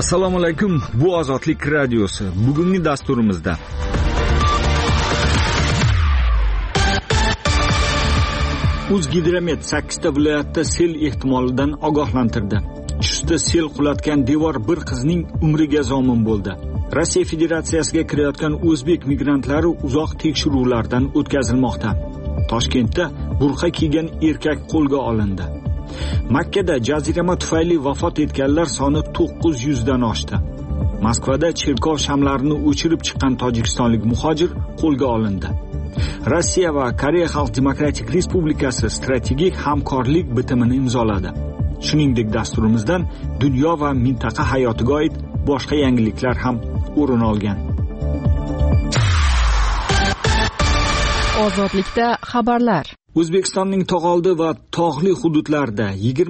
Assalomu alaykum, bu Ozodlik radiosi. Bugungi dasturimizda O'zgidromet 8 ta viloyatda sel ehtimolidan ogohlantirdi. Chustda sel qulatgan devor bir qizning umriga zomin bo'ldi. Rossiya Federatsiyasiga kirayotgan o'zbek migrantlari uzoq tekshiruvlardan o'tkazilmoqda. Toshkentda burqa kiygan erkak qo'lga olindi. Makkada jazirama tufayli vafot etganlar soni 900 dan oshdi. Moskvada cherkov shamlarini o'chirib chiqqan tojikistonlik muhojir qo'lga olindi. Rossiya va Koreya Xalq Demokratik Respublikasi strategik hamkorlik bitimini imzoladi. Shuningdek, dasturimizdan dunyo va mintaqa hayotiga oid boshqa yangiliklar ham o'rin olgan. Ozodlikda xabarlar. O'zbekistonning tog'oldi va tog'li hududlarida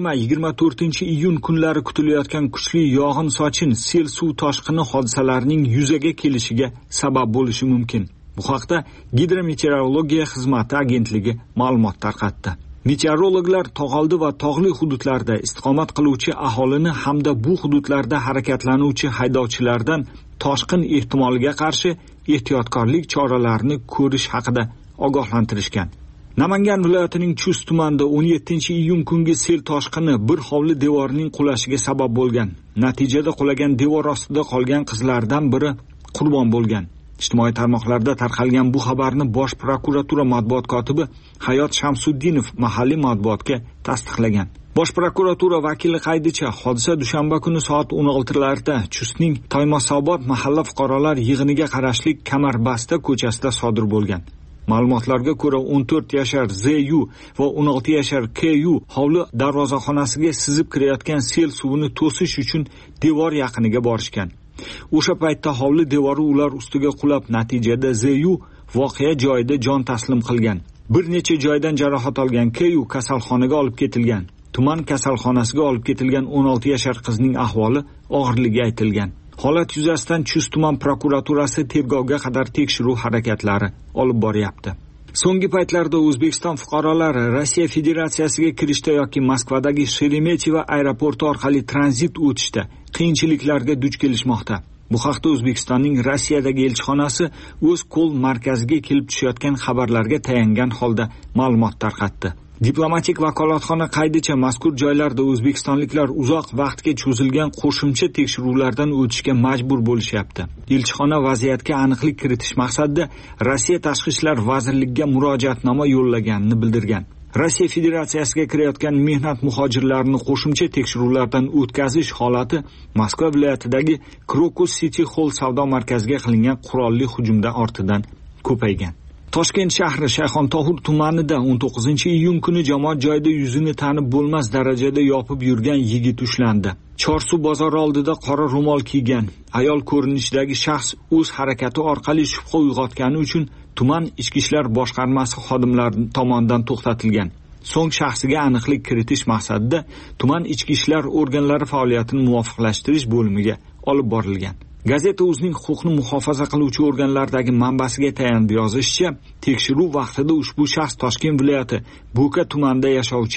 20-24 iyun kunlari kutilayotgan kuchli yog'in-sochin, sel suv toshqini hodisalarining yuzaga kelishiga sabab bo'lishi mumkin. Bu haqda Gidrometeorologiya xizmati agentligi ma'lumot tarqatdi. Meteorologlar tog'oldi va tog'li hududlarda istiqomat qiluvchi aholini hamda bu hududlarda harakatlanuvchi haydovchilardan toshqin ehtimoliga qarshi ehtiyotkorlik choralarini ko'rish haqida ogohlantirishgan. Namangan viloyatining Chust tumanida 17-iyun kungi sel toshqini bir hovli devorining qulashiga sabab bo'lgan. Natijada qulagan devor ostida qolgan qizlardan biri qurbon bo'lgan. Ijtimoiy tarmoqlarda tarqalgan bu xabarni Bosh prokuratura matbuot kotibi Hayot Shamsuddinov mahalliy matbuotga tasdiqlagan. Bosh prokuratura vakili qaydicha, hodisa dushanba kuni soat 16larda Chustning Toymosobod mahalla fuqarolar yig'iniga qarashli Kamarbasta ko'chasida sodir bo'lgan. Ma'lumotlarga ko'ra 14 yashar Z.U. va 16 yashar K.U. hovli darvozaxonasiga sizib kirayotgan sel suvini to'sish uchun devor yaqiniga borishgan. O'sha paytda hovli devori ular ustiga qulab, natijada Z.U. voqea joyida jon taslim qilgan. Bir necha joydan jarohat olgan K.U. kasalxonaga olib ketilgan. Tuman kasalxonasiga olib ketilgan 16 yashar qizning ahvoli og'irligi aytilgan. Holat yuzasidan Chust tuman prokuraturasi tergovga qadar tekshiruv harakatlari olib boryapti. So'nggi paytlarda O'zbekiston fuqarolari Rossiya Federatsiyasiga kirishda yoki Moskvadagi Sheremetyevo aeroporti orqali tranzit o'tishda qiyinchiliklarga duch kelishmoqda. Bu haqda O'zbekistonning Rossiyadagi elchixonasi o'z qo'l markaziga kelib tushayotgan xabarlarga tayangan holda ma'lumot tarqatdi. Diplomatik vakolatxona qaydicha mazkur joylarda o'zbekistonliklar uzoq vaqtga cho'zilgan qo'shimcha tekshiruvlardan o'tishga majbur bo'lishyapti. Elchixona vaziyatga aniqlik kiritish maqsadida Rossiya Tashqi ishlar vazirligiga murojaatnoma yo'llaganini bildirgan. Rossiya Federatsiyasiga kirayotgan mehnat muhojirlarini qo'shimcha tekshiruvlardan o'tkazish holati Moskva viloyatidagi Krokus City Hall savdo markaziga qilingan qurolli hujumdan ortidan ko'paygan. Toshkent shahri Shayxontohur tumanida 19-iyun kuni jamoat joyida yuzini tanib bo'lmas darajada yopib yurgan yigit ushlandi. Chorsu bozori oldida qora ro'mol kiygan ayol ko'rinishidagi shaxs o'z harakati orqali shubha uyg'otgani uchun tuman ichki ishlar boshqarmasi xodimlari tomonidan to'xtatilgan. So'ng shaxsiga aniqlik kiritish maqsadida tuman ichki ishlar organlari faoliyatini muvofiqlashtirish bo'limiga olib borilgan. Gazeta o'zining huquqni muhofaza qiluvchi organlardagi manbasiga tayanib yozishicha, tekshiruv vaqtida ushbu shaxs Toshkent viloyati Bo'ka tumanida yashovchi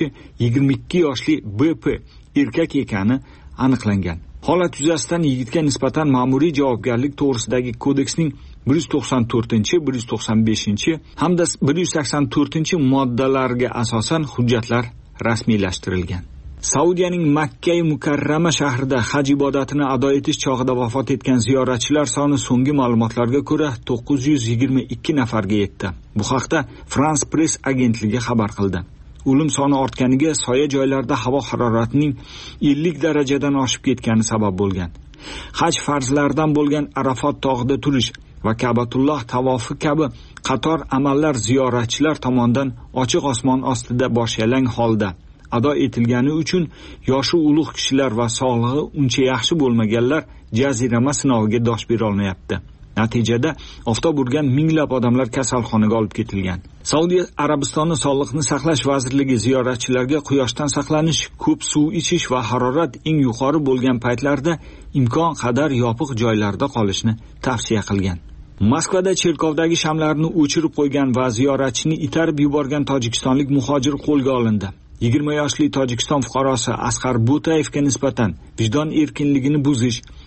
22 yoshli B.P. erkak ekani aniqlangan. Holat yuzasidan yigitga nisbatan ma'muriy javobgarlik to'g'risidagi kodeksning 194, 195 hamda 184 moddalariga asosan hujjatlar rasmiylashtirilgan. Saudiyaning Makka-i Mukarrama shahrida haj ibodatini ado etish chog'ida vafot etgan ziyoratchilar soni so'nggi ma'lumotlarga ko'ra 922 nafarga yetdi. Bu haqda France Press agentligi xabar qildi. O'lim soni ortganiga soya joylarda havo haroratining 50 darajadan oshib ketgani sabab bo'lgan. Haj farzlaridan bo'lgan Arafot tog'ida turish va Ka'batulloh tavofi kabi qator amallar ziyoratchilar tomonidan ochiq osmon ostida boshyalang holda ado etilgani uchun yoshi ulug' kishilar va sog'lig'i uncha yaxshi bo'lmaganlar jazirama sinoviga dosh bera olmayapti. Natijada oftob urgan minglab odamlar kasalxonaga olib ketilgan. Saudiya Arabistoni Sog'liqni saqlash vazirligi ziyoratchilarga quyoshdan saqlanish, ko'p suv ichish va harorat eng yuqori bo'lgan paytlarda imkon qadar yopiq joylarda qolishni tavsiya qilgan. Moskvada cherkovdagi shamlarni o'chirib qo'ygan va ziyoratchini itarib yuborgan tojikistonlik muhojir qo'lga olindi. 20 yoshli Tojikiston fuqarosi Asqar Bo'tayevga nisbatan vijdon erkinligini buzish,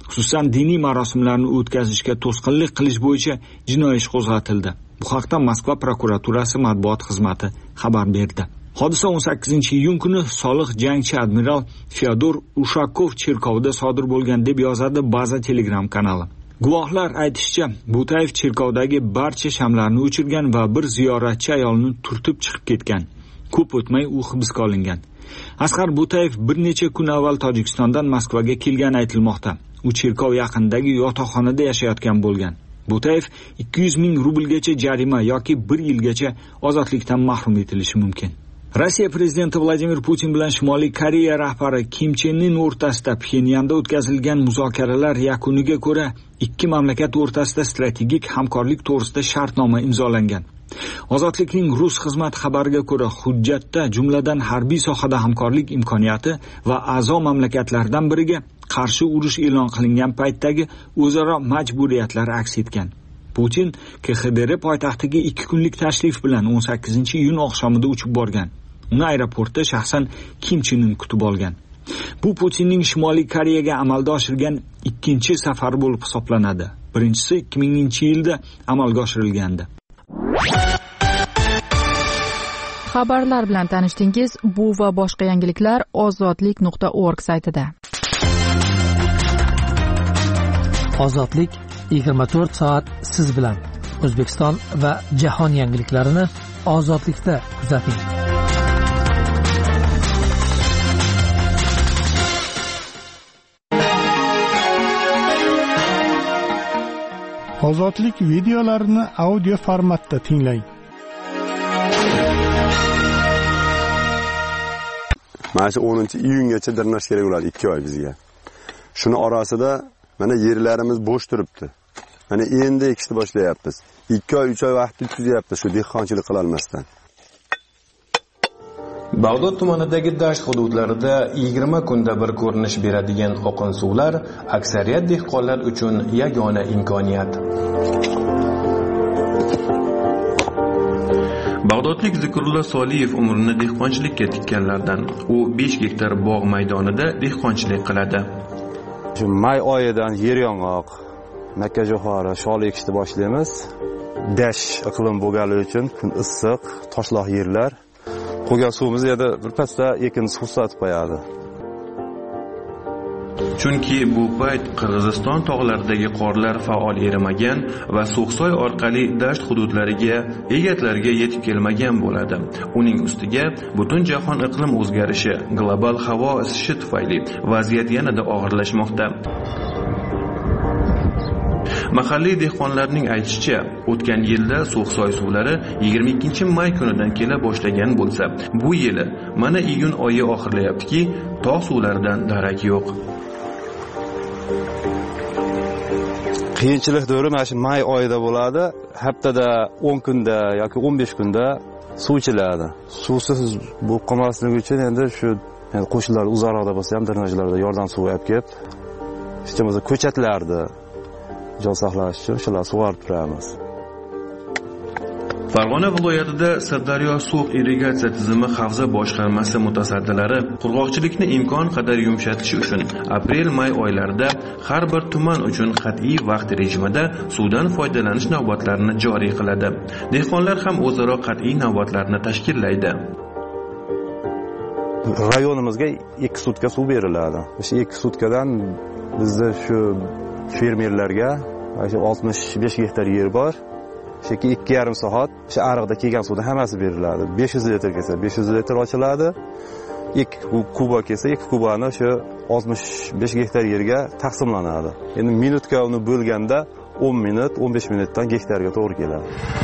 Xususan diniy marosimlarni o'tkazishga to'sqinlik qilish bo'yicha jinoiy ish qo'zg'atildi. Bu haqda Moskva prokuraturasi matbuot xizmati xabar berdi. Hodisa 18-iyun kuni soliq jangchi admiral Fyodor Ushakov cherkovida sodir bo'lgan deb yozadi Baza Telegram kanali. Guvohlar aytishicha, Butayev cherkovdagi barcha shamlarni o'chirgan va bir ziyoratchi ayolni turtib chiqib ketgan. Ko'p o'tmay u hibsga olingan. Asqar Butayev bir necha kun avval Tojikistondan Moskvaga kelgani aytilmoqda. U cherkov yaqinidagi yotoqxonada yashayotgan bo'lgan. Butayev 200 ming rublgacha jarima yoki 1 yilgacha ozodlikdan mahrum etilishi mumkin. Rossiya prezidenti Vladimir Putin bilan Shimoliy Koreya rahbari Kim Chen In o'rtasida Pxenyanda o'tkazilgan muzokaralar yakuniga ko'ra ikki mamlakat o'rtasida strategik hamkorlik to'g'risida shartnoma imzolangan. Ozodlikning rus xizmat xabariga ko'ra hujjatda jumladan harbiy sohada hamkorlik imkoniyati va a'zo mamlakatlardan biriga qarshi urush e'lon qilingan paytdagi o'zaro majburiyatlar aks etgan. Putin KXDR poytaxtiga 2 kunlik tashrif bilan 18-iyun oqshomida uchib borgan. Uni aeroportda shaxsan Kim Chen In kutib olgan. Bu Putinning Shimoliy Koreyaga amalga oshirgan ikkinchi safari bo'lib hisoblanadi. Birinchisi 2000-yilda amalga oshirilgandi. Xabarlar bilan tanishdingiz. Bu va boshqa yangiliklar ozodlik.org saytida. Ozodlik 24 soat siz bilan. O'zbekiston va jahon yangiliklarini ozodlikda kuzating. Ozodlik videolarini audio formatda tinglang. Mana shu 10-iyungacha dirnash kerak bo'ladi 2 oy bizga. Shuni orasida mana yerlarimiz bo'sh turibdi. Mana endi ekishni boshlayapmiz. 2 oy 3 oy vaqt o'tkazyapmiz shu dehqonchilik qila olmasdan. Bag'dod tumanidagi dasht hududlarida 20 kunda bir ko'rinish beradigan oqin suvlar aksariyat dehqonlar uchun yagona imkoniyat. Bag'dodlik Zikrullo Soliyev umrini dehqonchilikka tikkanlardan. U 5 gektar bog' maydonida dehqonchilik qiladi. Shu may oyidan yer yong'oq, makkajo'xori, shol ekishni boshlaymiz. Dash iqlim bo'lgani uchun kun issiq, toshloq yerlar. Qolgan suvimizni yana birpasda ekin suvsatib qo'yadi. Chunki bu payt Qirg'iziston tog'laridagi qorlar faol erimagan va So'xsoy orqali dasht hududlariga, egatlarga yetib kelmagan bo'ladi. Uning ustiga butun jahon iqlim o'zgarishi, global havo isishi tufayli vaziyat yanada og'irlashmoqda. Mahalliy dehqonlarning aytishicha, o'tgan yilda So'xsoy suvlari 22-may kunidan kela boshlagan bo'lsa, bu yili mana iyun oyi oxirlayaptiki, tog' suvlaridan darak yo'q. Qiyinchilik davri mana shu may oyida bo'ladi. Haftada 10 kunda yoki 15 kunda suv ichiladi. Suvsiz bu qolmasligi uchun endi shu qo'shnilar uzoqroqda bo'lsa ham drenajlarda yordam suvi olib kelib, ishchimizda ko'chatlardi jon saqlash uchun shular sug'orib turamiz. Farg'ona viloyatida Sirdaryo suv irrigatsiya tizimi havza boshqarmasi mutasaddilari qurg'oqchilikni imkon qadar yumshatish uchun aprel-may oylarida har bir tuman uchun qat'iy vaqt rejimida suvdan foydalanish navbatlarini joriy qiladi. Dehqonlar ham o'zaro qat'iy navbatlarni tashkillaydi. Rayonimizga 2 sutka suv beriladi. O'sha 2 sutkadan bizda shu fermerlarga 65 gektar yer bor. Sheki 2,5 soat o'sha ariqda kelgan suvdan hammasi beriladi. 500 litr kelsa 500 litr ochiladi. 2 kuba kelsa 2 kubani o'sha 65 gektar yerga taqsimlanadi. Endi minutga uni bo'lganda 10 minut, 15 minutdan gektarga to'g'ri keladi.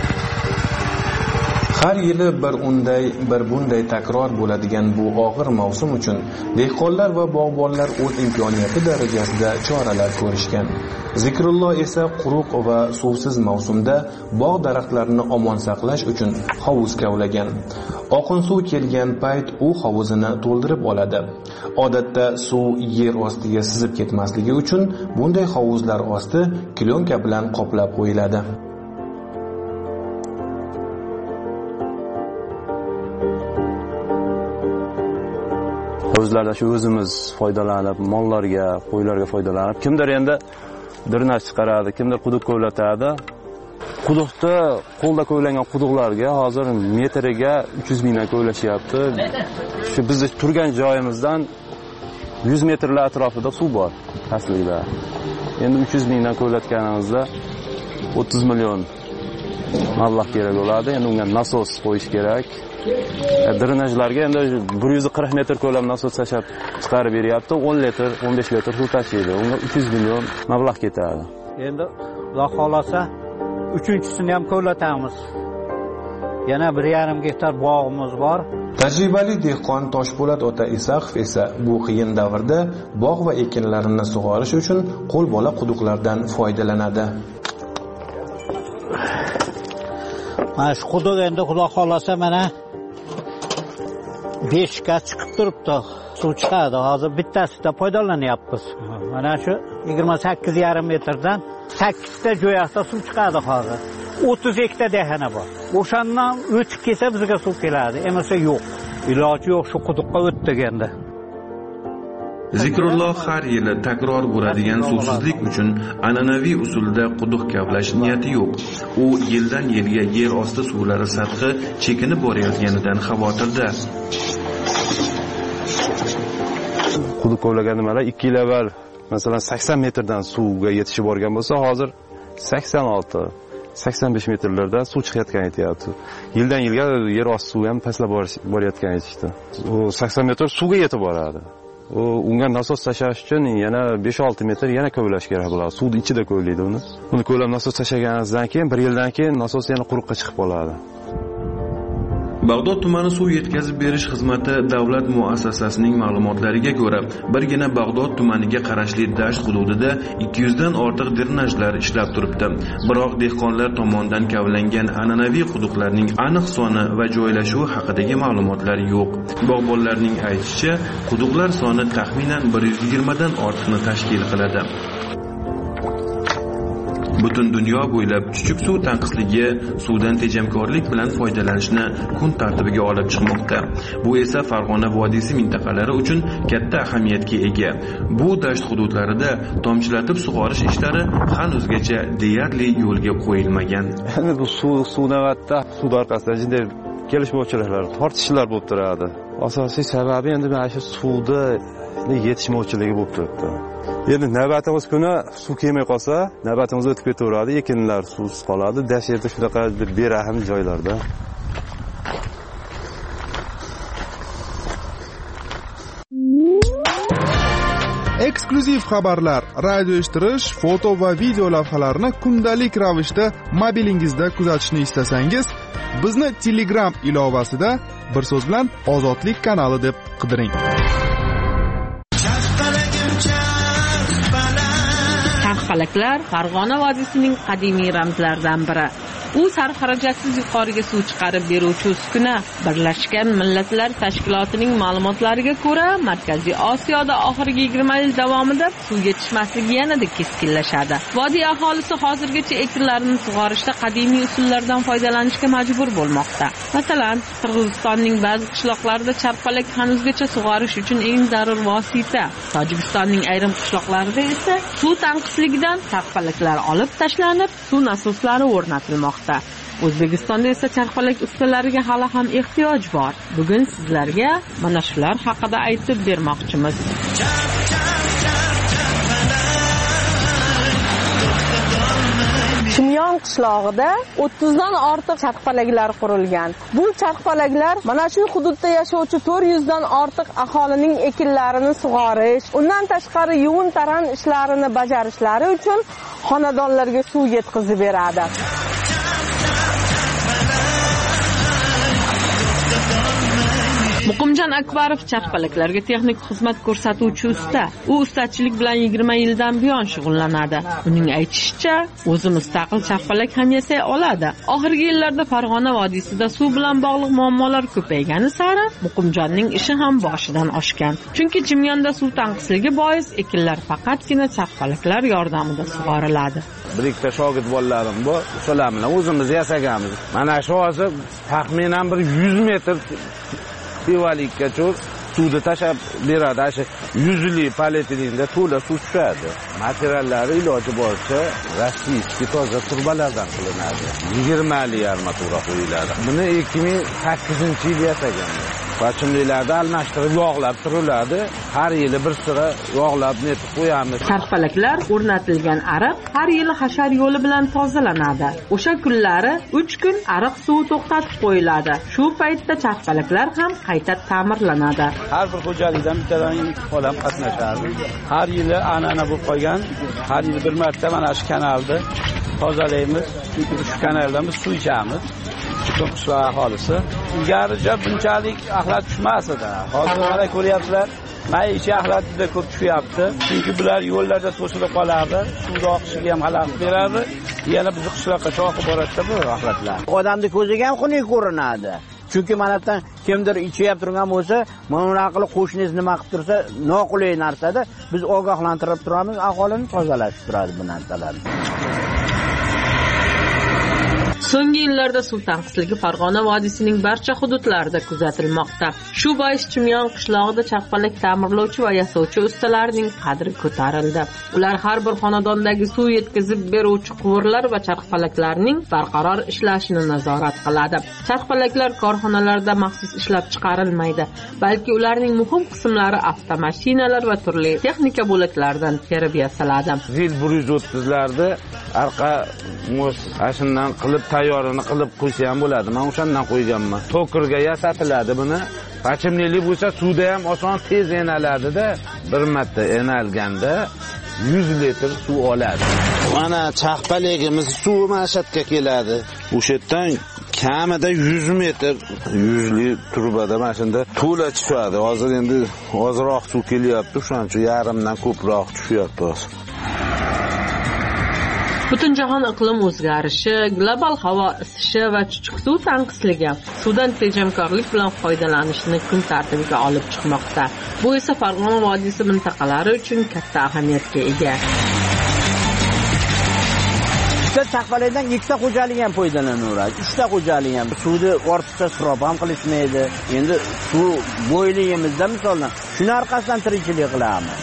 Har yili bir bunday takror bo'ladigan bu og'ir mavsum uchun dehqonlar va bog'bonlar o'z imkoniyati darajasida choralar ko'rishgan. Zikrullo esa quruq va suvsiz mavsumda bog' daraxtlarini omon saqlash uchun hovuz kavlagan. Oqin suv kelgan payt u hovuzini to'ldirib oladi. Odatda suv yer ostiga sizib ketmasligi uchun bunday hovuzlar osti klonka bilan qoplab qo'yiladi. o'zlari shu o'zimiz foydalanib, mollarga, qo'ylarga foydalanib, kimdir endi dirnaj chiqaradi, kimdir quduq ko'latadi. Quduqda qo'lda ko'ylangan quduqlarga hozir metriga 300 mingdan ko'ylashyapti. Shu biz turgan joyimizdan 100 metrlar atrofida suv bor pastlikda. Endi 300 mingdan ko'latganimizda 30 million mablag' kerak bo'ladi. Endi unga nasos qo'yish kerak. Drenajlarga endi 140 metr ko'lam nasos tashab chiqarib beryapti. 10 litr, 15 litr suv tashiydi. Unga 300 million mablag' ketadi. Endi Xudo xolasa 3-chisini ham ko'latamiz. Yana 1,5 gektar bog'imiz bor. Tajribali dehqon Toshpo'lat ota Isaqov esa bu qiyin davrda bog' va ekinlarini sug'orish uchun qo'lbola quduqlardan foydalanadi. Mana shu quduq endi Xudo xolasa mana 5 ga chiqib turibdi. Suv chiqadi. Hozir bittasida foydalanyapmiz. Mana shu 28,5 metrdan 8 ta jo'yaqda suv chiqadi hozir. 30 hektar dehana bor. O'shandan o'tib kelsa bizga suv keladi. Emas yo'q. Iloji yo'q, shu quduqqa o'tdik endi. Zikrulloh har yili takror bo'ladigan suvsizlik uchun an'anaviy usulda quduq kavlash niyati yo'q. U yildan yilga yer osti suvlari sathi chekinib borayotganidan xavotirda. Quduq kovlagan nimalar 2 yil avval masalan 80 metrdan suvga yetishib borgan bo'lsa, hozir 86-85 metrlarda suv chiqayotgan aytyapti. Yildan yilga yer osti suvi ham pastlab borayotgan aytishdi. U 80 metr suvga yetib boradi. Unga nasos tashash uchun yana 5-6 metr yana kovlash kerak bo'ladi. Suvni ichida kovlaydi uni. Uni ko'lab nasos tashaganingizdan keyin 1 yildan keyin nasos yana quruqqa chiqib qoladi. Bag'dod tumani suv yetkazib berish xizmati davlat muassasasining ma'lumotlariga ko'ra, birgina Bag'dod tumaniga qarashli dasht hududida 200 dan ortiq drenajlar ishlab turibdi. Biroq dehqonlar tomonidan kavlangan an'anaviy quduqlarning aniq soni va joylashuvi haqidagi ma'lumotlar yo'q. Bog'bonlarning aytishicha, quduqlar soni taxminan 120 dan ortiqni tashkil qiladi. Butun dunyo bo'ylab chuchuk suv tanqisligi suvdan tejamkorlik bilan foydalanishni kun tartibiga olib chiqmoqda. Bu esa Farg'ona vodiysi mintaqalari uchun katta ahamiyatga ega. Bu dasht hududlarida tomchilatib sug'orish ishlari hanuzgacha deyarli yo'lga qo'yilmagan. Endi bu suv navbatda suv orqasida jinday kelishmovchiliklar, tortishishlar bo'lib turadi. Asosiy sababi endi mana shu suvda yetishmovchiligi bo'lib turibdi. Endi navbatimiz kuni suv kelmay qolsa, navbatimiz o'tib ketaveradi, ekinlar suvsiz qoladi. Dashtda shunaqa berahm joylarda. Eksklyuziv xabarlar, radio eshittirish, foto va video lavhalarni kundalik ravishda mobilingizda kuzatishni istasangiz, bizni Telegram ilovasida bir so'z bilan Ozodlik kanali deb qidiring. Charxpalaklar Farg'ona vodiysining qadimiy ramzlaridan biri. U sarxarajatsiz yuqoriga suv chiqarib beruvchi uskuna. Birlashgan Millatlar Tashkilotining ma'lumotlariga ko'ra, Markaziy Osiyoda oxirgi 20 yil davomida suv yetishmasligi yanada keskinlashadi. Vodiy aholisi hozirgacha ekinlarini sug'orishda qadimiy usullardan foydalanishga majbur bo'lmoqda. Masalan, Qirg'izistonning ba'zi qishloqlarida charxpalak hanuzgacha sug'orish uchun eng zarur vosita. Tojikistonning ayrim qishloqlarida esa suv tanqisligidan charxpalaklar olib tashlanib, suv nasoslari o'rnatilmoqda. O'zbekistonda esa charxpalak ustalariga hali ham ehtiyoj bor. Bugun sizlarga mana shular haqida aytib bermoqchimiz. Chimyon qishlog'ida 30 dan ortiq charxpalaklar qurilgan. Bu charxpalaklar mana shu hududda yashovchi 400 dan ortiq aholining ekinlarini sug'orish, undan tashqari yuvin-taran ishlarini bajarishlari uchun xonadonlarga suv yetkazib beradi. Muqimjon Akbarov charxpalaklarga texnik xizmat ko'rsatuvchi usta. U ustachilik bilan 20 yildan buyon shug'ullanadi. Uning aytishicha, o'zi mustaqil charxpalak ham yasay oladi. Oxirgi yillarda Farg'ona vodiysida suv bilan bog'liq muammolar ko'paygani sari Muqimjonning ishi ham boshidan oshgan. Chunki Chimyonda suv tanqisligi bois ekinlar faqatgina charxpalaklar yordamida sug'oriladi. Bir ikkita shogird bolalarim bor, shular bilan o'zimiz yasaganmiz. Mana shu hozir taxminan bir 100 metr pivalikka suvni tashab beradi. O'sha 100 lik polietilenda to'la suv tushadi. Materiallari iloji boricha rossiyskiy toza turbalardan qilinadi. 20 lik armatura qo'yiladi. Buni 2008-yil yasaganlar. Bachimliklarda almashtirib yog'lab turiladi. Har yili bir sira yog'lab netib qo'yamiz. Charxpalaklar o'rnatilgan ariq har yili hashar yo'li bilan tozalanadi. O'sha kunlari 3 kun ariq suvi to'xtatib qo'yiladi. Shu paytda charxpalaklar ham qayta ta'mirlanadi. Har bir xo'jalikdan bittadan odam qatnashadi. Har yili an'ana bo'lib qolgan. Har yili bir marta mana shu kanalni tozalaymiz. Chunki shu kanaldan biz suv ichamiz. Butun qishloq aholisi. Ilgaricha bunchalik axlat tushmas edi. Hozir mana ko'ryapsizlar, maishiy axlat juda ko'p tushyapti. Chunki bular yo'llarda to'silib qoladi, suvni oqishiga ham xalaqit beradi. Yana bizni qishloqqa cho'qib boradi bu axlatlar. Odamning ko'ziga ham xunuk ko'rinadi. Chunki manatdan kimdir ichib turgan bo'lsa, mana qilib qo'shningiz nima qilib tursa, noqulay narsada biz ogohlantirib turamiz, aholini tozalashib turadi bu narsalarni. So'nggi yillarda suv tanqisligi Farg'ona vodiysining barcha hududlarida kuzatilmoqda. Shu bois Chimyon qishlog'ida charxpalak ta'mirlovchi va yasovchi ustalarning qadri ko'tarildi. Ular har bir xonadondagi suv yetkazib beruvchi quvurlar va charxpalaklarning barqaror ishlashini nazorat qiladi. Charxpalaklar korxonalarda maxsus ishlab chiqarilmaydi, balki ularning muhim qismlari avtomashinalar va turli texnika bo'laklaridan terib yasaladi. Zil 130larda arqa mos ashundan qilib tayyorini qilib qo'ysa ham bo'ladi. Men o'shandan qo'yganman. To'kirga yasatiladi buni. Pachimlik bo'lsa suvda ham oson tez enaladi-da. Bir marta enalganda 100 litr suv oladi. Mana charxpalagimiz suv mashatga keladi. O'sha yerdan kamida 100 metr 100 lik turbada mana shunda to'la tushadi. Hozir endi ozroq suv kelyapti, shuning uchun yarimdan ko'proq tushyapti hozir. Butunjahon iqlim o'zgarishi, global havo isishi va chuchuk suv tanqisligi suvdan tejamkorlik bilan foydalanishni kun tartibiga olib chiqmoqda. Bu esa Farg'ona vodiysi mintaqalari uchun katta ahamiyatga ega. Charxpalakdan 2 ta xo'jalik ham foydalanaveradi. 3 ta xo'jalik ham. Suvni ortiqcha isrof ham qilishmaydi. Endi suv bo'yligimizda misoldan shuni orqasidan tirikchilik qilamiz.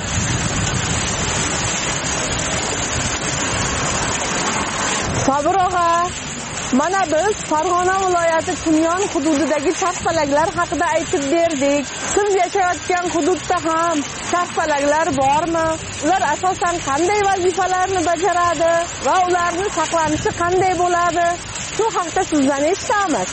Sabir og'a, mana biz Farg'ona viloyati Chimyon hududidagi charxpalaklar haqida aytib berdik. Siz yashayotgan hududda ham charxpalaklar bormi? Ular asosan qanday vazifalarni bajaradi va ularning saqlanishi qanday bo'ladi? Shu haqda sizdan eshitamiz.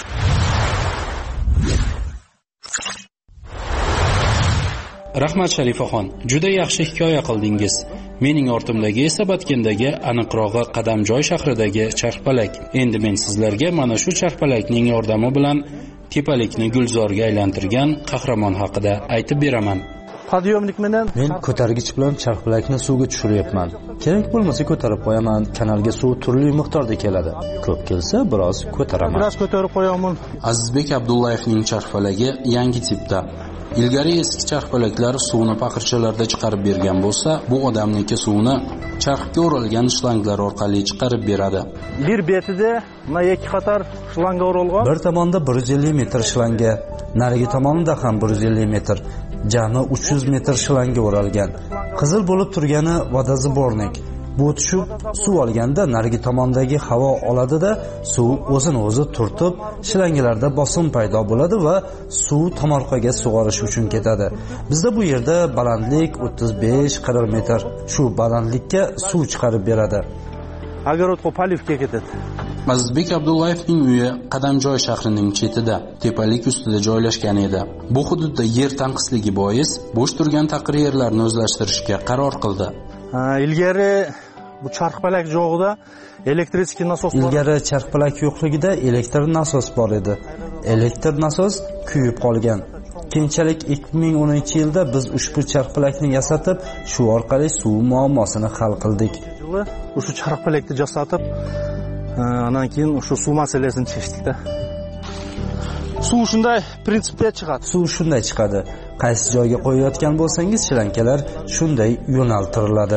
Rahmat Sharifaxon, juda yaxshi hikoya qildingiz. Mening ortimdagi esa Batkendagi, aniqrog'i Qadamjoy shahridagi charxpalak. Endi men sizlarga mana shu charxpalakning yordami bilan tepalikni gulzorga aylantirgan qahramon haqida aytib beraman. Podyomnik bilan men ko'targich bilan charxpalakni suvga tushiryapman. Kerak bo'lmasa ko'tarib qo'yaman. Kanalga suv turli miqdorda keladi. Ko'p kelsa biroz ko'taraman. Biroz ko'tarib qo'yaman. Azizbek Abdullayevning charxpalagi yangi tipda. Ilgari eski charxpalaklar suvni paqirchalarda chiqarib bergan bo'lsa, bu odamniki suvni charxga o'ralgan shlanglar orqali chiqarib beradi. Bir betida mana 2 qator shlanga o'ralgan. Bir tomonda 150 metr shlanga, narigi tomonda ham 150 metr, jami 300 metr shlanga o'ralgan. Qizil bo'lib turgani vodozbornik. Bu tushib suv olganda narigi tomondagi havo oladi-da, suv o'zini o'zi turtib, shlangalarda bosim paydo bo'ladi va suv tomorqaga sug'orish uchun ketadi. Bizda bu yerda balandlik 35-40 metr. Shu balandlikka suv chiqarib beradi. Agarotga palivga ketadi. Azizbek Abdullayevning uyi Qadamjoy shahrining chetida, tepalik ustida joylashgan edi. Bu hududda yer tanqisligi bois bo'sh turgan taqir yerlarni o'zlashtirishga qaror qildi. Ilgari bu charxpalak joyida elektrический nasos bor. Ilgari charxpalak yo'qligida elektr nasos bor edi. Elektr nasos kuyib qolgan. Keyinchalik 2010-yilda biz ushbu charxpalakni yasatib, shu orqali suv muammosini hal qildik. Shu charxpalakni jasatib, undan keyin shu suv masalasini chechdikda. Suv shunday prinsipda chiqadi. Suv shunday chiqadi. Qaysi joyga qo'yayotgan bo'lsangiz, shlankalar shunday yo'naltiriladi.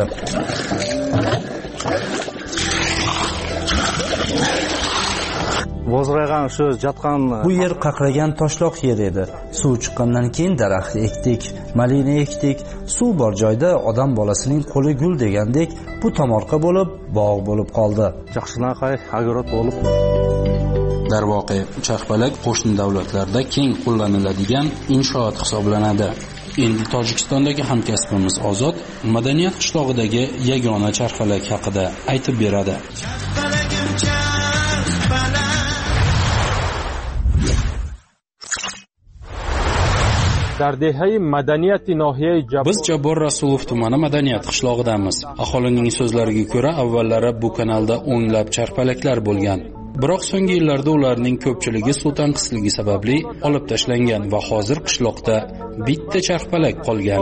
bo'zg'aygan shu jotgan bu yer qaqragan toshloq yer edi. Suv chiqqandan keyin daraxt ekdik, malina ekdik. Suv bor joyda odam bolasining qo'li gul degandek bu tomorqa bo'lib, bog' bo'lib qoldi. Yaxshilaqay agorot bo'lib. Darvoqe, charxpalak qo'shni davlatlarda keng qo'llaniladigan inshoot hisoblanadi. Endi Tojikistondagi hamkasbimiz Ozod madaniyat qishlog'idagi yagona charxpalak haqida aytib beradi. Biz Jabbor Rasulov tumani madaniyat qishlog'idamiz. Aholining so'zlariga ko'ra, avvallari bu kanalda o'nlab charxpalaklar bo'lgan. Biroq so'nggi yillarda ularning ko'pchiligi suv tanqisligi sababli olib tashlangan va hozir qishloqda bitta charxpalak qolgan.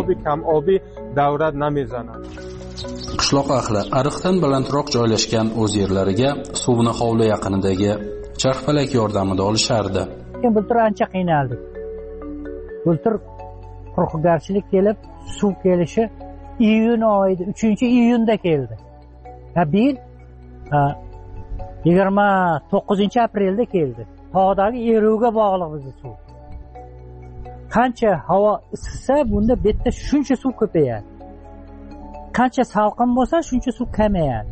Qishloq ahli ariqdan balandroq joylashgan o'z yerlariga suvni hovli yaqinidagi charxpalak yordamida olishardi. Bultur ancha qiynaldik. Bultur quruqgarchilik kelib, suv kelishi iyun oyida 3-iyunda keldi. Bir 29-aprelda keldi. Tog'dagi eruvga bog'liq bizning suv. Qancha havo isisa, bunda betda shuncha suv ko'payadi. Qancha salqin bo'lsa, shuncha suv kamayadi.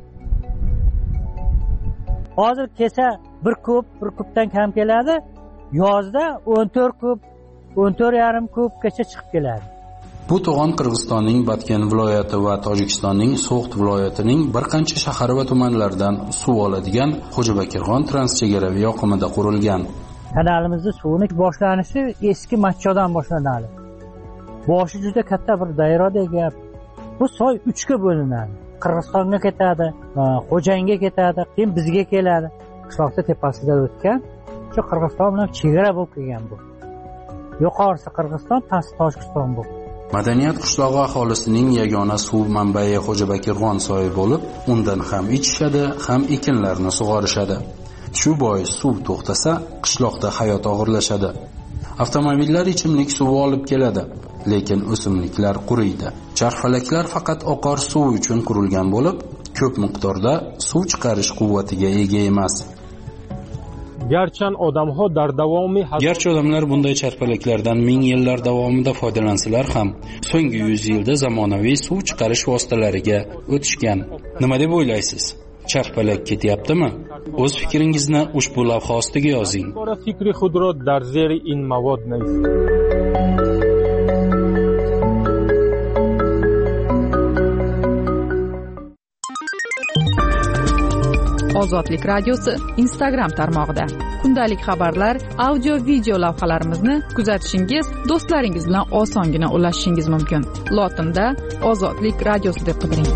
Hozir kelsa bir kubdan kam keladi. Yozda 14 kub, 14,5 kubgacha chiqib keladi. Bu to'g'on Qirg'izistonning Batken viloyati va Tojikistonning So'g'd viloyatining bir qancha shahar va tumanlaridan suv oladigan Xo'jabakirg'on transchegaraviy oqimida qurilgan. Kanalimizning suvning boshlanishi eski Matchodan boshlanadi. Boshi juda katta bir dayrodek gap. Bu soy 3 ga bo'linadi. Qirg'izistonga ketadi, Xo'janga ketadi, keyin bizga keladi. Qishloqda tepasida o'tgan, shu Qirg'iziston bilan chegara bo'lib kelgan bu. Yuqorisi Qirg'iziston, pasti Tojikiston bu. Madaniyat qishlog'i aholisining yagona suv manbai Xo'jabakirg'on soyi bo'lib, undan ham ichishadi, ham ekinlarni sug'orishadi. Shu bois suv to'xtasa, qishloqda hayot og'irlashadi. Avtomobillar ichimlik suvi olib keladi, lekin o'simliklar quriydi. Charxpalaklar faqat oqar suv uchun qurilgan bo'lib, ko'p miqdorda suv chiqarish quvvatiga ega emas. Garchi odamlar bunday charxpalaklardan ming yillar davomida foydalansalar ham, so'nggi 100 yilda zamonaviy suv chiqarish vositalariga o'tishgan. Nima deb o'ylaysiz? Charxpalak ketyaptimi? O'z fikringizni ushbu lavha ostiga yozing. Ozodlik radiosi Instagram tarmog'ida. Kundalik xabarlar, audio, video lavhalarimizni kuzatishingiz, do'stlaringiz bilan osongina ulashishingiz mumkin. Lotinda Ozodlik radiosi deb qidiring.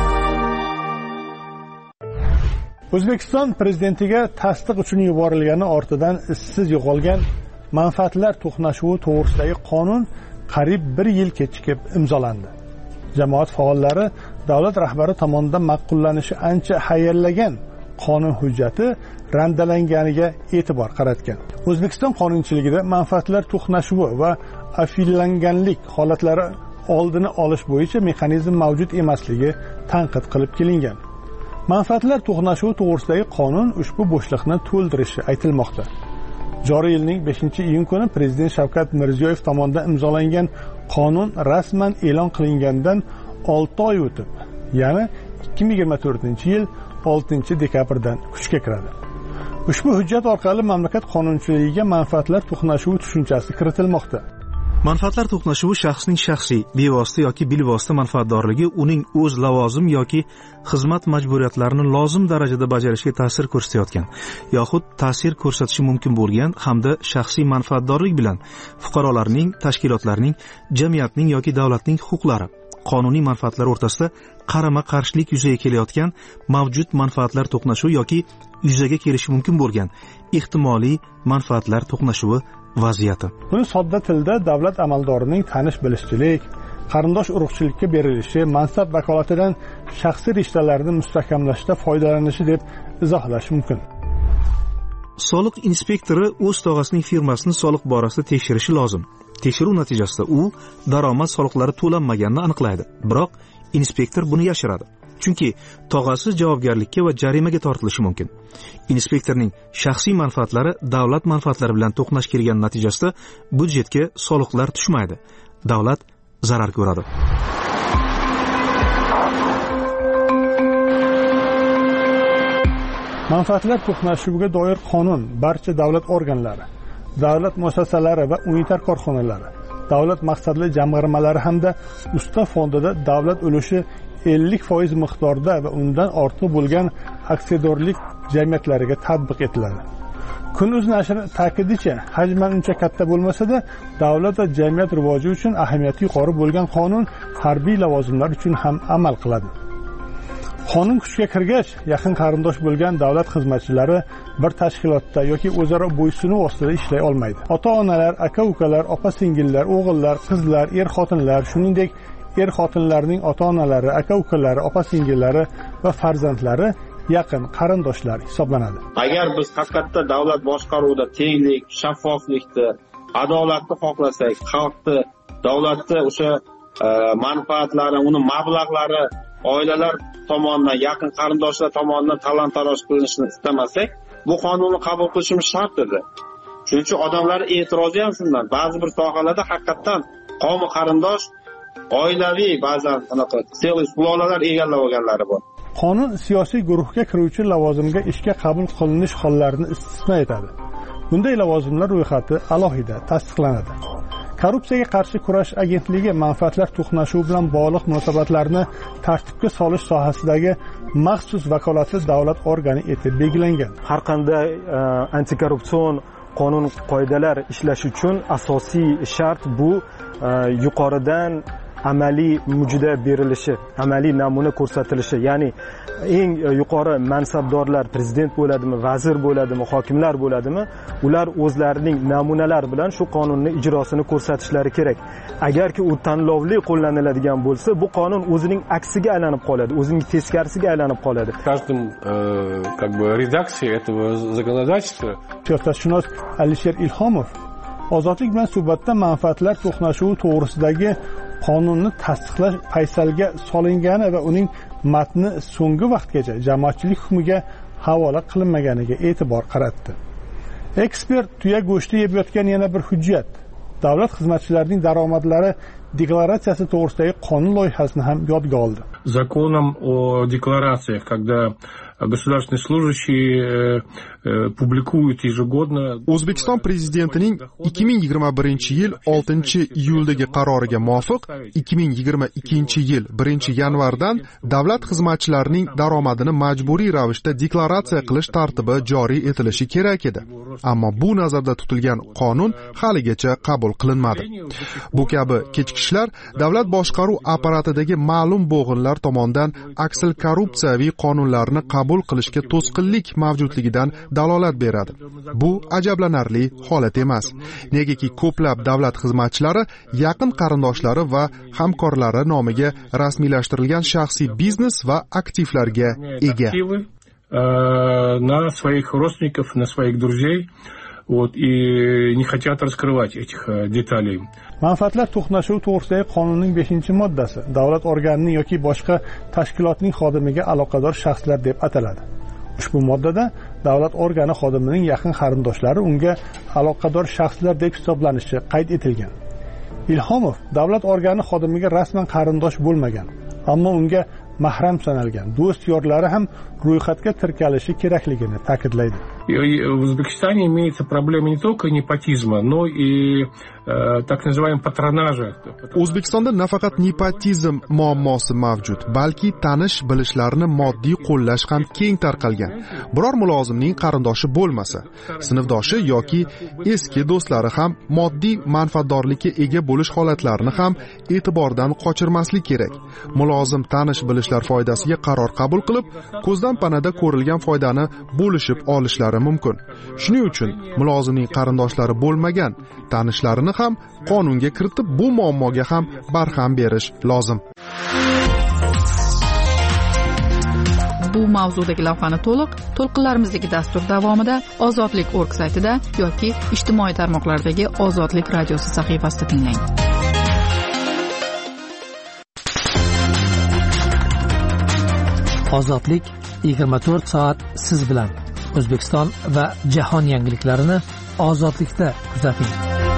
O'zbekiston prezidentiga tasdiq uchun yuborilgani ortidan izsiz yo'qolgan manfaatlar to'qnashuvi to'g'risidagi qonun qariyb 1 yil kechikib imzolandi. Jamoat faollari davlat rahbari tomonidan ma'qullanishi ancha hayallagan qonun hujjati randalanganiga e'tibor qaratgan. O'zbekiston qonunchiligida manfaatlar to'qnashuvi va afillanganlik holatlari oldini olish bo'yicha mexanizm mavjud emasligi tanqid qilib kelingan. Manfaatlar to'qnashuvi to'g'risidagi qonun ushbu bo'shliqni to'ldirishi aytilmoqda. Joriy yilning 5-iyun kuni Prezident Shavkat Mirziyoyev tomonidan imzolangan qonun rasman e'lon qilingandan 6 oy o'tib, ya'ni 2024-yil 6-dekabrdan kuchga kiradi. Ushbu hujjat orqali mamlakat qonunchiligiga manfaatlar to'qnashuvi tushunchasi kiritilmoqda. Manfaatlar to'qnashuvi shaxsning shaxsiy, bevosita yoki bilvosita manfaatdorligi uning o'z lavozim yoki xizmat majburiyatlarini lozim darajada bajarishiga ta'sir ko'rsatayotgan yoxud ta'sir ko'rsatishi mumkin bo'lgan hamda shaxsiy manfaatdorlik bilan fuqarolarning, tashkilotlarning, jamiyatning yoki davlatning huquqlari, qonuniy manfaatlar o'rtasida qarama-qarshilik yuzaga kelayotgan mavjud manfaatlar to'qnashuvi yoki yuzaga kelishi mumkin bo'lgan ehtimoliy manfaatlar to'qnashuvi vaziyati. Buni sodda tilda davlat amaldorining tanish-bilishchilik, qarindosh urug'chilikka berilishi, mansab vakolatidan shaxsiy rishtalarni mustahkamlashda foydalanishi deb izohlash mumkin. Soliq inspektori o'z tog'asining firmasini soliq borasida tekshirishi lozim. Tekshiruv natijasida u daromad soliqlari to'lanmaganini aniqlaydi. Biroq inspektor buni yashiradi. chunki tog'asi javobgarlikka va jarimaga tortilishi mumkin. Inspektorning shaxsiy manfaatlari davlat manfaatlari bilan to'qnash kelgan natijasida byudjetga soliqlar tushmaydi. Davlat zarar ko'radi. Manfaatlar to'qnashuviga doir qonun barcha davlat organlari, davlat muassasalari va unitar korxonalari, davlat maqsadli jamg'armalari hamda usta fondida davlat ulushi 50% miqdorda va undan ortiq bo'lgan aksiyadorlik jamiyatlariga tatbiq etiladi. Kun.uz nashri ta'kidicha, hajman uncha katta bo'lmasa-da, davlat va jamiyat rivoji uchun ahamiyati yuqori bo'lgan qonun harbiy lavozimlar uchun ham amal qiladi. Qonun kuchga kirgach, yaqin qarindosh bo'lgan davlat xizmatchilari bir tashkilotda yoki o'zaro bo'ysunuv ostida ishlay olmaydi. Ota-onalar, aka-ukalar, opa-singillar, o'g'illar, qizlar, er-xotinlar, shuningdek er-xotinlarning ota-onalari, aka-ukalari, opa-singillari va farzandlari yaqin qarindoshlar hisoblanadi. Agar biz haqiqatda davlat boshqaruvida tenglik, shaffoflikni, adolatni xohlasak, xalqni, davlatni o'sha manfaatlari, uni mablag'lari oilalar tomonidan, yaqin qarindoshlar tomonidan talon-taroj qilinishini istamasak, bu qonunni qabul qilishimiz shart edi. Shuning uchun odamlar e'tirozi ham shundan. Ba'zi bir sohalarda haqiqatan qavmi qarindosh, oilaviy ba'zan anaqa self loyihalar egallab olganlari bor. Qonun siyosiy guruhga kiruvchi lavozimga ishga qabul qilinish hollarini istisno etadi. Bunday lavozimlar ro'yxati alohida tasdiqlanadi. Korrupsiyaga qarshi kurash agentligi manfaatlar to'qnashuvi bilan bog'liq munosabatlarni tartibga solish sohasidagi maxsus vakolatli davlat organi etib belgilangan. Har qanday antikorrupsion qonun qoidalar ishlash uchun asosiy shart bu yuqoridan amaliy mujda berilishi, amaliy namuna ko'rsatilishi, ya'ni eng yuqori mansabdorlar prezident bo'ladimi, vazir bo'ladimi, hokimlar bo'ladimi, ular o'zlarining namunalar bilan shu qonunni ijrosini ko'rsatishlari kerak. Agarki u tanlovli qo'llaniladigan bo'lsa, bu qonun o'zining aksiga aylanib qoladi, o'zining teskarisiga aylanib qoladi. Каждым как бы редакции этого законодательства siyosatshunos Alisher Ilhomov Ozodlik bilan suhbatda manfaatlar to'qnashuvi to'g'risidagi qonunni tasdiqlash paysalga solingani va uning matni so'nggi vaqtgacha jamoatchilik hukmiga havola qilinmaganiga e'tibor qaratdi. Ekspert tuya go'shti yeb yotgan yana bir hujjat, davlat xizmatchilarining daromadlari deklaratsiyasi to'g'risidagi qonun loyihasini ham yodga oldi. Законом о декларациях, когда государственные служащие publikуют ежегодно. O'zbekiston prezidentining 2021-yil 6-iyuldagi qaroriga muvofiq 2022-yil 1-yanvardan davlat xizmatchilarining daromadini majburiy ravishda deklaratsiya qilish tartibi joriy etilishi kerak edi. Ammo bu nazarda tutilgan qonun haligacha qabul qilinmadi. Bu kabi kechikishlar davlat boshqaruv apparatidagi ma'lum bo'g'inlar tomonidan aksil korrupsiyaviy qonunlarni qabul qilishga to'sqinlik mavjudligidan dalolat beradi. Bu ajablanarli holat emas. Negaki ko'plab davlat xizmatchilari yaqin qarindoshlari va hamkorlari nomiga rasmiylashtirilgan shaxsiy biznes va aktivlarga ega. На своих родственников, на своих друзей, и не хотят раскрывать этих деталей. Manfaatlar to'qnashuvi to'g'risidagi qonunning 5-moddasi davlat organining yoki boshqa tashkilotning xodimiga aloqador shaxslar deb ataladi. Ushbu moddada davlat organi xodimining yaqin qarindoshlari unga aloqador shaxslar deb hisoblanishi qayd etilgan. Ilhomov davlat organi xodimiga rasman qarindosh bo'lmagan, ammo unga mahram sanalgan do'st yorlari ham ro'yxatga tirkalishi kerakligini ta'kidlaydi. В Узбекистане имеется проблема не только непотизма, но и так называемого патронажа. O'zbekistonda nafaqat nepotizm muammosi mavjud, balki tanish bilishlarni moddiy qo'llash ham keng tarqalgan. Biror mulozimning qarindoshi bo'lmasa, sinfdoshi yoki eski do'stlari ham moddiy manfaatdorlikka ega bo'lish holatlarini ham e'tibordan qochirmaslik kerak. Mulozim tanish bilishlar foydasiga qaror qabul qilib, ko'zdan panada ko'rilgan foydani bo'lishib olishlari mumkin. Shuning uchun mulozimning qarindoshlari bo'lmagan tanishlarini ham qonunga kiritib, bu muammoga ham barham berish lozim. Bu mavzudagi lavhani to'lqinlarimizdagi dastur davomida ozodlik.org saytida yoki ijtimoiy tarmoqlardagi Ozodlik radiosi sahifasida tinglang. Ozodlik 24 soat siz bilan. O'zbekiston va jahon yangiliklarini ozodlikda kuzating.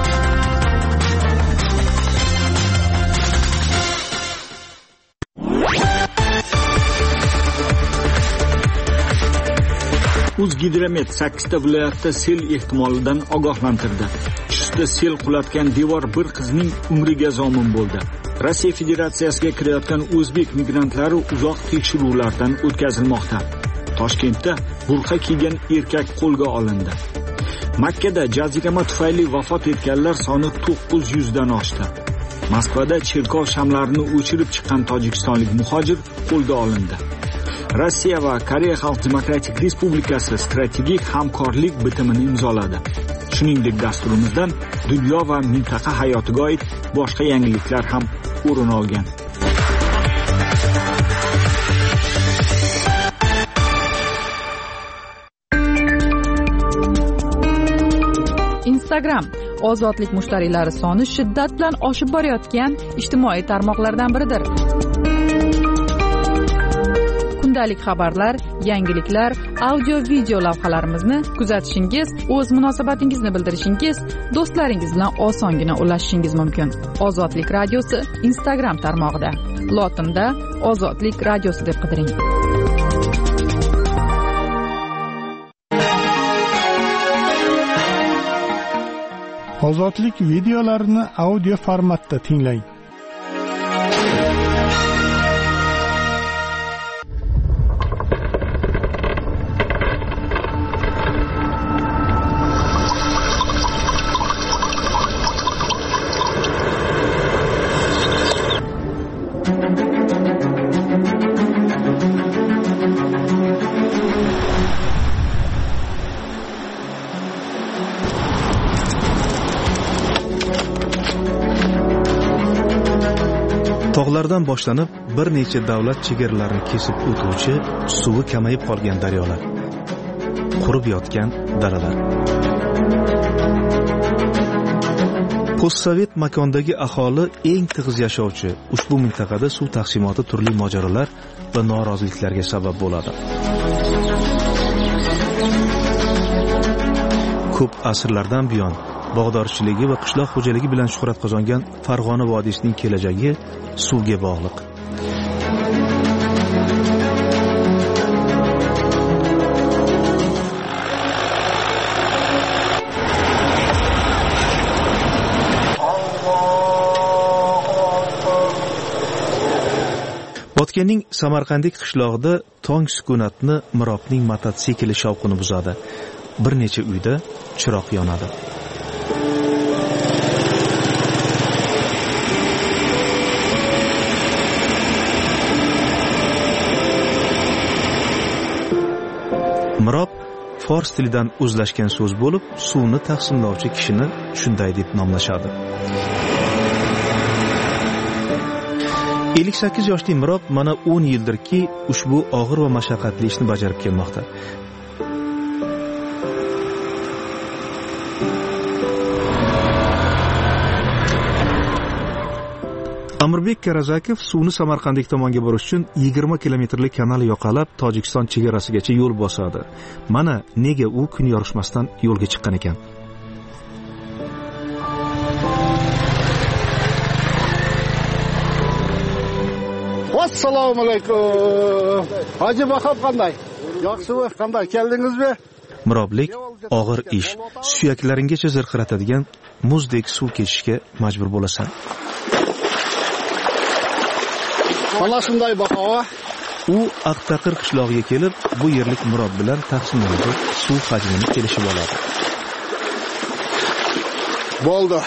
O'zgidromet 8 ta viloyatda sel ehtimolidan ogohlantirdi. Chustda sel qulatgan devor bir qizning umriga zomin bo'ldi. Rossiya Federatsiyasiga kirayotgan o'zbek migrantlari uzoq tekshiruvlardan o'tkazilmoqda. Toshkentda burqa kiygan erkak qo'lga olindi. Makkada jazirama tufayli vafot etganlar soni 900 dan oshdi. Moskvada cherkov shamlarini o'chirib chiqqan tojikistonlik muhojir qo'lga olindi. Rossiya va Koreya Xalq Demokratik Respublikasi strategik hamkorlik bitimini imzoladi. Shuningdek, dasturimizdan dunyo va mintaqa hayotiga oid boshqa yangiliklar ham o'rin olgan. Instagram ozodlik mushtariylari soni shiddat bilan oshib borayotgan ijtimoiy tarmoqlardan biridir. Kundalik xabarlar, yangiliklar, audio-video lavhalarimizni kuzatishingiz, o'z munosabatingizni bildirishingiz, do'stlaringiz bilan osongina ulashishingiz mumkin. Ozodlik radiosi Instagram tarmog'ida. Lotinda Ozodlik radiosi deb qidiring. Ozodlik videolarini audio formatda tinglang. Tog'lardan boshlanib bir necha davlat chegaralarini kesib o'tuvchi suvi kamayib qolgan daryolar, qurib yotgan dalalar. Postsovet makondagi aholi eng tig'iz yashovchi ushbu mintaqada suv taqsimoti turli mojarolar va noroziliklarga sabab bo'ladi. Ko'p asrlardan buyon bog'dorchiligi va qishloq xo'jaligi bilan shuhrat qozongan Farg'ona vodiysining kelajagi suvga bog'liq. Botkenning Samarqandik qishlog'ida tong sukunatni Mirobning mototsikli shovqini buzadi. Bir necha uyda chiroq yonadi. Mirob fors tilidan o'zlashgan so'z bo'lib, suvni taqsimlovchi kishini shunday deb nomlashadi. 58 yoshli Mirob mana 10 yildirki ushbu og'ir va mashaqqatli ishni bajarib kelmoqda. Amirbek Karazakov suvni Samarqandlik tomonga borish uchun 20 kilometrlik kanal yoqalab Tojikiston chegarasigacha yo'l bosadi. Mana nega u kun yorishmasdan yo'lga chiqqan ekan. Assalomu alaykum. Hoji Bahob qanday? Yaxshimi? Qanday keldingizmi? Miroblik og'ir ish. Suyaklaringgacha zirqiratadigan muzdek suv kechishga majbur bo'lasan. Mana shunday Bahob. U Aqtaqir qishlog'iga kelib, bu yerlik Mirob bilan taqsimlanib, suv hajmini kelishib oladi. Bo'ldi.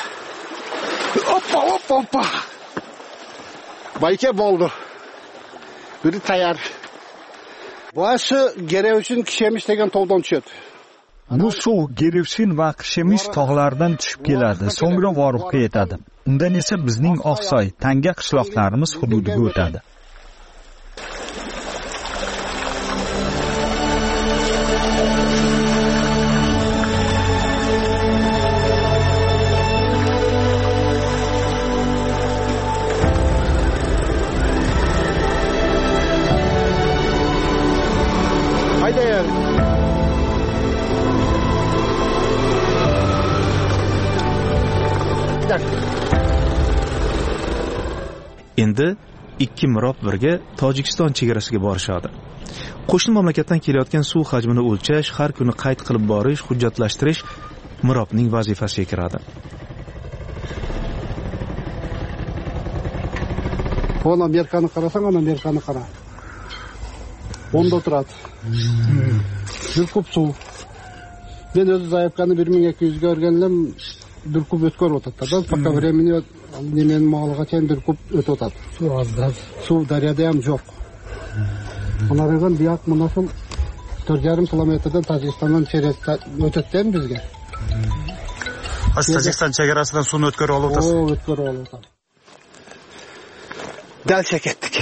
Hoppa. Bayka bo'ldi. Biri tayyor. Boshi Gerevshin Kishemish degan tog'dan tushadi. Bu suv Gerevshin va Kishemish tog'laridan tushib keladi, so'ngra Voruqqa yetadi. Undan esa bizning Oqsoy, Tanga qishloqlarimiz hududiga o'tadi. Endi ikki mirob birga Tojikiston chegarasiga borishadi. Qo'shni mamlakatdan kelayotgan suv hajmini o'lchash, har kuni qayd qilib borish, hujjatlashtirish mirobning vazifasiga kiradi. Ona Amerikani qarasang, ana Amerikani qara. Onda turadi. Bir kub suv. Ben o'zi Zayevkani 1200 ga o'rgandim, bir kub o'tkir o'tadi. Пока времени nemen moliga chayn bir kub o'tadi. Suv ozdan. Suv daryoda ham yo'q. Ulardan buyoq munosib 4,5 kilometrdan Tojikistondan o'tadi bizga. Tojikiston chegarasidan suvni o'tkir olib o'tasiz. O'tkir olib o'tadi. Dalcha ketdik.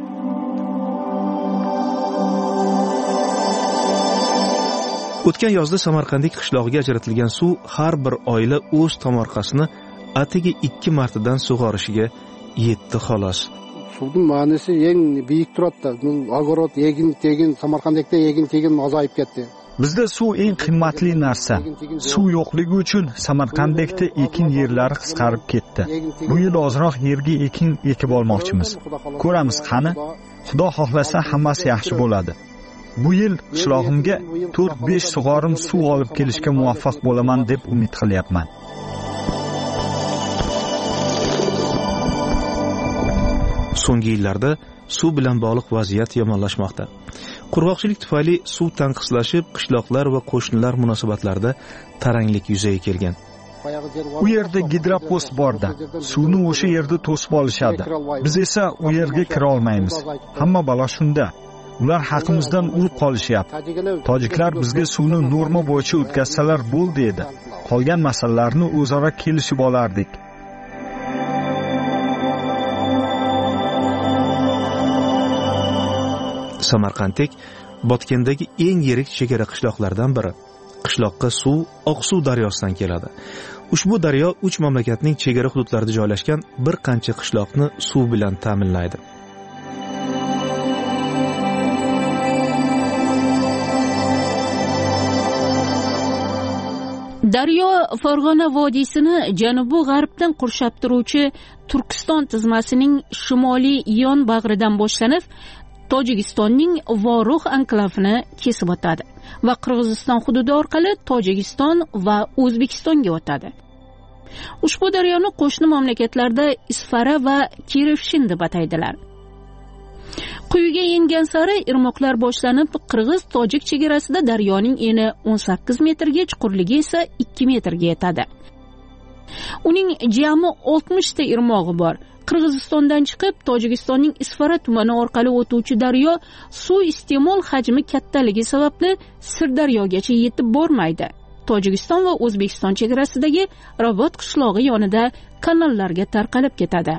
O'tgan yozda Samarqandlik qishlog'iga ajratilgan suv har bir oila o'z tomorqasini atigi 2 martadan sug'orishiga yetdi xolos. Suvning ma'nosi eng buyuk turadi. Og'orot, tegin Samarqandda tegin ozayib ketdi. Bizda suv eng qimmatli narsa. Suv yo'qligi uchun Samarqandda ekin yerlari qisqarib ketdi. Bu yil ozroq yerga ekin ekib olmoqchimiz. Ko'ramiz qani. Xudo xohlasa hammasi yaxshi bo'ladi. Bu yil qishlog'imga 4-5 sug'orim suv olib kelishga muvaffaq bo'laman deb umid qilyapman. So'nggi yillarda suv bilan bog'liq vaziyat yomonlashmoqda. Qurg'oqchilik tufayli suv tanqislashib, qishloqlar va qo'shnilar munosabatlarida taranglik yuzaga kelgan. U yerda gidropost borda. Suvni o'sha yerda to'sib olishadi. Biz esa u yerga kira olmaymiz. Hamma balo shunda. Ular haqimizdan urib qolishyapti. Tojiklar bizga suvni norma bo'yicha o'tkazsalar bo'ldi edi. Qolgan masalalarni o'zaro kelishib olardik. Samarqandlik Botkendagi eng yirik chegara qishloqlardan biri. Qishloqqa suv Oqsuv daryosidan keladi. Ushbu daryo 3 mamlakatning chegara hududlarida joylashgan bir qancha qishloqni suv bilan ta'minlaydi. Daryo Farg'ona vodiysini janubi g'arbdan qurshab turuvchi Turkiston tizmasining shimoliy yon bag'ridan boshlanib, Tojikistonning Voruh anklavini kesib o'tadi va Qirg'iziston hududi orqali Tojikiston va O'zbekistonga o'tadi. Ushbu daryoni qo'shni mamlakatlarda Isfara va Kirevshin deb ataydilar. Quyiga yengan sari irmoqlar boshlanib, Qirg'iz-Tojik chegarasida daryoning eni 18 metrga, chuqurligi esa 2 metrga yetadi. Uning jami 60 ta irmog'i bor. Qirg'izistondan chiqib, Tojikistonning Isfara tumani orqali o'tuvchi daryo suv iste'mol hajmi kattaligi sababli Sirdaryogacha yetib bormaydi. Tojikiston va O'zbekiston chegarasidagi Rabot qishlog'i yonida kanallarga tarqalib ketadi.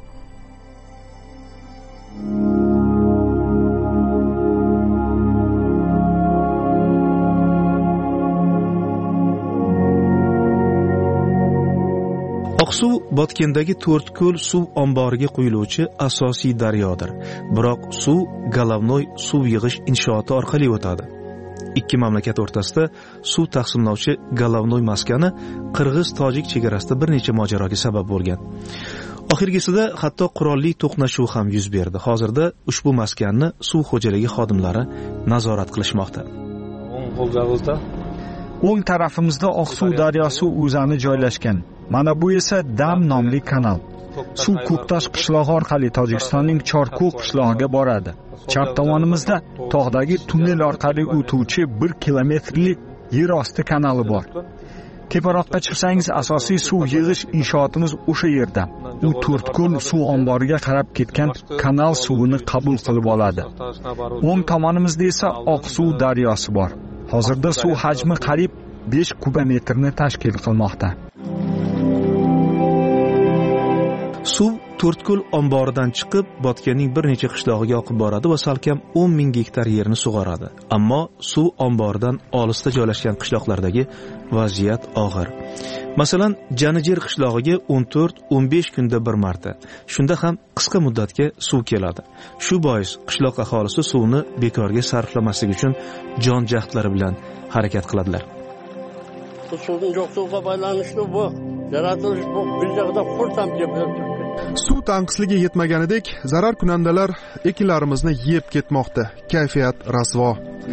Oqsuv Botkendagi 4 ko'l suv omboriga quyiluvchi asosiy daryodir. Biroq suv Galavnoy suv yig'ish inshooti orqali o'tadi. Ikki mamlakat o'rtasida suv taqsimlovchi Galavnoy maskani Qirg'iz-Tojik chegarasida bir necha mojaroga sabab bo'lgan. Oxirgisida hatto qurolli to'qnashuv ham yuz berdi. Hozirda ushbu maskanni suv xo'jaligi xodimlari nazorat qilishmoqda. O'ng tarafimizda Oqsuv daryosi o'zani joylashgan. Mana bu esa Dam nomli kanal. Suv Ko'ktosh qishlog'i orqali Tojikistonning Chorko'q qishlog'iga boradi. Chap tomonimizda tog'dagi tunnel orqali o'tuvchi 1 kilometrlik yer osti kanali bor. Teparoqqa chiqsangiz asosiy suv yig'ish inshootimiz o'sha yerda. U 4 ko'l suv omboriga qarab ketgan kanal suvini qabul qilib oladi. O'ng tomonimizda esa Oqsuv daryosi bor. Hozirda suv hajmi qariyb 5 kubometrni tashkil qilmoqda. Suv To'rtko'l omboridan chiqib, Botkenning bir necha qishlog'iga oqib boradi va salkam 10 ming gektar yerni sug'oradi. Ammo suv omboridan olisda joylashgan qishloqlardagi vaziyat og'ir. Masalan, Janijer qishlog'iga 14-15 kunda bir marta, shunda ham qisqa muddatga suv keladi. Shu bois qishloq aholisi suvni bekorga sarflamaslik uchun jon jahdlari bilan harakat qiladilar. Suvning yo'qligiga baylanishli bu yaratilish bu bir joyda xursand deb turibdi. Suv tanqisligi yetmaganidek zarar kunandalar ekinlarimizni yeb ketmoqda. Kayfiyat rasvo.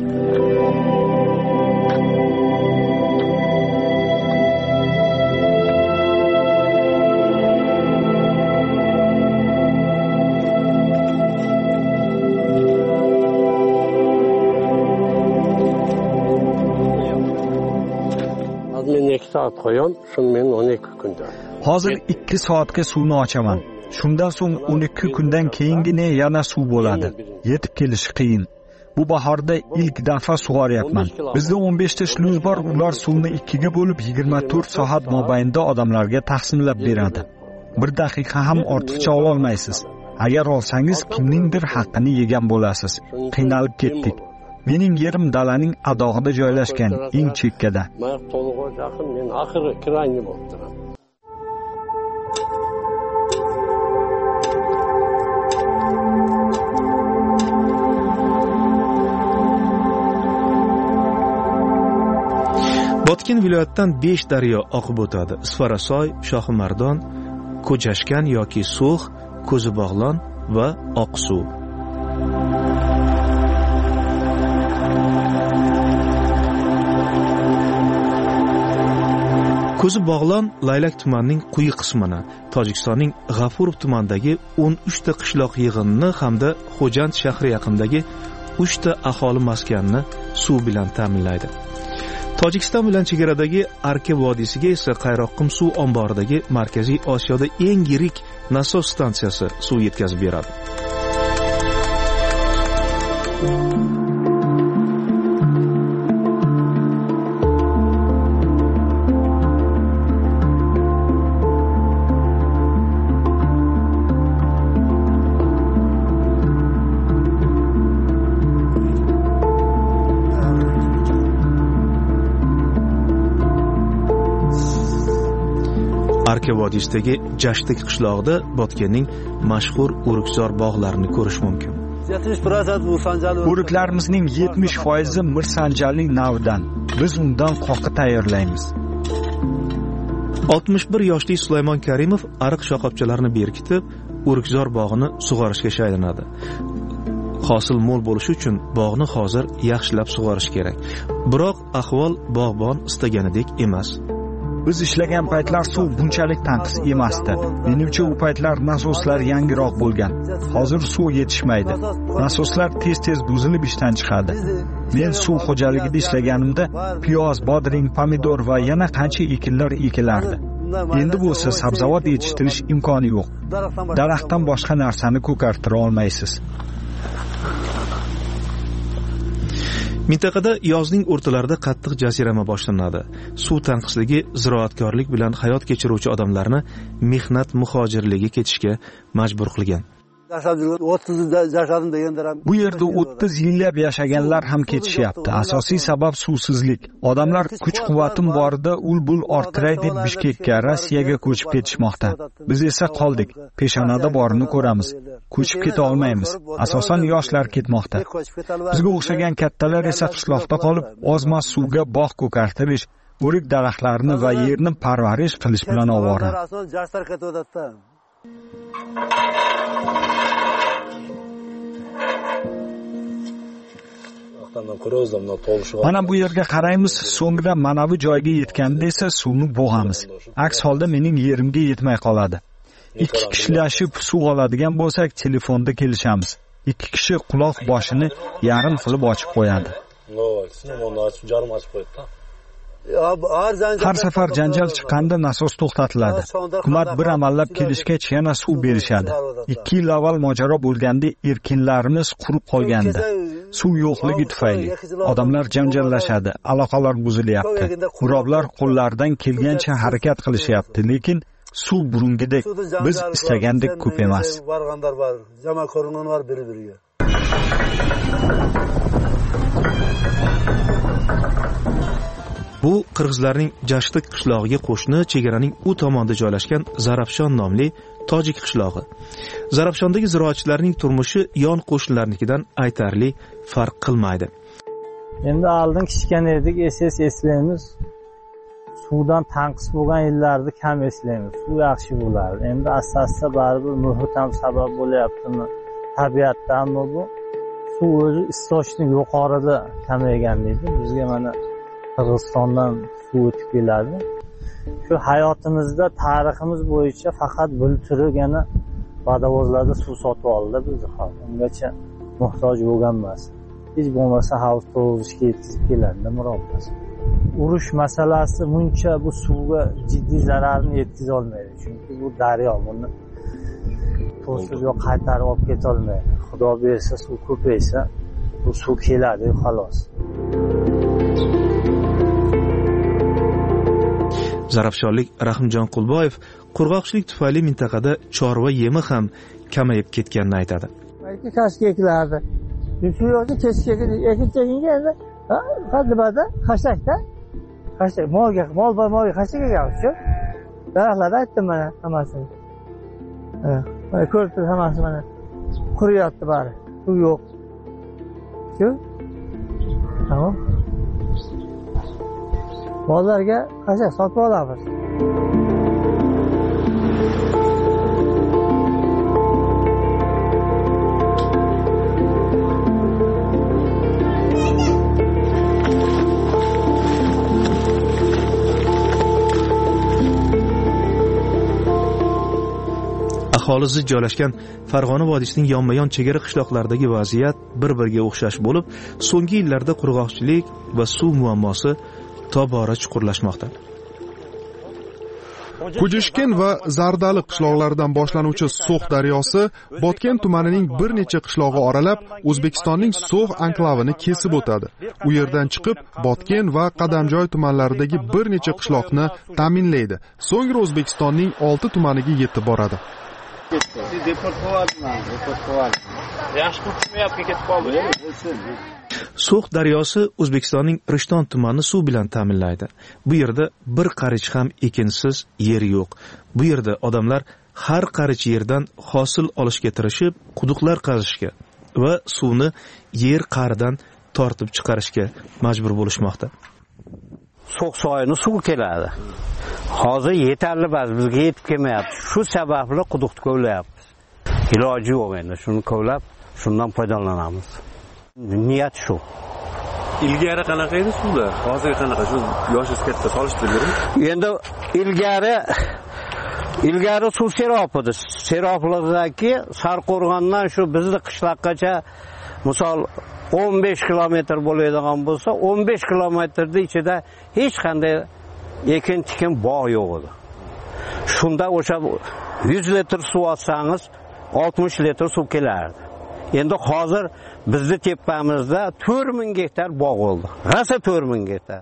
Men 2 soat qo'yam, shuni men 12 kunda. Hozir 2 soatga suvni ochaman. Shundan so'ng 12 kundan keyingina yana suv bo'ladi. Yetib kelish qiyin. Bu bahorda ilk daf'a sug'oryapman. Bizda 15 ta shluz bor, ular suvni 2 ga bo'lib 24 soat mobaynida odamlarga taqsimlab beradi. 1 daqiqa ham ortiqcha ola olmaysiz. Agar olsangiz kimningdir haqqini yegan bo'lasiz. Qiynalib ketdik. Mening yerim dalaning adog'ida joylashgan, eng chekkada. Men to'lig'iga yaqin, men oxiri krayni bo'lib turaman. Botken viloyatidan 5 daryo oqib o'tadi. Isfarasoy, Shohimardon, Ko'jashkan yoki So'x, Ko'zibog'lon va Oqsuv. Ko'zibog'lon Laylak tumanining quyi qismini, Tojikistonning G'afurov tumanidagi 13 ta qishloq yig'inini hamda Xo'jand shahri yaqinidagi 3 ta aholi maskanini suv bilan ta'minlaydi. Tojikiston bilan chegaradagi Arka vodiysiga esa Qayroqqum suv omboridagi Markaziy Osiyoda eng yirik nasos stansiyasi suv yetkazib beradi. Arka vodiysidagi Jashtik qishlog'ida Botkenning mashhur o'rikzor bog'larini ko'rish mumkin. O'riklarimizning 70% mirsanjalli navidan. Biz undan qoqi tayyorlaymiz. 61 yoshli Sulaymon Karimov ariq shoxobchalarini berkitib, o'rikzor bog'ini sug'orishga shaylanadi. Hosil mo'l bo'lishi uchun bog'ni hozir yaxshilab sug'orish kerak. Biroq ahvol bog'bon istaganidek emas. Biz ishlagan paytlar suv bunchalik tanqis emasdi. Menimcha u paytlar nasoslar yangiroq bo'lgan. Hozir suv yetishmaydi. Nasoslar tez-tez buzilib ishdan chiqadi. Men suv xo'jaligida ishlaganimda piyoz, bodring, pomidor va yana qancha ekinlar ekilardi. Endi bo'lsa sabzavot yetishtirish imkoni yo'q. Daraxtdan boshqa narsani ko'kartira olmaysiz. Mintaqada yozning o'rtalarida qattiq jazirama boshlanadi. Suv tanqisligi ziroatkorlik bilan hayot kechiruvchi odamlarni mehnat muhojirligiga ketishga majbur qilgan. Bu yerda 30 yillab yashaganlar ham ketishyapti. Asosiy sabab suvsizlik. Odamlar kuch-quvvatim borida ul-bul orttiray deb Bishkekka, Rossiyaga ko'chib ketishmoqda. Biz esa qoldik. Peshonada borini ko'ramiz. Ko'chib keta olmaymiz. Asosan yoshlar ketmoqda. Bizga o'xshagan kattalar esa qishloqda qolib, ozmas suvga bog' ko'kartirish, o'rik daraxtlarini va yerni parvarish qilish bilan ovora. Mana bu yerga qaraymiz, so'ngra mana bu joyga yetganda esa suvni bo'g'amiz. Aks holda mening yerimga yetmay qoladi. 2 kishilashib suv oladigan bo'lsak, telefonda kelishamiz. 2 kishi quloq boshini yarim qilib ochib qo'yadi. Har safar janjal chiqqanda nasos to'xtatiladi. Hukumat bir amallab kelishgach yana suv berishadi. 2 yil avval mojaro bo'lganda erkinlarimiz qurib qolgandi. Suv yo'qligi tufayli odamlar janjallashadi, aloqalar buzilyapti. Muroblar qo'llaridan kelgancha harakat qilishyapti, lekin suv burungidek biz istagandek ko'p emas. Bu qirg'izlarning Jashtik qishlog'iga qo'shni chegaraning u tomonda joylashgan Zarafshon nomli tojik qishlog'i. Zarafshondagi ziroatchilarning turmushi yon qo'shnilarnikidan aytarli farq qilmaydi. Endi oldin kichkina edik, eslaymiz. suvdan tanqis bo'lgan yillarni kam eslaymiz. Suv yaxshi bo'lardi. Endi asta-asta baribir muhit ham sabab bo'lyaptimi? Tabiatda hamma bu suv o'zi istoshlik yuqorida kamaygan deydi. Bizga mana Qirg'izistondan suv o'tib keladi. Shu hayotimizda tariximiz bo'yicha faqat bulturigina vodovozlarda suv sotib oldi bizni xalq. Ungacha muhtoj bo'lgan emas. Hech bo'lmasa havuz to'g'izishga yetkazib keladi, murobbas. Urush masalasi muncha bu suvga jiddiy zararni yetkaza olmaydi. Chunki bu daryo, buni to'sib yo qaytarib olib keta olmaydi. Xudo bersa suv ko'paysa, bu suv keladi, xolos. Zarafshonlik Rahimjon Qulboyev qurg'oqchilik tufayli mintaqada chorva yemi ham kamayib ketganini aytadi. Balki kashka ekilardi. Shu yo'lda kechga ekinchaginganda qadimada xashakda xashak molga xashak ekanmiz-ku. Daraxtlarda aytdim mana hammasini. Mana ko'rib hammasi mana quriyapti bari. Suv yo'q. Shu. Tamam. Mollarga xashak sotib olamiz. Aholi zich joylashgan Farg'ona vodiysining yonma-yon chegara qishloqlaridagi vaziyat bir-biriga o'xshash bo'lib, so'nggi yillarda qurg'oqchilik va suv muammosi tobora chuqurlashmoqda. Kujishkin va Zardali qishloqlaridan boshlanuvchi So'x daryosi Botken tumanining bir necha qishlog'i oralab O'zbekistonning So'x anklavini kesib o'tadi. U yerdan chiqib Botken va Qadamjoy tumanlaridagi bir necha qishloqni ta'minlaydi. So'ngra O'zbekistonning 6 tumaniga yetib boradi. So'x daryosi O'zbekistonning Rishton tumanini suv bilan ta'minlaydi. Bu yerda bir qarich ham ekinsiz yer yo'q. Bu yerda odamlar har qarich yerdan hosil olishga tirishib, quduqlar qazishga va suvni yer qa'ridan tortib chiqarishga majbur bo'lishmoqda. So'x soyini suv keladi. Hozir yetarli emas, bizga yetib kelmayapti. Shu sababli quduqni kovlayapmiz. Iloji yo'q endi, shuni kovlab, shundan foydalanamiz. Niyat shu. Ilgari qanaqa edi suvlar? Hozir qanaqa? Shu yoshingiz katta solishtirib bering. Endi ilgari suv serob edi. Seroblardagi Sarqo'rg'ondan shu bizni qishloqqacha misol 15 kilometr bo'ladigan bo'lsa, 15 kilometrda ichida hech qanday ekin-tikin bog' yo'q edi. Shunda o'sha 100 litr suv olsangiz 60 litr suv kelardi. Endi hozir bizni tepamizda 4000 gektar bog' bo'ldi. Rasa 4000 gektar.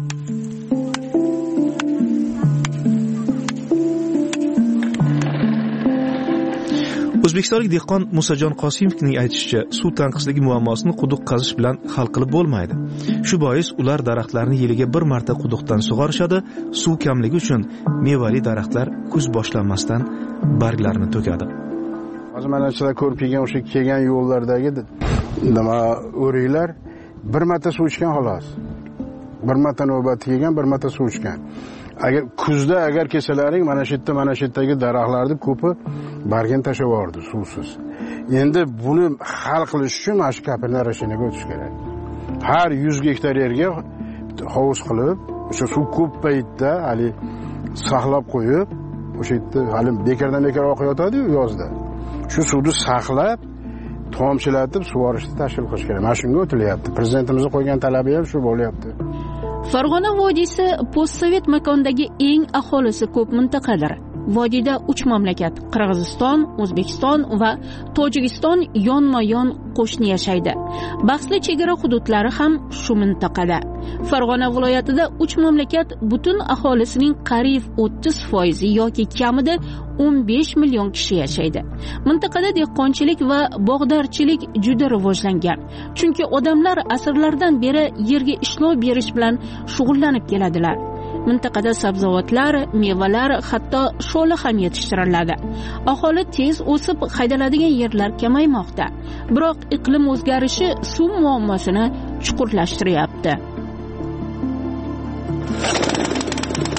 O'zbekistonlik dehqon Musajon Qosimovning aytishicha, suv tanqisligi muammosini quduq qazish bilan hal qilib bo'lmaydi. Shu bois ular daraxtlarni yiliga bir marta quduqdan sug'orishadi. Suv kamligi uchun mevali daraxtlar kuz boshlanmasdan barglarini to'kadi. Hozir mana sizlar ko'rib kelgan yo'llardagi nima o'riklar bir marta suv ichgan xolos. Bir marta navbati kelgan, bir marta suv ichgan. Agar kuzda agar kelsalaring mana shu yerdagi daraxtlarning ko'pi bargini tashlab yubordi suvsiz. Endi buni hal qilish uchun mana shu kapillar rashinaga o'tish kerak. Har 100 gektar yerga hovuz qilib, o'sha suv ko'p paytda hali saqlab qo'yib, o'sha yerda hali bekardan bekar oqayotadi-yu yozda. Shu suvni saqlab, tomchilatib sug'orishni tashkil qilish kerak. Mana shunga o'tilyapti. Prezidentimizning qo'ygan talabi ham shu bo'lyapti. Farg'ona vodiysi postsovet makondagi eng aholisi ko'p mintaqadir. Vodiyda 3 mamlakat Qirg'iziston, O'zbekiston va Tojikiston yonma-yon qo'shni yashaydi. Bahsli chegara hududlari ham shu mintaqada. Farg'ona viloyatida 3 mamlakat butun aholisining qariyb 30% yoki kamida 15 million kishi yashaydi. Mintaqada dehqonchilik va bog'dorchilik juda rivojlangan. Chunki odamlar asrlardan beri yerga ishlov berish bilan shug'ullanib keladilar. Mintaqada sabzavotlar, mevalar, hatto sho'la ham yetishtiriladi. Aholi tez o'sib haydaladigan yerlar kamaymoqda. Biroq iqlim o'zgarishi suv muammosini chuqurlashtiryapti.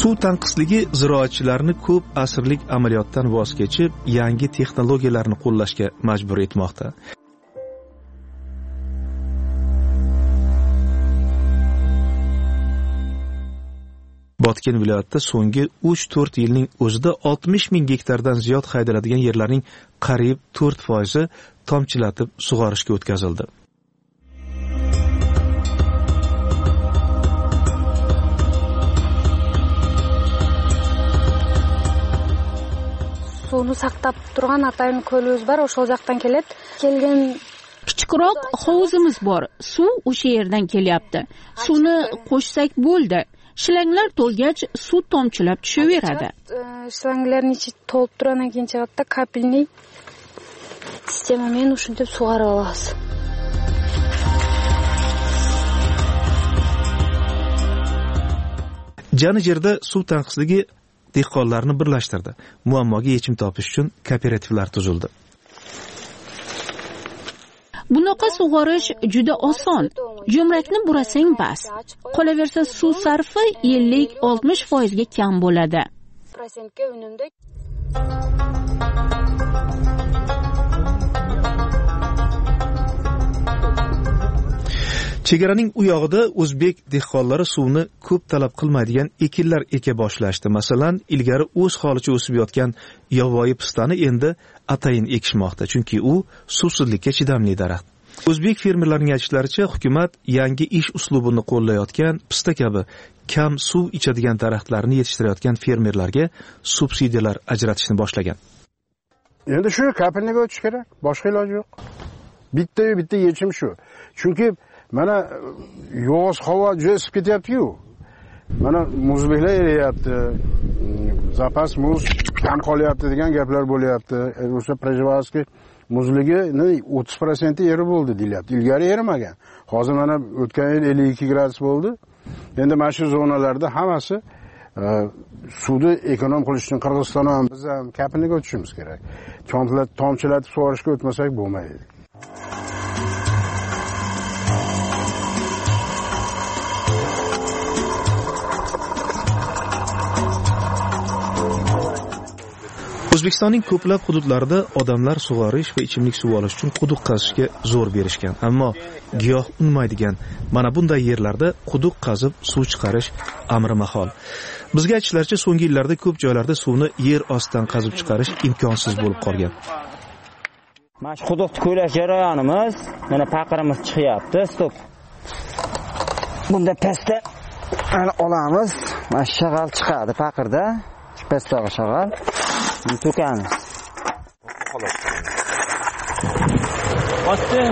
Suv tanqisligi ziroatchilarni ko'p asrlik amaliyotdan voz kechib, yangi texnologiyalarni qo'llashga majbur etmoqda. Botken viloyatida so'nggi 3-4 yilning o'zida 60 ming gektardan ziyod haydaladigan yerlarning qariyb 4% tomchilatib sug'orishga o'tkazildi. Suvni saqlab turgan atayin ko'limiz bor, o'sha yoqdan keladi. Kelgan kichikroq hovuzimiz bor. Suv o'sha yerdan kelyapti. Suvni qo'shsak bo'ldi. Shlanglar to'lgach, suv tomchilab tushaveradi. Shlanglarni ichi to'lib turgandan keyin chiqadi, kapelniy sistemamen shunday sug'arib olasiz. Janijerda suv tanqisligi dehqonlarni birlashtirdi. Muammoga yechim topish uchun kooperativlar tuzildi. Bunaqa sug'orish juda oson. Jo'mrakni burasang bas. Qolaversa suv sarfi 50-60% ga kam bo'ladi. Chegaraning u yog'ida o'zbek dehqonlari suvni ko'p talab qilmaydigan ekinlar eka boshlashdi. Masalan, ilgari o'z holicha o'sib yotgan yovvoyi pistani endi atayin ekishmoqda, chunki u suvsizlikka chidamli daraxt. O'zbek fermerlarining aytishlaricha, hukumat yangi ish uslubini qo'llayotgan pista kabi kam suv ichadigan daraxtlarni yetishtirayotgan fermerlarga subsidiyalar ajratishni boshlagan. Endi shu kapelniga o'tish kerak, boshqa iloji yo'q. Bitta yechim shu. Chunki mana yoz havo juda isib ketyapti-ku. Mana muzliklar eriyapti. Zapas muz kam qolyapti degan gaplar bo'lyapti. O'sha Prejvalskiy muzligi 30% eri bo'ldi deyilyapti. Ilgari erimagan. Hozir mana o'tgan yil 52 gradus bo'ldi. Endi mana shu zonalarda hammasi suvni ekonom qilish uchun Qirg'iziston ham biz ham kapelniga o'tishimiz kerak. Tomchilatib sug'orishga o'tmasak bo'lmaydi. O'zbekistonning ko'plab hududlarida odamlar sug'orish va ichimlik suvi olish uchun quduq qazishga zo'r berishgan. Ammo giyoh unmaydigan mana bunday yerlarda quduq qazib suv chiqarish amri mahol. Bizga aytishlaricha, so'nggi yillarda ko'p joylarda suvni yer ostidan qazib chiqarish imkonsiz bo'lib qolgan. Mana shu quduqni ko'lash jarayonimiz, mana paqirimiz chiqyapti, stop. Bunda pastda olamiz, mana shag'al chiqadi paqirda, pastdagi shag'al. To'kamiz. Osti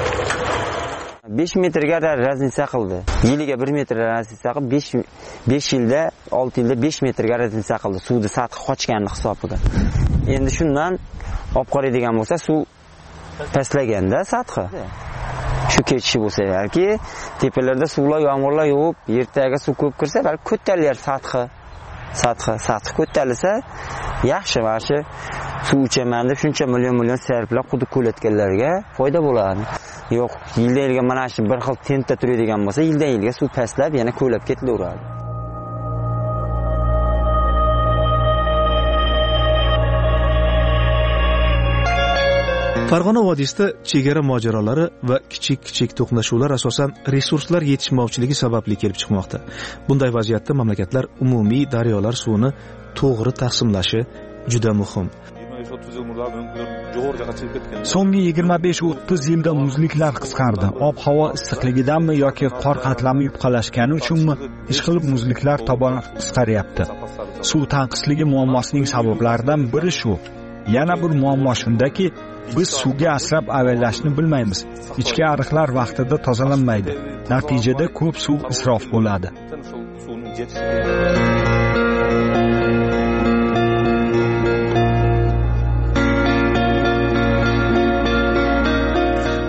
5 metrga raznica qildi. Yiliga 1 metr raznica qilib 5 yilda 6 yilda 5 metrga raznica qildi. Suvni sathi qochganlik hisobiga. Endi shundan olib qaraydigan bo'lsa, suv pastlaganda sathi. Shu kechishi bo'lsa yoki tepalarda suvlar, yomg'irlar yog'ib, ertaga suv ko'p kirsa, balki ko'tarar sathi ko'tarilsa yaxshi, mana shu suv ichaman deb shuncha million sarflab quduq ko'latganlarga foyda bo'ladi. Yo'q, yildan yilga mana shu bir xil tentda turadigan bo'lsa, yildan yilga suv pastlab yana ko'lab ketaveradi. Farg'ona vodiysida chegara mojarolari va kichik to'qnashuvlar asosan resurslar yetishmovchiligi sababli kelib chiqmoqda. Bunday vaziyatda mamlakatlar umumiy daryolar suvini to'g'ri taqsimlashi juda muhim. So'nggi 25-30 yilda muzliklar qisqardi. Ob-havo issiqligidanmi yoki qor qatlami yupqalashgani uchunmi ishqilib muzliklar tobora qisqaryapti. Suv tanqisligi muammosining sabablaridan biri shu. Yana bir muammo shundaki, biz suvga asrab avayllashni bilmaymiz. Ichki ariqlar vaqtida tozalanmaydi. Natijada ko'p suv isrof bo'ladi.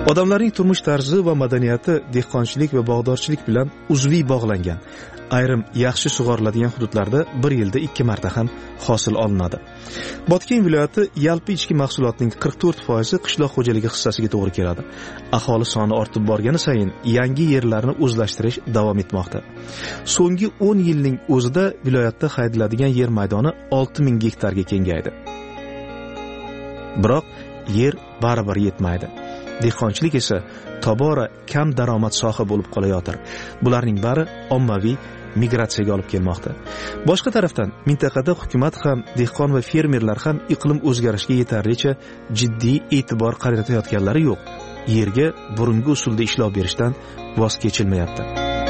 Odamlarning turmush tarzi va madaniyati dehqonchilik va bog'dorchilik bilan uzviy bog'langan. Ayrim yaxshi sug'oriladigan hududlarda bir yilda 2 marta ham hosil olinadi. Botken viloyati yalpi ichki mahsulotning 44% qishloq xo'jaligi hissasiga to'g'ri keladi. Aholi soni ortib borgani sayin yangi yerlarni o'zlashtirish davom etmoqda. So'nggi 10 yilning o'zida viloyatda haydaladigan yer maydoni 6000 gektarga kengaydi. Biroq yer baribir yetmaydi. Dehqonchilik esa tobora kam daromad soha bo'lib qolayotir. Bularning bari ommaviy migratsiyaga olib kelmoqda. Boshqa tarafdan mintaqada hukumat ham, dehqon va fermerlar ham iqlim o'zgarishiga yetarlicha jiddiy e'tibor qaratayotganlari yo'q. Yerga burungi usulda ishlov berishdan voz kechilmayapti.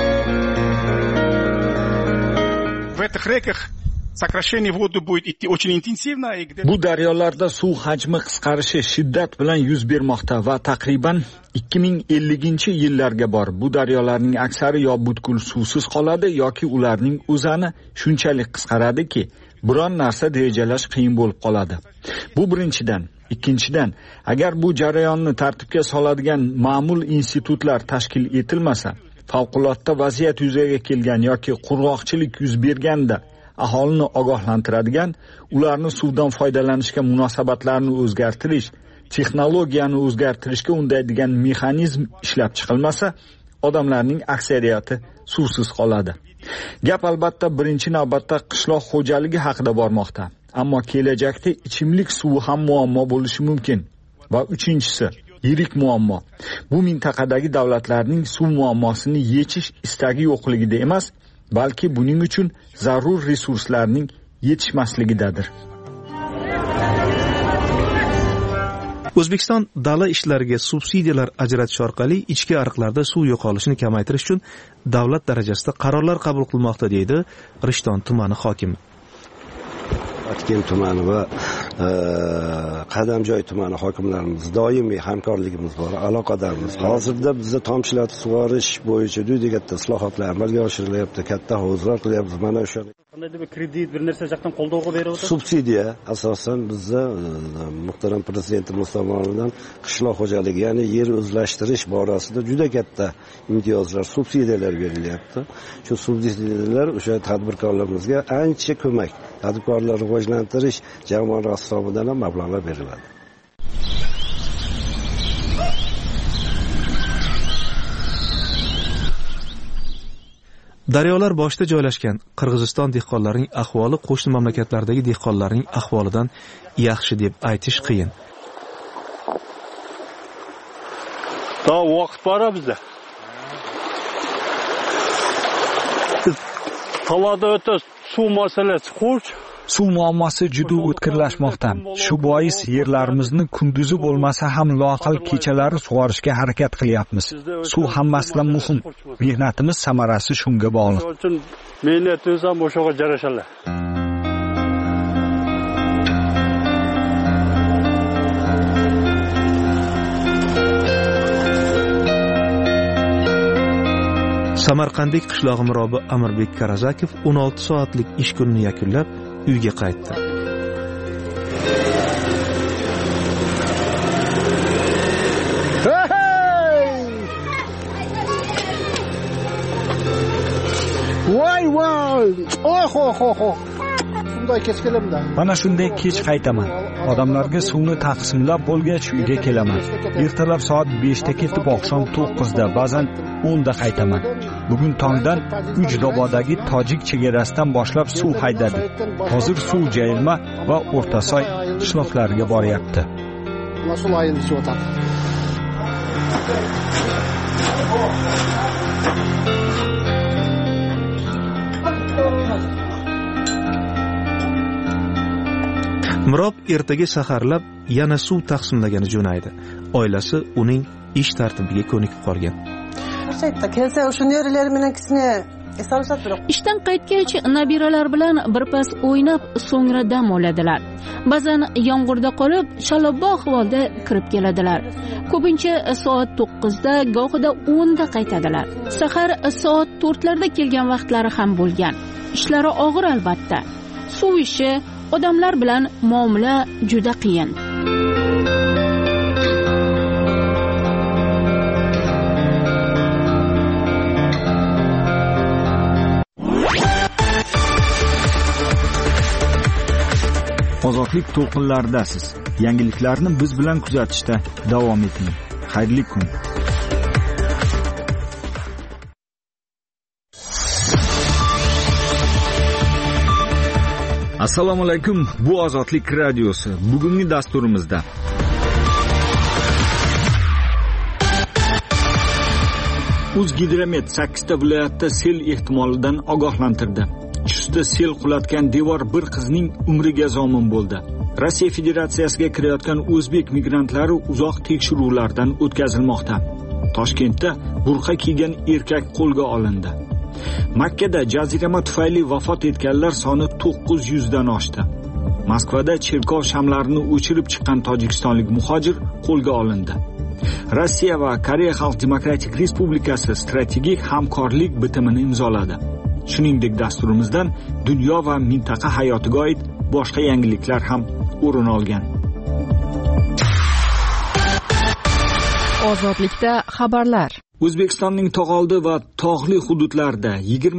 Bu daryolarda suv hajmi qisqarishi shiddat bilan yuz bermoqda va taqriban 2050-yillarga bor bu daryolarning aksari yo butkul suvsiz qoladi yoki ularning o'zani shunchalik qisqaradiki, biron narsa rejalash qiyin bo'lib qoladi. Bu birinchidan. Ikkinchidan, agar bu jarayonni tartibga soladigan ma'mul institutlar tashkil etilmasa, favqulodda vaziyat yuzaga kelgan yoki qurg'oqchilik yuz berganda aholini ogohlantiradigan, ularni suvdan foydalanishga munosabatlarini o'zgartirish, texnologiyani o'zgartirishga undaydigan mexanizm ishlab chiqilmasa, odamlarning aksariyati suvsiz qoladi. Gap albatta birinchi navbatda qishloq xo'jaligi haqida bormoqda. Ammo kelajakda ichimlik suvi ham muammo bo'lishi mumkin. Va uchinchisi, yirik muammo. Bu mintaqadagi davlatlarning suv muammosini yechish istagi yo'qligida emas, balki buning uchun zarur resurslarning yetishmasligidadir. O'zbekiston dala ishlariga subsidiyalar ajratish orqali ichki ariqlarda suv yo'qolishini kamaytirish uchun davlat darajasida qarorlar qabul qilmoqda, deydi Rishton tumani hokimi. Atken tumani va Qadamjoy tumani hokimlarimiz doimiy hamkorligimiz bor, aloqadormiz. Hozirda bizda tomchilatib sug'orish bo'yicha juda katta islohotlar amalga oshirilyapti, katta hovuzlar qilyapmiz. Mana o'sha qanday bir kredit, bir narsa yoqdan qo'llovga beryapti. Subsidiya asosan bizda muhtaram prezidentimiz tomonidan qishloq xo'jaligi, ya'ni yer o'zlashtirish borasida juda katta imtiyozlar, subsidiyalar berilyapti. Shu subsidiyalar o'sha tadbirkorlarimizga ancha ko'mak. Tadbirkorlarni rivojlantirish jamoalar hisobidan ham mablag'lar beriladi. Daryolar boshida joylashgan Qirg'iziston dehqonlarining ahvoli qo'shni mamlakatlardagi dehqonlarning ahvolidan yaxshi deb aytish qiyin. Vaqt bor bizda. Talada o'ta suv masalasi qo'sh. Suv muammosi juda o'tkirlashmoqda. Shu bois yerlarimizni kunduzi bo'lmasa ham loaqal kechalari sug'orishga harakat qilyapmiz. Suv hammasidan muhim. Mehnatimiz samarasi shunga bog'liq. Mehnatimiz ham o'shaga jarashadi. Samarqandlik qishlog'i mirobi Amirbek Karazakov 16 soatlik ish kunini yakunlab uyga qaytdi. Voy. Oho. Shunday kech kelamda. Mana shunday kech qaytaman. Odamlarga suvni taqsimlab bo'lgach uyga kelaman. Ertalab soat 5 da ketib, oqshom 9 da, ba'zan 10 da qaytaman. Bugun tongdan Ujrobodagi tojik chegarasidan boshlab suv haydadik. Hozir suv Jayilma va O'rtasoy qishloqlariga boryapti. Suv aylanib Mirob ertaga saharlab yana suv taqsimlagani jo'naydi. Oilasi uning ish tartibiga ko'nikib qolgan. Ishdan qaytgach, nabiralar bilan birpas o'ynab, so'ngra dam oladilar. Ba'zan yomg'irda qolib, shalabbo ahvolda kirib keladilar. Ko'pincha soat 9 da, gohida 10 da qaytadilar. Sahar soat 4 larda kelgan vaqtlari ham bo'lgan. Ishlari og'ir albatta. Suv ishi, odamlar bilan muomala juda qiyin. Ozodlik to'lqinlaridasiz. Yangiliklarni biz bilan kuzatishda davom eting. Xayrli kun. Assalomu alaykum. Bu Ozodlik radiosi. Bugungi dasturimizda O'zgidromet 8 ta viloyatda sel ehtimolidan ogohlantirdi. Chustda sel qulatgan devor bir qizning umriga zomin bo'ldi. Rossiya Federatsiyasiga kirayotgan o'zbek migrantlari uzoq tekshiruvlardan o'tkazilmoqda. Toshkentda burqa kiygan erkak qo'lga olindi. Makkada jazirama tufayli vafot etganlar soni 900 dan oshdi. Moskvada cherkov shamlarini o'chirib chiqqan tojikistonlik muhojir qo'lga olindi. Rossiya va Koreya Xalq Demokratik Respublikasi strategik hamkorlik bitimini imzoladi. Shuningdek, dasturimizdan dunyo va mintaqa hayotiga oid boshqa yangiliklar ham o'rin olgan. Ozodlikda xabarlar. O'zbekistonning tog'oldi va tog'li hududlarida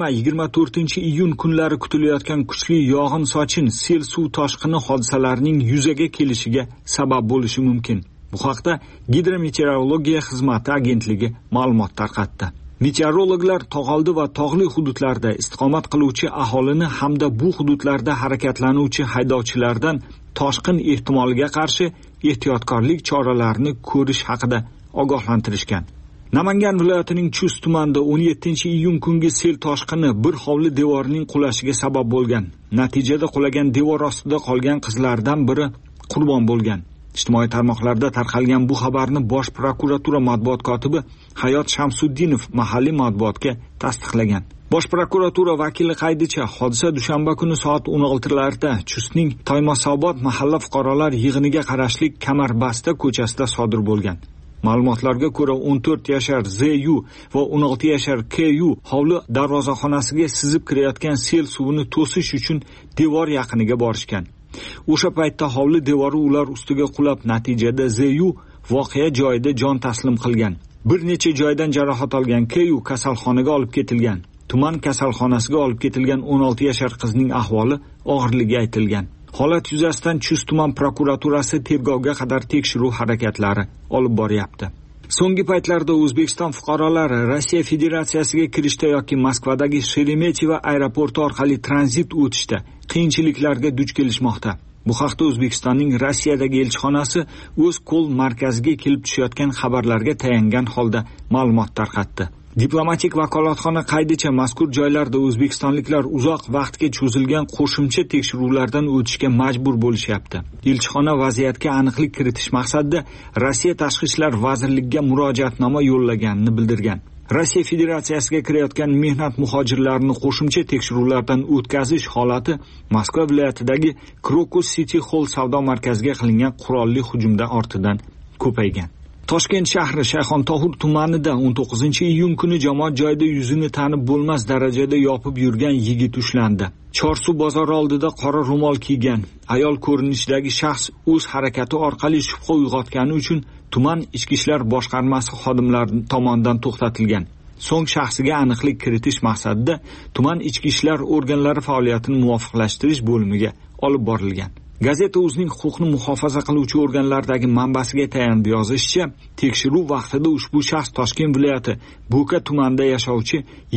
20-24 iyun kunlari kutilayotgan kuchli yog'in-sochin, sel suv toshqini hodisalarining yuzaga kelishiga sabab bo'lishi mumkin. Bu haqda Gidrometeorologiya xizmati agentligi ma'lumot tarqatdi. Meteorologlar tog'oldi va tog'li hududlarda istiqomat qiluvchi aholini hamda bu hududlarda harakatlanuvchi haydovchilardan toshqin ehtimoliga qarshi ehtiyotkorlik choralarini ko'rish haqida ogohlantirishgan. Namangan viloyatining Chust tumanida 17-iyun kungi sel toshqini bir hovli devorining qulashiga sabab bo'lgan. Natijada qulagan devor ostida qolgan qizlardan biri qurbon bo'lgan. Ijtimoiy tarmoqlarda tarqalgan bu xabarni Bosh prokuratura matbuot kotibi Hayot Shamsuddinov mahalliy matbuotga tasdiqlagan. Bosh prokuratura vakili qaydicha, hodisa dushanba kuni soat 16larda Chustning Toymosobod mahalla fuqarolar yig'iniga qarashli Kamarbasta ko'chasida sodir bo'lgan. Ma'lumotlarga ko'ra 14 yashar ZU va 16 yashar KU hovli darvozaxonasiga sizib kirayotgan sel suvini to'sish uchun devor yaqiniga borishgan. O'sha paytda hovli devori ular ustiga qulab, natijada ZU voqea joyida jon taslim qilgan. Bir necha joydan jarohat olgan KU kasalxonaga olib ketilgan. Tuman kasalxonasiga olib ketilgan 16 yashar qizning ahvoli og'irligi aytilgan. Holat yuzasidan Chust tuman prokuraturasi tergovga qadar tekshiruv harakatlari olib boryapti. So'nggi paytlarda O'zbekiston fuqarolari Rossiya Federatsiyasiga kirishda yoki Moskvadagi Sheremetyevo aeroporti orqali tranzit o'tishda qiyinchiliklarga duch kelishmoqda. Bu haqda O'zbekistonning Rossiyadagi elchixonasi o'z qo'l markaziga kelib tushayotgan xabarlarga tayangan holda ma'lumot tarqatdi. Diplomatik vakolatxona qaydicha mazkur joylarda o'zbekistonliklar uzoq vaqtga cho'zilgan qo'shimcha tekshiruvlardan o'tishga majbur bo'lishyapti. Elchixona vaziyatga aniqlik kiritish maqsadida Rossiya Tashqi ishlar vazirligiga murojaatnoma yo'llaganini bildirgan. Rossiya Federatsiyasiga kirayotgan mehnat muhojirlarini qo'shimcha tekshiruvlardan o'tkazish holati Moskva viloyatidagi Krokus City Hall savdo markaziga qilingan qurolli hujumdan ortidan ko'paygan. Toshkent shahri Shayxontohur tumanida 19-iyun kuni jamoat joyida yuzini tanib bo'lmas darajada yopib yurgan yigit ushlandi. Chorsu bozori oldida qora ro'mol kiygan ayol ko'rinishidagi shaxs o'z harakati orqali shubha uyg'otgani uchun tuman ichki ishlar boshqarmasi xodimlari tomonidan to'xtatilgan. So'ng shaxsiga aniqlik kiritish maqsadida tuman ichki ishlar organlari faoliyatini muvofiqlashtirish bo'limiga olib borilgan. Gazeta o'zining huquqni muhofaza qiluvchi organlardagi manbasiga tayanib yozishicha, tekshiruv vaqtida ushbu shaxs Toshkent viloyati Bo'ka tumanida yashovchi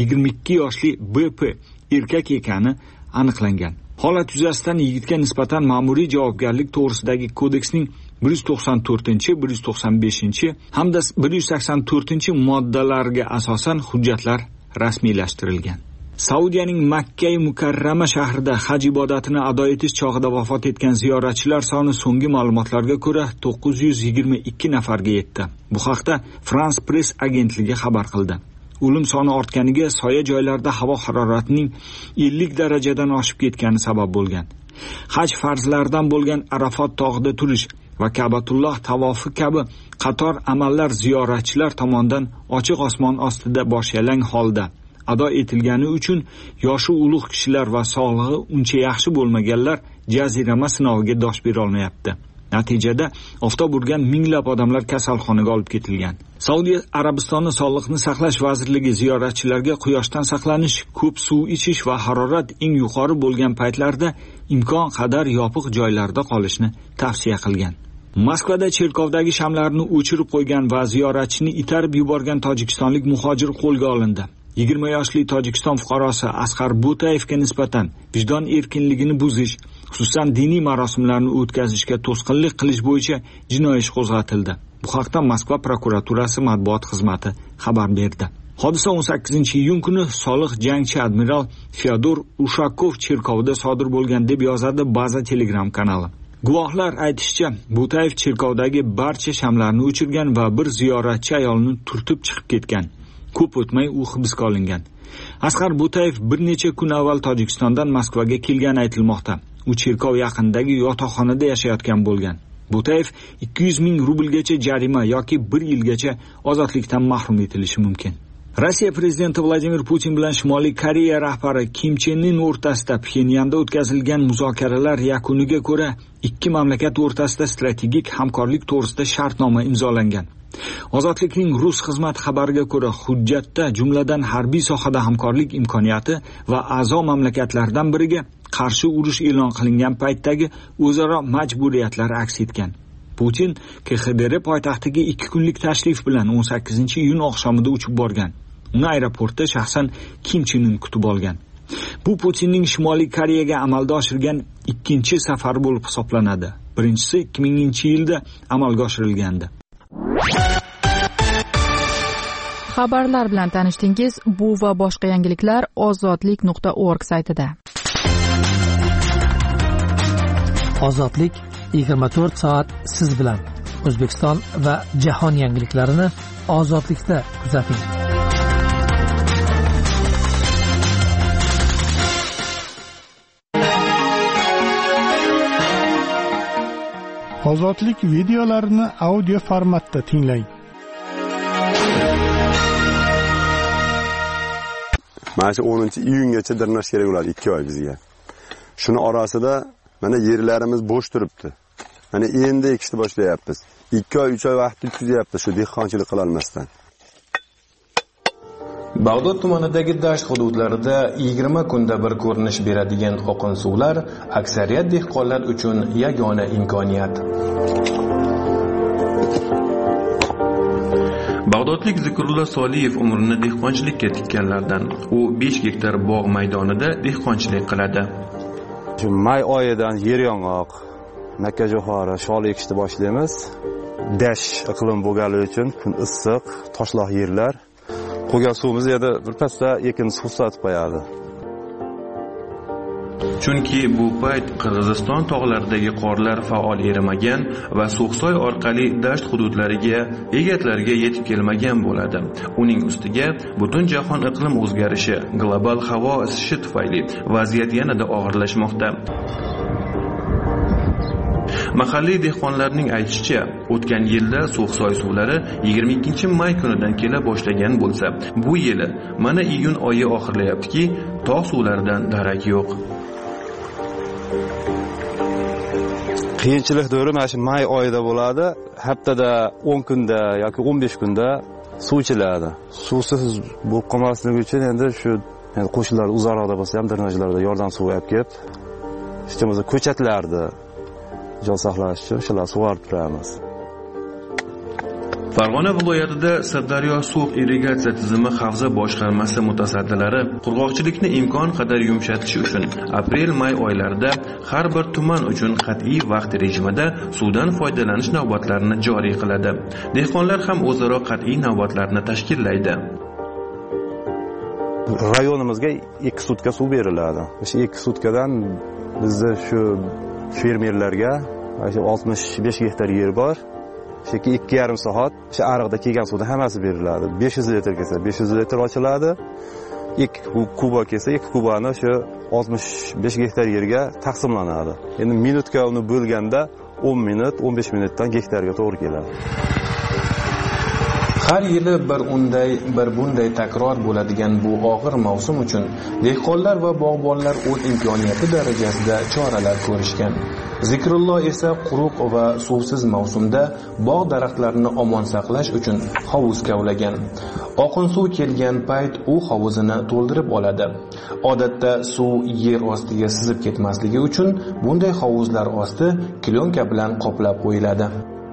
22 yoshli BP erkak ekani aniqlangan. Holat yuzasidan yigitga nisbatan ma'muriy javobgarlik to'g'risidagi kodeksning 194, 195 hamda 184 moddalariga asosan hujjatlar rasmiylashtirilgan. Saudiyaning Makka-i Mukarrama shahrida haj ibodatini ado etish chog'ida vafot etgan ziyoratchilar soni so'nggi ma'lumotlarga ko'ra 922 nafarga yetdi. Bu haqda France Press agentligi xabar qildi. O'lim soni ortganiga soya joylarda havo haroratining 50 darajadan oshib ketgani sabab bo'lgan. Haj farzlaridan bo'lgan Arafot tog'ida turish va Ka'batulloh tavofi kabi qator amallar ziyoratchilar tomonidan ochiq osmon ostida boshyalang holda ado etilgani uchun yoshi ulug' kishilar va sog'lig'i uncha yaxshi bo'lmaganlar jazirama sinoviga dosh bera olmayapti. Natijada oftob urgan minglab odamlar kasalxonaga olib ketilgan. Saudiya Arabistoni Sog'liqni saqlash vazirligi ziyoratchilarga quyoshdan saqlanish, ko'p suv ichish va harorat eng yuqori bo'lgan paytlarda imkon qadar yopiq joylarda qolishni tavsiya qilgan. Moskvada cherkovdagi shamlarni o'chirib qo'ygan va ziyoratchini itarib yuborgan tojikistonlik muhojir qo'lga olindi. 20 yoshli Tojikiston fuqarosi Asqar Butayevga nisbatan vijdon erkinligini buzish, xususan diniy marosimlarni o'tkazishga to'sqinlik qilish bo'yicha jinoiy ish qo'zg'atildi. Bu haqda Moskva prokuraturasi matbuot xizmati xabar berdi. Hodisa 18-iyun kuni soliq jangchi admiral Fyodor Ushakov cherkovida sodir bo'lgan deb yozadi Baza Telegram kanali. Guvohlar aytishicha, Butayev cherkovdagi barcha shamlarni o'chirgan va bir ziyoratchi ayolni turtib chiqib ketgan. Ko'p o'tmay u hibsga olingan. Asqar Butayev bir necha kun avval Tojikistondan Moskvaga kelgani aytilmoqda. U cherkov yaqinidagi yotoqxonada yashayotgan bo'lgan. Butayev 200 ming rublgacha jarima yoki 1 yilgacha ozodlikdan mahrum etilishi mumkin. Rossiya prezidenti Vladimir Putin bilan Shimoliy Koreya rahbari Kim Chen In o'rtasida Pxenyanda o'tkazilgan muzokaralar yakuniga ko'ra ikki mamlakat o'rtasida strategik hamkorlik to'g'risida shartnoma imzolangan. Ozodlikning rus xizmat xabariga ko'ra hujjatda jumladan harbiy sohada hamkorlik imkoniyati va a'zo mamlakatlardan biriga qarshi urush e'lon qilingan paytdagi o'zaro majburiyatlar aks etgan. Putin KXDR poytaxtiga 2 kunlik tashrif bilan 18-iyun oqshomida uchib borgan. Uni aeroportda shaxsan Kim Chen In kutib olgan. Bu Putinning Shimoliy Koreyaga amalga oshirgan ikkinchi safari bo'lib hisoblanadi. Birinchisi 2000-yilda amalga oshirilgandi. Xabarlar bilan tanishdingiz. Bu va boshqa yangiliklar ozodlik.org saytida. Ozodlik 24 soat siz bilan. O'zbekiston va jahon yangiliklarini ozodlikda kuzating. Ozodlik videolarini audio formatda tinglang. Mana shu 10-iyungacha dirnash kerak bo'ladi 2 oy bizga. Shuni orasida mana yerlarimiz bo'sh turibdi. Mana endi ekishni boshlayapmiz. 2 oy 3 oy vaqt o'tkazyapmiz shu dehqonchilik qila olmasdan. Bag'dod tumanidagi dasht hududlarida 20 kunda bir ko'rinish beradigan oqin suvlar aksariyat dehqonlar uchun yagona imkoniyat. Bag'dodlik Zikrullo Soliyev umrini dehqonchilikka tikkanlardan. U 5 gektar bog' maydonida dehqonchilik qiladi. Shu may oyidan yer yong'oq, makkajo'xori, shol ekishni boshlaymiz. Dash iqlim bo'lganligi uchun kun issiq, toshloq yerlar. Qolgan suvimiz yerda birpasda ekin suv sotib qo'yadi. Chunki bu payt Qirg'iziston tog'laridagi qorlar faol erimagan va So'xsoy orqali dasht hududlariga, egatlarga yetib kelmagan bo'ladi. Uning ustiga butun jahon iqlim o'zgarishi, global havo isishi tufayli vaziyat yanada og'irlashmoqda. Mahalliy dehqonlarning aytishicha, o'tgan yilda So'xsoy suvlari 22-may kunidan kela boshlagan bo'lsa, bu yili mana iyun oyi oxirlayaptiki, tog' suvlaridan darak yo'q. Qiyinchilik davri mana shu may oyida bo'ladi. Haftada 10 kunda yoki 15 kunda suv ichiladi. Suvsiz bo'lib qolmasligi uchun endi shu qo'shnilar uzoqroqda bo'lsa ham drenajlarda yordam suvi olib kelib, ishchimizda ko'chatlarni jon saqlash uchun shular sug'orib turamiz. Farg'ona viloyatida Sirdaryo suv irrigatsiya tizimi havza boshqarmasi mutasaddilari qurg'oqchilikni imkon qadar yumshatish uchun aprel-may oylarida har bir tuman uchun qat'iy vaqt rejimida suvdan foydalanish navbatlarini joriy qiladi. Dehqonlar ham o'zaro qat'iy navbatlarni tashkillaydi. Rayonimizga 2 sutka suv beriladi. O'sha 2 sutkadan bizda shu fermerlarga 65 gektar yer bor. Sheki 2,5 soat o'sha ariqda kelgan suvda hammasi beriladi. 500 litr kelsa 500 litr ochiladi. 2 kuba kelsa 2 kubani o'sha 65 gektar yerga taqsimlanadi. Endi minutga uni bo'lganda 10 minut, 15 minutdan gektarga to'g'ri keladi. Har yili bir bunday takror bo'ladigan bu og'ir mavsum uchun dehqonlar va bog'bonlar o'z imkoniyati darajasida choralar ko'rishgan. Zikrulloh esa quruq va suvsiz mavsumda bog' daraxtlarini omon saqlash uchun hovuz kavlagan. Oqin suv kelgan payt u hovuzini to'ldirib oladi. Odatda suv yer ostiga sizib ketmasligi uchun bunday hovuzlar osti klyonka bilan qoplab qo'yiladi.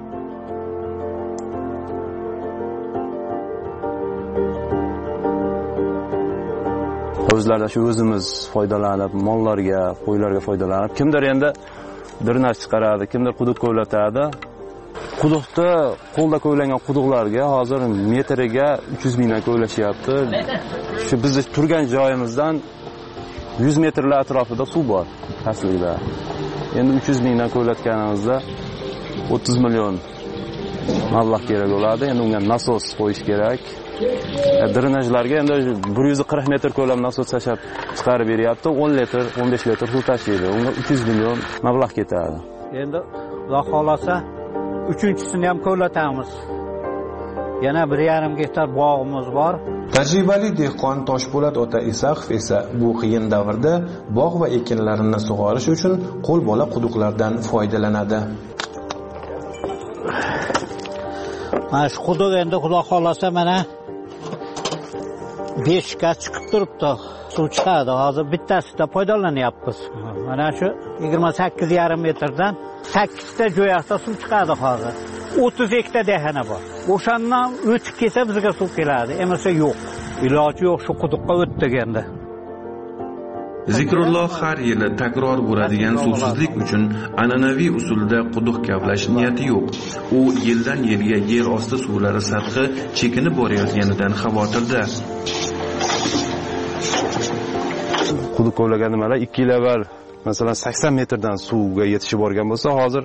Hovuzlarda shu o'zimiz foydalanib, mollarga, qo'ylarga foydalanib, kimdir endi dirnash chiqaradi, kimdir quduq ko'latadi. Quduqda qo'lda ko'ylangan quduqlarga hozir metriga 300 mingdan ko'ylashyapti. Shu biz turgan joyimizdan 100 metrlar atrofida suv bor pastlikda. Endi 300 mingdan ko'latganimizda 30 million mablag' kerak bo'ladi. Endi unga nasos qo'yish kerak. Drenajlarga endi 140 metr ko'lam nasos tashab chiqarib beryapti. 10 litr, 15 litr suv tashiydi. Unga 300 million mablag' ketadi. Endi Xudo xolasa 3-chisini ham ko'latamiz. Yana 1,5 gektar bog'imiz bor. Tajribali dehqon Toshpo'lat ota Isaqov esa bu qiyin davrda bog' va ekinlarini sug'orish uchun qo'lbola quduqlardan foydalanadi. Mana shu quduq endi Xudo xolasa mana 5 kat chiqib turibdi. Suv chiqadi. Hozir bittasida foydalanyapmiz. Mana shu 28,5 metrdan 8 ta jo'yaqda suv chiqadi hozir. 30 hektar dehana bor. O'shandan o'tib kelsa bizga suv keladi. Emasda yo'q. Iloji yo'q, shu quduqqa o'tdik endi. Zikrulloh har yili takror bo'ladigan suvsizlik uchun an'anaviy usulda quduq kavlash niyati yo'q. U yildan yilga yer osti suvlari sathi chekinib borayotganidan xavotirda. Quduq kavlagan nimalar 2 yil avval masalan 80 metrdan suvga yetishib borgan bo'lsa, hozir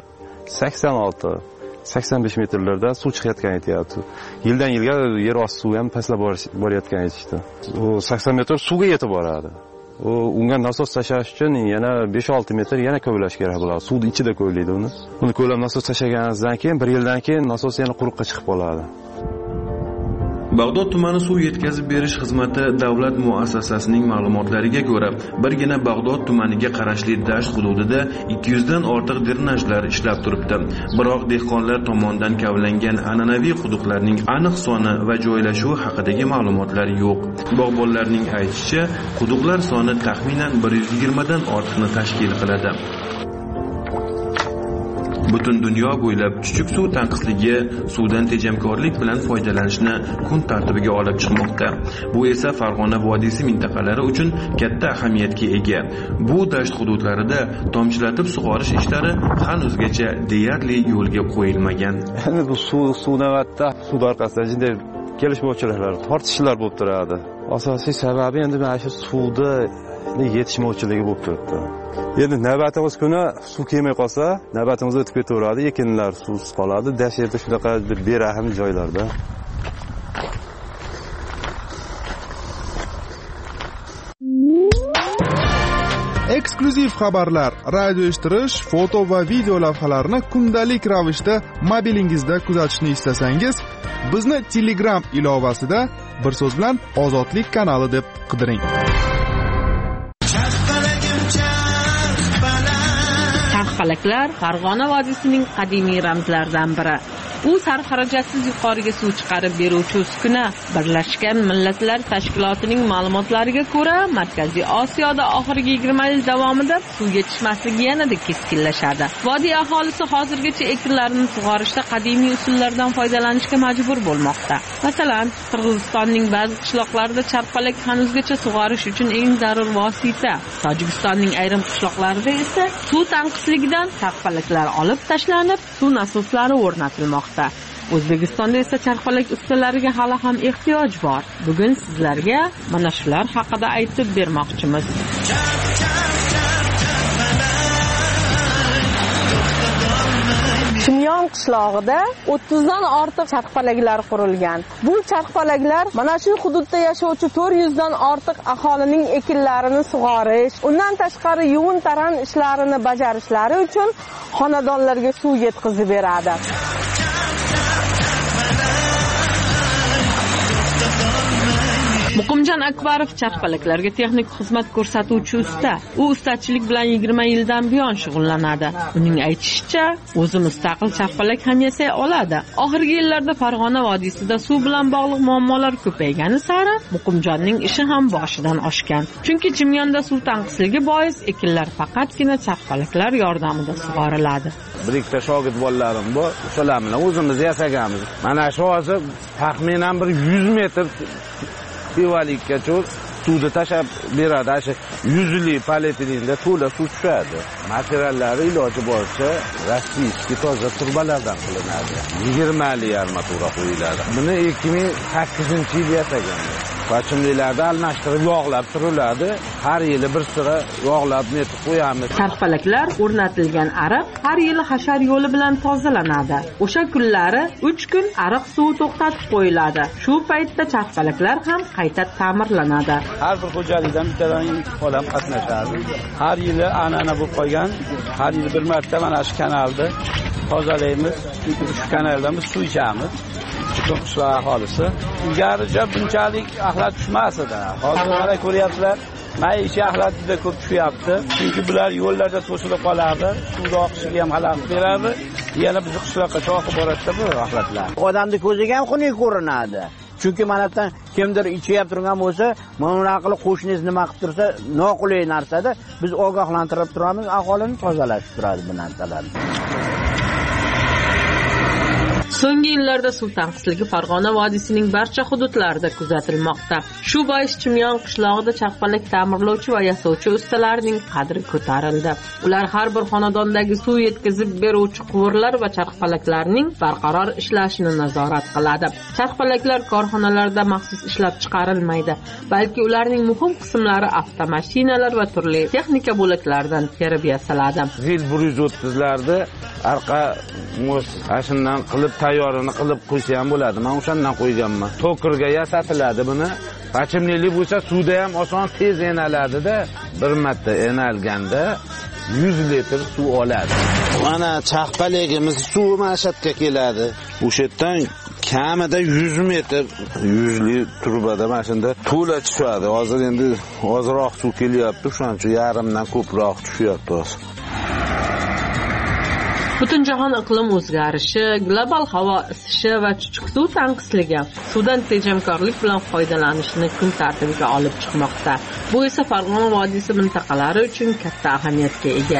86-85 metrlarda suv chiqayotgan aytyapti. Yildan yilga yer osti suvi ham pastlab borayotgan aytishdi. U 80 metr suvga yetib boradi. Unga nasos tashash uchun yana 5-6 metr yana ko'lash kerak bo'ladi. Suvni ichida ko'laydi uni. Uni ko'lab nasos tashaganingizdan keyin 1 yildan keyin nasos yana quruqqa chiqib qoladi. Bag'dod tumani suv yetkazib berish xizmati davlat muassasasining ma'lumotlariga ko'ra, birgina Bag'dod tumaniga qarashli dasht hududida 200 dan ortiq drenajlar ishlab turibdi. Biroq dehqonlar tomonidan kavlangan an'anaviy quduqlarning aniq soni va joylashuvi haqidagi ma'lumotlar yo'q. Bog'bonlarning aytishicha, quduqlar soni taxminan 120 dan ortiqni tashkil qiladi. Butun dunyo bo'ylab chuchuk suv tanqisligi suvdan tejamkorlik bilan foydalanishni kun tartibiga olib chiqmoqda. Bu esa Farg'ona vodiysi mintaqalari uchun katta ahamiyatga ega. Bu dasht hududlarida tomchilatib sug'orish ishlari hanuzgacha deyarli yo'lga qo'yilmagan. Endi bu suv navbatda suv orqasida jinday kelishmovchiliklar, tortishishlar bo'lib turadi. Asosiy sababi endi mana shu suvda yetishmovchiligi bo'lib turibdi. Endi navbatimiz kuni suv kelmay qolsa, navbatimiz o'tib ketaveradi, ekinlar suvsiz qoladi. Dashtda shunaqa berahm joylarda. Eksklyuziv xabarlar, radio eshittirish, foto va video lavhalarni kundalik ravishda mobilingizda kuzatishni istasangiz, bizni Telegram ilovasida bir so'z bilan Ozodlik kanali deb qidiring. Charxpalaklar Farg'ona vodiysining qadimiy ramzlaridan biri. U sarxarajatsiz yuqoriga suv chiqarib beruvchi uskuna. Birlashgan Millatlar Tashkilotining ma'lumotlariga ko'ra, Markaziy Osiyoda oxirgi 20 yil davomida suv yetishmasligi yanada keskinlashadi. Vodiy aholisi hozirgacha ekinlarini sug'orishda qadimiy usullardan foydalanishga majbur bo'lmoqda. Masalan, Qirg'izistonning ba'zi qishloqlarida charxpalak hanuzgacha sug'orish uchun eng zarur vosita. Tojikistonning ayrim qishloqlarida esa suv tanqisligidan charxpalaklar olib tashlanib, suv nasoslari o'rnatilmoqda. O'zbekistonda esa charxpalak ustalariga hali ham ehtiyoj bor. Bugun sizlarga mana shular haqida aytib bermoqchimiz. Chimyon qishlog'ida 30 dan ortiq charxpalaklar qurilgan. Bu charxpalaklar mana shu hududda yashovchi 400 dan ortiq aholining ekinlarini sug'orish, undan tashqari yuvin-taran ishlarini bajarishlari uchun xonadonlarga suv yetkazib beradi. Muqimjon Akbarov charxpalaklarga texnik xizmat ko'rsatuvchi usta. U ustachilik bilan 20 yildan buyon shug'ullanadi. Uning aytishicha, o'zi mustaqil charxpalak ham yasay oladi. Oxirgi yillarda Farg'ona vodiysida suv bilan bog'liq muammolar ko'paygani sari Muqimjonning ishi ham boshidan oshgan. Chunki Chimyonda suv tanqisligi bois ekinlar faqatgina charxpalaklar yordamida sug'oriladi. Bir ikkita shogird bolalarim bor, o'shalar bilan o'zimiz yasaganmiz. Mana shu hozir taxminan bir 100 metr pivalikkacha suvni tashab beradi. Shu 100 lik polietilinda to'la suv tushadi. Materiallari iloji boricha rossiyskiy toza turbalardan qilinadi. 20 lik armatura qo'yiladi. Buni 2008-yil yasaganmiz. Pachimliklarda almashtirib yog'lab turiladi. Har yili bir sira yog'lab netib qo'yamiz. Charxpalaklar o'rnatilgan ariq har yili hashar yo'li bilan tozalanadi. O'sha kunlari 3 kun ariq suvi to'xtatib qo'yiladi. Shu paytda charxpalaklar ham qayta ta'mirlanadi. Har bir xo'jalikdan bittadan odam qatnashadi. Har yili an'ana bo'lib qolgan. Har yili bir marta mana shu kanalni tozalaymiz. Shu kanaldan biz suv ichamiz. Butun qishloq aholisi. Ilgaricha bunchalik axlat tushmas edi. Hozir mana ko'ryapsizlar, maishiy axlat juda ko'p tushyapti. Chunki bular yo'llarda to'silib qoladi, suvni oqishiga ham xalaqit beradi. Yana bizni qishloqqa cho'qib boradi bu axlatlar. Odamning ko'ziga ham xunuk ko'rinadi. Chunki manatdan kimdir ichib turgan bo'lsa, mana qilib qo'shningiz nima qilib tursa, noqulay narsada biz ogohlantirib turamiz, aholini tozalashib turadi bu narsalarni. So'nggi yillarda suv tanqisligi Farg'ona vodiysining barcha hududlarida kuzatilmoqda. Shu bois Chimyon qishlog'ida charxpalak ta'mirlovchi va yasovchi ustalarning qadri ko'tarildi. Ular har bir xonadondagi suv yetkazib beruvchi quvurlar va charxpalaklarning barqaror ishlashini nazorat qiladi. Charxpalaklar korxonalarda maxsus ishlab chiqarilmaydi, balki ularning muhim qismlari avtomashinalar va turli texnika bo'laklaridan terib yasaladi. Zil 130larda arqa mos ashundan qilib tayyorini qilib qo'ysa ham bo'ladi. Men o'shandan qo'yganman. To'kirga yasatiladi buni. Pachimlik bo'lsa suvda ham oson tez enaladi-da. Bir marta enalganda 100 litr suv oladi. Mana charxpalagimiz suv mashatga keladi. O'sha yerdan kamida 100 metr 100 lik turbada mana shunda to'la tushadi. Hozir endi ozroq suv kelyapti, shuning uchun yarimdan ko'proq tushyapti hozir. Butunjahon iqlim o'zgarishi, global havo isishi va chuchuk suv tanqisligi suvdan tejamkorlik bilan foydalanishni kun tartibiga olib chiqmoqda. Bu esa Farg'ona vodiysi mintaqalari uchun katta ahamiyatga ega.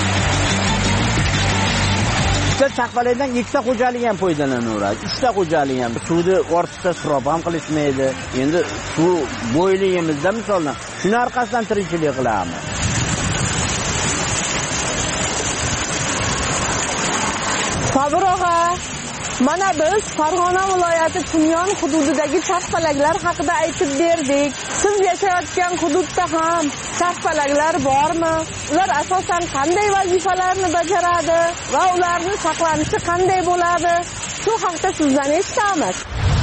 Charxpalakdan ikkita xo'jalik ham foydalanaveradi. Uchta xo'jalik ham suvni ortiqcha isrof ham qilishmaydi. Endi suv bo'yligimizda misoldan shuni orqasidan tirikchilik qilamiz. Sabir og'a, mana biz Farg'ona viloyati Chimyon hududidagi charxpalaklar haqida aytib berdik. Siz yashayotgan hududda ham charxpalaklar bormi? Ular asosan qanday vazifalarni bajaradi va ularning saqlanishi qanday bo'ladi? Shu haqda sizdan eshitamiz.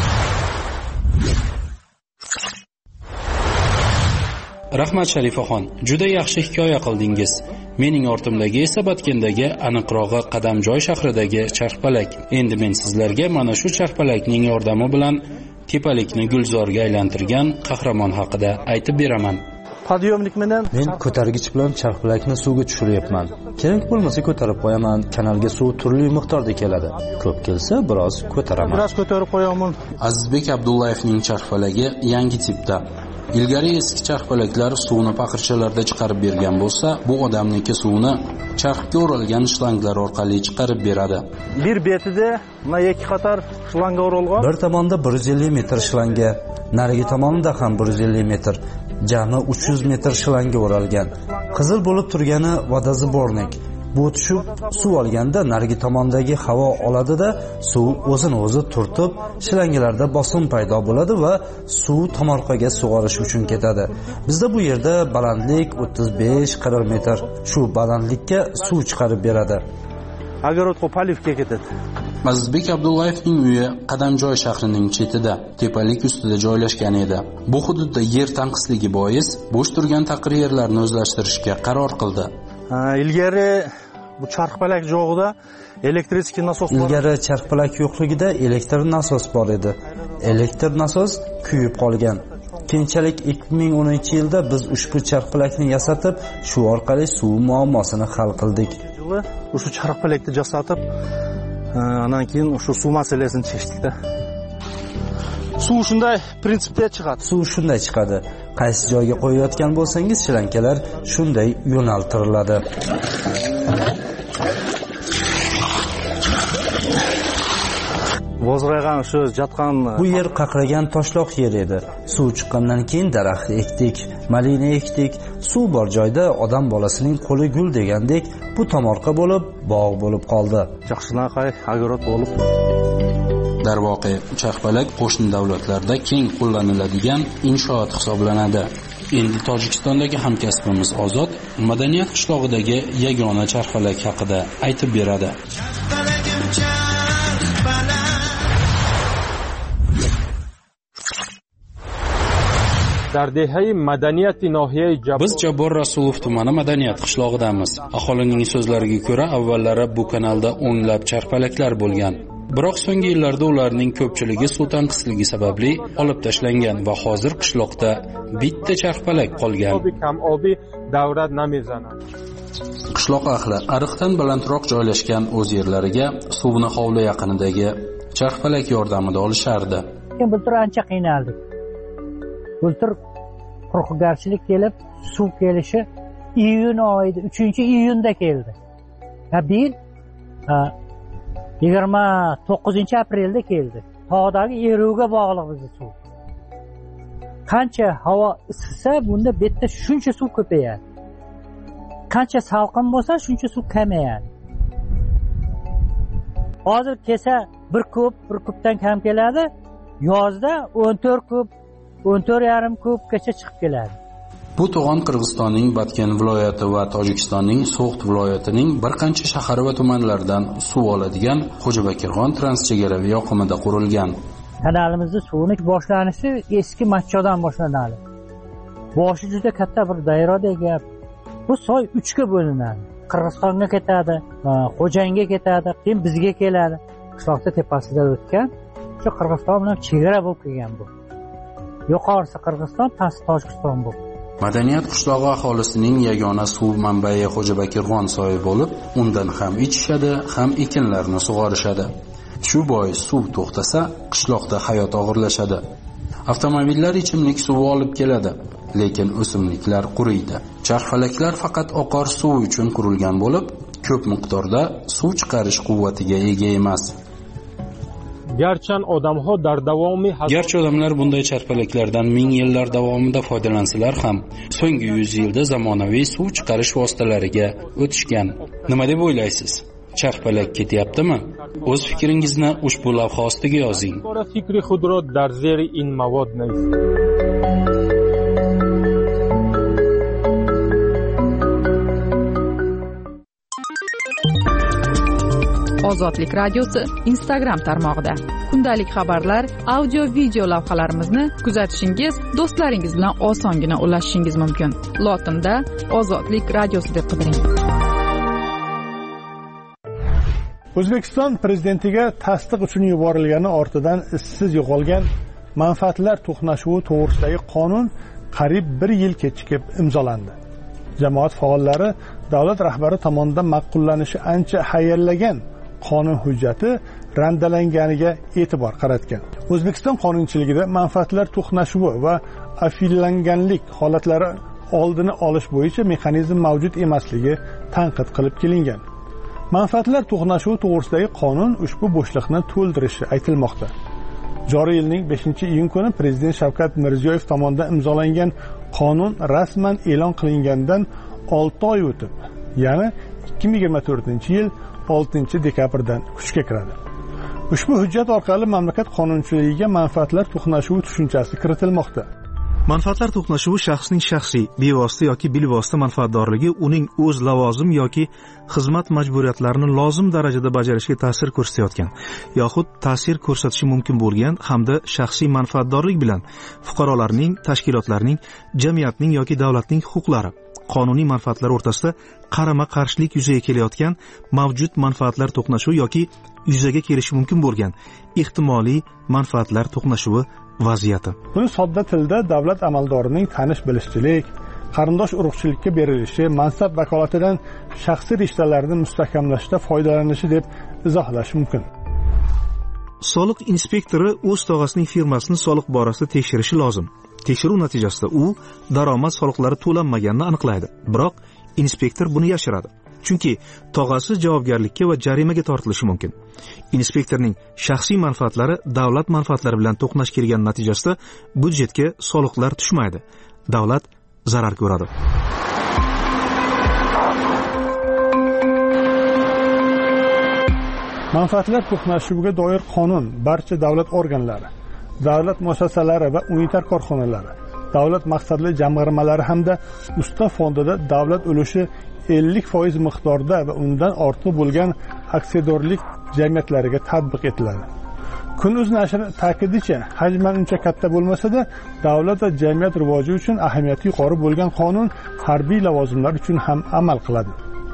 Rahmat Sharifaxon, juda yaxshi hikoya qildingiz. Mening ortimdagi esa Batkendagi, aniqrog'i Qadamjoy shahridagi charxpalak. Endi men sizlarga mana shu charxpalakning yordami bilan tepalikni gulzorga aylantirgan qahramon haqida aytib beraman. Podyomlik bilan men ko'targich bilan charxpalakni suvga tushiryapman. Kerak bo'lmasa ko'tarib qo'yaman. Kanalga suv turli miqdorda keladi. Ko'p kelsa biroz ko'taraman. Biroz ko'tarib qo'yaman. Azizbek Abdullayevning charxpalagi yangi tipda. Ilgari eski charxpalaklar suvni paqirchalarda chiqarib bergan bo'lsa, bu odamniki suvni charxga o'ralgan shlanglar orqali chiqarib beradi. Bir betida mana ikki qator shlanga o'ralgan. Bir tomonda 150 metr shlanga, narigi tomonda ham 150 metr, jami 300 metr shlanga o'ralgan. Qizil bo'lib turgani vodozbornik. Bu tushib suv olganda narigi tomondagi havo oladi-da, suv o'zini o'zi turtib, shlangalarda bosim paydo bo'ladi va suv tomorqaga sug'orish uchun ketadi. Bizda bu yerda balandlik 35-40 metr. Shu balandlikka suv chiqarib beradi. Огород Polivga ketadi. Azizbek Abdullayevning uyi Qadamjoy shahrining chetida, tepalik ustida joylashgan edi. Bu hududda yer tanqisligi bois bo'sh turgan taqir yerlarni o'zlashtirishga qaror qildi. Ilgari bu charxpalak jo'g'ida elektrik nasos bor. Ilgari charxpalak yo'qligida elektr nasos bor edi. Elektr nasos kuyib qolgan. keyinchalik 2010-yilda biz ushbu charxpalakni yasatib, shu orqali suv muammosini hal qildik. Shu charxpalakni jasatib, andan keyin shu suv masalasini chechdikda. Suv shunday prinsipda chiqadi. Suv shunday chiqadi. Qaysi joyga qo'yayotgan bo'lsangiz, shilankalar shunday yo'naltiriladi. Vozragan shu jatgan bu yer qaqragan toshloq yer edi. Suv chiqqandan keyin daraxt ekdik, malina ekdik. Suv bor joyda odam bolasining qo'li gul degandek bu tomorqa bo'lib, bog' bo'lib qoldi. Yaxshilaqay agorot bo'lib. Darvoqe, charxpalak qo'shni davlatlarda keng qo'llaniladigan inshoot hisoblanadi. Endi Tojikistondagi hamkasbimiz Ozod madaniyat qishlog'idagi yagona charxpalak haqida aytib beradi. Biz Jabbor Rasulov tumani madaniyat qishlog'idamiz. Aholining so'zlariga ko'ra, avvallari bu kanalda o'nlab charxpalaklar bo'lgan. Biroq so'nggi yillarda ularning ko'pchiligi suv tanqisligi sababli olib tashlangan va hozir qishloqda bitta charxpalak qolgan. Qishloq ahli ariqdan balandroq joylashgan o'z yerlariga suvni hovli yaqinidagi charxpalak yordamida olishardi. Bultur ancha qiynaldik. Bultur quruqgarchilik kelib, suv kelishi iyun oyida 3-iyunda keldi. Bil 29-aprelda keldi. Tog'dagi eruvga bog'liq bizning suv. Qancha havo isisa, bunda betda shuncha suv ko'payadi. Qancha salqin bo'lsa, shuncha suv kamayadi. Hozir kelsa bir kubdan kam keladi. Yozda 14 kub, 14,5 kubgacha chiqib keladi. Bu to'g'on Qirg'izistonning Batken viloyati va Tojikistonning So'g'd viloyatining bir qancha shahar va tumanlaridan suv oladigan Xo'jabakirg'on transchegaraviy yoqimida qurilgan. Kanalimizning suvning boshlanishi eski Matchodan boshlanadi. Boshi juda katta bir dayroda gap. Bu soy 3 ga bo'linadi. Qirg'izistonga ketadi, Xo'janga ketadi, keyin bizga keladi. Qishloqda tepasida o'tgan, shu Qirg'iziston bilan chegara bo'lib kelgan bu. Yuqorisi Qirg'iziston, pasti Tojikiston bu. Madaniyat qishlog'i aholisining yagona suv manbai Xo'jabakirg'on soyi bo'lib, undan ham ichishadi, ham ekinlarni sug'orishadi. Shu bois suv to'xtasa, qishloqda hayot og'irlashadi. Avtomobillar ichimlik suvi olib keladi, lekin o'simliklar quriydi. Charxpalaklar faqat oqar suv uchun qurilgan bo'lib, ko'p miqdorda suv chiqarish quvvatiga ega emas. Garchi odamlar bunday charxpalaklardan ming yillar davomida foydalansalar ham, so'nggi 100 yilda zamonaviy suv chiqarish vositalariga o'tishgan. Nima deb o'ylaysiz? Charxpalak ketyaptimi? O'z fikringizni ushbu lavha ostiga yozing. Ozodlik radiosi Instagram tarmog'ida. Kundalik xabarlar, audio video lavhalarimizni kuzatishingiz, do'stlaringiz bilan osongina ulashishingiz mumkin. Lotinda Ozodlik radiosi deb qidiring. O'zbekiston prezidentiga tasdiq uchun yuborilgani ortidan izsiz yo'qolgan manfaatlar to'qnashuvi to'g'risidagi qonun qariyb 1 yil kechikib imzolandi. Jamoat faollari davlat rahbari tomonidan ma'qullanishi ancha hayallagan qonun hujjati randalanganiga e'tibor qaratgan. O'zbekiston qonunchiligida manfaatlar to'qnashuvi va afillanganlik holatlari oldini olish bo'yicha mexanizm mavjud emasligi tanqid qilib kelingan. Manfaatlar to'qnashuvi to'g'risidagi qonun ushbu bo'shliqni to'ldirishi aytilmoqda. Joriy yilning 5-iyun kuni Prezident Shavkat Mirziyoyev tomonidan imzolangan qonun rasman e'lon qilingandan 6 oy o'tib, ya'ni 2024-yil 6-dekabrdan kuchga kiradi. Ushbu hujjat orqali mamlakat qonunchiligiga manfaatlar to'qnashuvi tushunchasi kiritilmoqda. Manfaatlar to'qnashuvi shaxsning shaxsiy, bevosita yoki bilvosita manfaatdorligi uning o'z lavozim yoki xizmat majburiyatlarini lozim darajada bajarishga ta'sir ko'rsatayotgan yoxud ta'sir ko'rsatishi mumkin bo'lgan hamda shaxsiy manfaatdorlik bilan fuqarolarning, tashkilotlarning, jamiyatning yoki davlatning huquqlari, qonuniy manfaatlar o'rtasida qarama-qarshilik yuzaga kelayotgan mavjud manfaatlar to'qnashuvi yoki yuzaga kelishi mumkin bo'lgan ehtimoliy manfaatlar to'qnashuvi vaziyati. Buni sodda tilda davlat amaldorining tanish bilishchilik, qarindosh urug'chilikka berilishi, mansab vakolatidan shaxsiy rishtalarni mustahkamlashda foydalanishi deb izohlash mumkin. Soliq inspektori o'z tog'asining firmasini soliq borasida tekshirishi lozim. Tekshiruv natijasida u daromad soliqlari to'lanmaganini aniqlaydi. Biroq inspektor buni yashiradi. Chunki tog'asi javobgarlikka va jarimaga tortilishi mumkin. Inspektorning shaxsiy manfaatlari davlat manfaatlari bilan to'qnash kelgan natijasida budjetga soliqlar tushmaydi. Davlat zarar ko'radi. Manfaatlar to'qnashuviga doir qonun barcha davlat organlari, davlat muassasalari va unitar korxonalari, davlat maqsadli jamg'armalari hamda usta fondida davlat ulushi 50% miqdorda va undan ortiq bo'lgan aksiyadorlik jamiyatlariga tatbiq etiladi. Kun.uz nashri ta'kidicha, hajman uncha katta bo'lmasa-da, davlat va jamiyat rivoji uchun ahamiyati yuqori bo'lgan qonun harbiy lavozimlar uchun ham amal qiladi.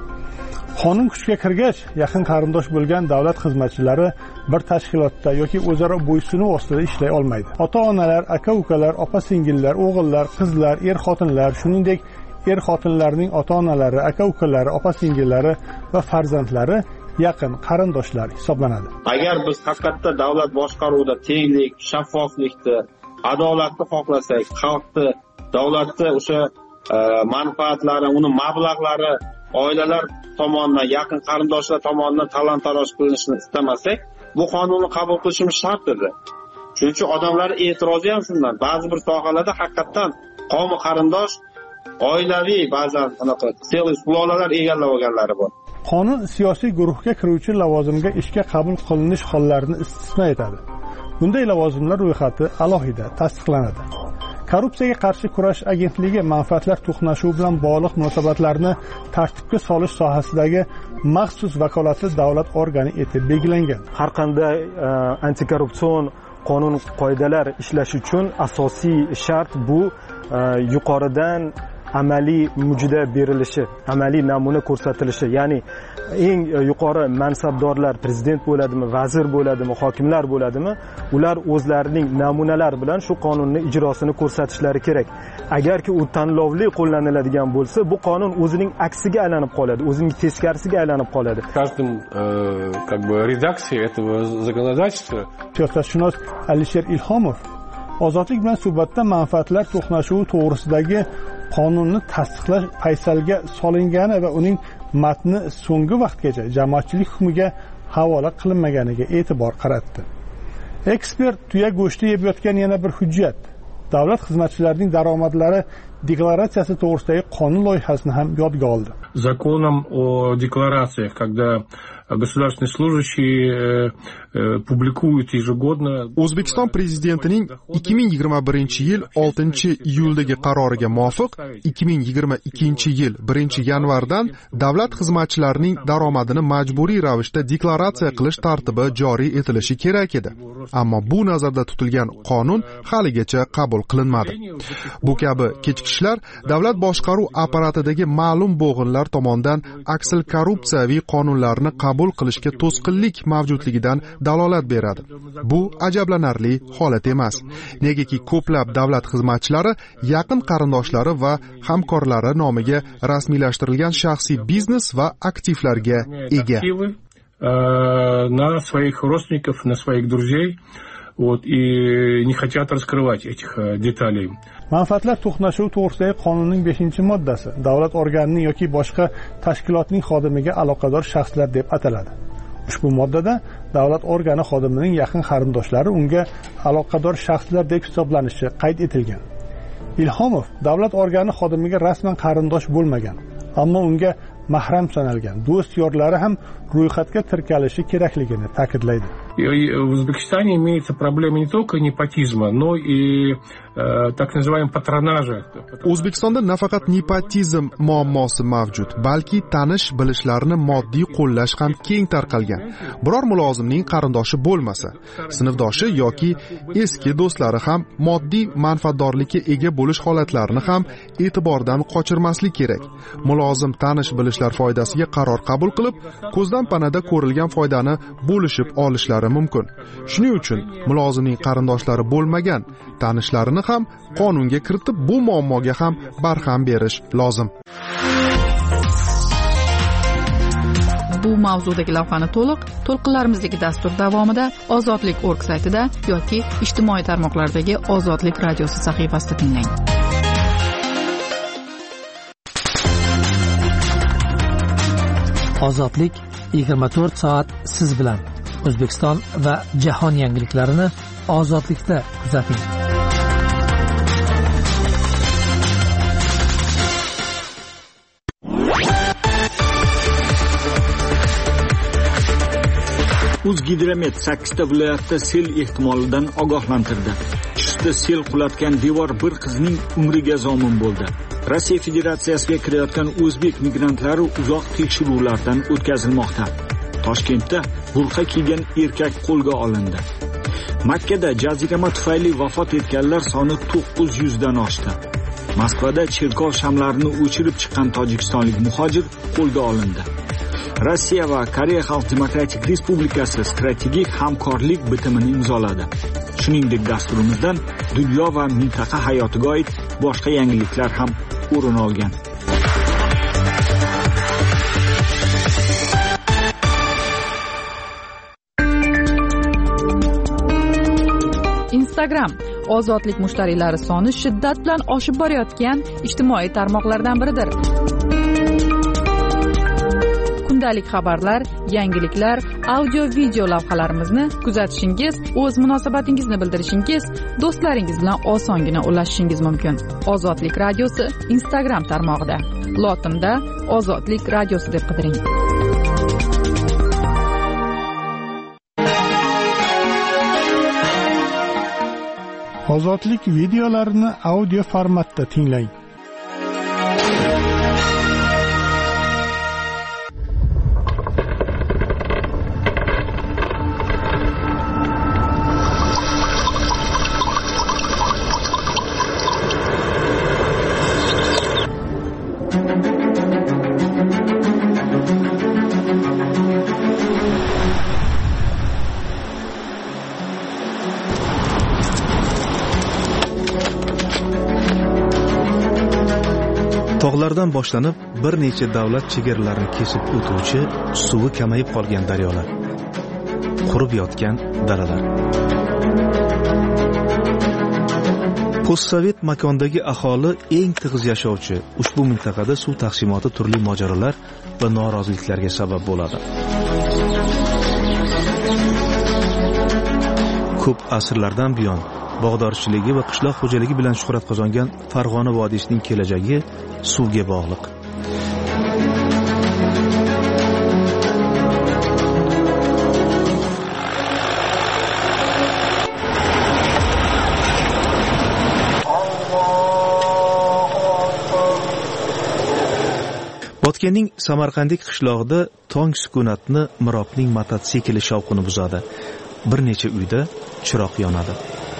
Qonun kuchga kirgach, yaqin qarindosh bo'lgan davlat xizmatchilari bir tashkilotda yoki o'zaro bo'ysunuv ostida ishlay olmaydi. Ota-onalar, aka-ukalar, opa-singillar, o'g'illar, qizlar, er-xotinlar, shuningdek er-xotinlarning ota-onalari, aka-ukalari, opa-singillari va farzandlari yaqin qarindoshlar hisoblanadi. Agar biz haqiqatda davlat boshqaruvida tenglik, shaffoflikni, adolatni xohlasak, xalqni, davlatni o'sha manfaatlari, uni mablag'lari oilalar tomonidan, yaqin qarindoshlar tomonidan talon-taroj qilinishini istamasak, bu qonunni qabul qilishimiz shart edi. Shuning uchun odamlar e'tirozi ham shundan. Ba'zi bir sohalarda haqiqatdan qavmi qarindosh, oilaviy ba'zan anaqa self loyihalar egallab olganlari bor. Qonun siyosiy guruhga kiruvchi lavozimga ishga qabul qilinish hollarini istisno etadi. Bunday lavozimlar ro'yxati alohida tasdiqlanadi. Korrupsiyaga qarshi kurash agentligi manfaatlar to'qnashuvi bilan bog'liq munosabatlarni tartibga solish sohasidagi maxsus vakolatli davlat organi etib belgilangan. Har qanday antikorrupsion qonun qoidalar ishlash uchun asosiy shart bu yuqoridan amaliy mujda berilishi, amaliy namuna ko'rsatilishi, ya'ni eng yuqori mansabdorlar prezident bo'ladimi, vazir bo'ladimi, hokimlar bo'ladimi, ular o'zlarining namunalar bilan shu qonunni ijrosini ko'rsatishlari kerak. Agarki u tanlovli qo'llaniladigan bo'lsa, bu qonun o'zining aksiga aylanib qoladi, o'zining teskarisiga aylanib qoladi. Каждым как бы редакции этого законодательства siyosatshunos Alisher Ilhomov Ozodlik bilan suhbatda manfaatlar to'qnashuvi to'g'risidagi qonunni tasdiqlash paysalga solingani va uning matni so'nggi vaqtgacha jamoatchilik hukmiga havola qilinmaganiga e'tibor qaratdi. Ekspert tuya go'shti yeb yotgan yana bir hujjat, davlat xizmatchilarining daromadlari deklaratsiyasi to'g'risidagi qonun loyihasini ham yodga oldi. Законом о декларациях, когда государственные служащие publikuют ежегодно. O'zbekiston prezidentining 2021-yil 6-iyuldagi qaroriga muvofiq 2022-yil 1-yanvardan davlat xizmatchilarining daromadini majburiy ravishda deklaratsiya qilish tartibi joriy etilishi kerak edi. Ammo bu nazarda tutilgan qonun haligacha qabul qilinmadi. Bu kabi kechikishlar davlat boshqaruv apparatidagi ma'lum bo'g'inlar tomonidan aksil korrupsiyaviy qonunlarni qabul qilishga to'sqinlik mavjudligidan dalolat beradi. Bu ajablanarli holat emas. Negaki ko'plab davlat xizmatchilari yaqin qarindoshlari va hamkorlari nomiga rasmiylashtirilgan shaxsiy biznes va aktivlarga ega. На своих родственников, на своих друзей, вот, и не хотят раскрывать этих деталей. Manfaatlar to'qnashuvi to'g'risidagi qonunning 5-moddasi davlat organining yoki boshqa tashkilotning xodimiga aloqador shaxslar deb ataladi. Ushbu moddada davlat organi xodimining yaqin qarindoshlari unga aloqador shaxslar deb hisoblanishi qayd etilgan. Ilhomov davlat organi xodimiga rasman qarindosh bo'lmagan, ammo unga mahram sanalgan do'st yorlari ham ro'yxatga tirkalishi kerakligini ta'kidlaydi. В Узбекистане имеется проблема не только непотизма, но и так называемом патронаже. O'zbekistonda nafaqat nepotizm muammosi mavjud, balki tanish bilishlarni moddiy qo'llash ham keng tarqalgan. Biror mulozimning qarindoshi bo'lmasa, sinfdoshi yoki eski do'stlari ham moddiy manfaatdorlikka ega bo'lish holatlarini ham e'tibordan qochirmaslik kerak. Mulozim tanish bilishlar foydasiga qaror qabul qilib, ko'zdan panada ko'rilgan foydani bo'lishib olishlari mumkin. Shuning uchun mulozimning qarindoshlari bo'lmagan tanishlarini ham qonunga kiritib, bu muammoga ham barham berish lozim. Bu mavzudagi lavhani to'lqinlarimizdagi dastur davomida ozodlik.org saytida yoki ijtimoiy tarmoqlardagi Ozodlik radiosi sahifasida tinglang. Ozodlik 24 soat siz bilan. O'zbekiston va jahon yangiliklarini ozodlikda kuzating. O'zgidromet 8 ta viloyatda sel ehtimolidan ogohlantirdi. Tushda sel qulatgan devor bir qizning umriga zomin bo'ldi. Rossiya Federatsiyasiga kirayotgan o'zbek migrantlari uzoq tekshiruvlardan o'tkazilmoqda. Toshkentda burqa kiygan erkak qo'lga olindi. Makkada jazirama tufayli vafot etganlar soni 900 dan oshdi. Moskvada cherkov shamlarini o'chirib chiqqan tojikistonlik muhojir qo'lga olindi. Rossiya va Koreya Xalq Demokratik Respublikasi strategik hamkorlik bitimini imzoladi. Shuningdek, dasturimizdan dunyo va mintaqa hayotiga oid boshqa yangiliklar ham o'rin olgan. Instagram ozodlik mushtariylari soni shiddat bilan oshib borayotgan ijtimoiy tarmoqlardan biridir. Kundalik xabarlar, yangiliklar, audio-video lavhalarimizni kuzatishingiz, o'z munosabatingizni bildirishingiz, do'stlaringiz bilan osongina ulashishingiz mumkin. Ozodlik radiosi Instagram tarmog'ida. Lotinda Ozodlik radiosi deb qidiring. Ozodlik videolarini audio formatda tinglang. Tog'lardan boshlanib bir necha davlat chegaralarini kesib o'tuvchi suvi kamayib qolgan daryolar, qurib yotgan dalalar. Postsovet makondagi aholi eng tig'iz yashovchi ushbu mintaqada suv taqsimoti turli mojarolar va noroziliklarga sabab bo'ladi. Ko'p asrlardan buyon bog'dorchiligi va qishloq xo'jaligi bilan shuhrat qozongan Farg'ona vodiysining kelajagi suvga bog'liq. Botkenning Samarqandlik qishlog'ida tong sukunatni Mirobning mototsikli shovqini buzadi. Bir necha uyda chiroq yonadi.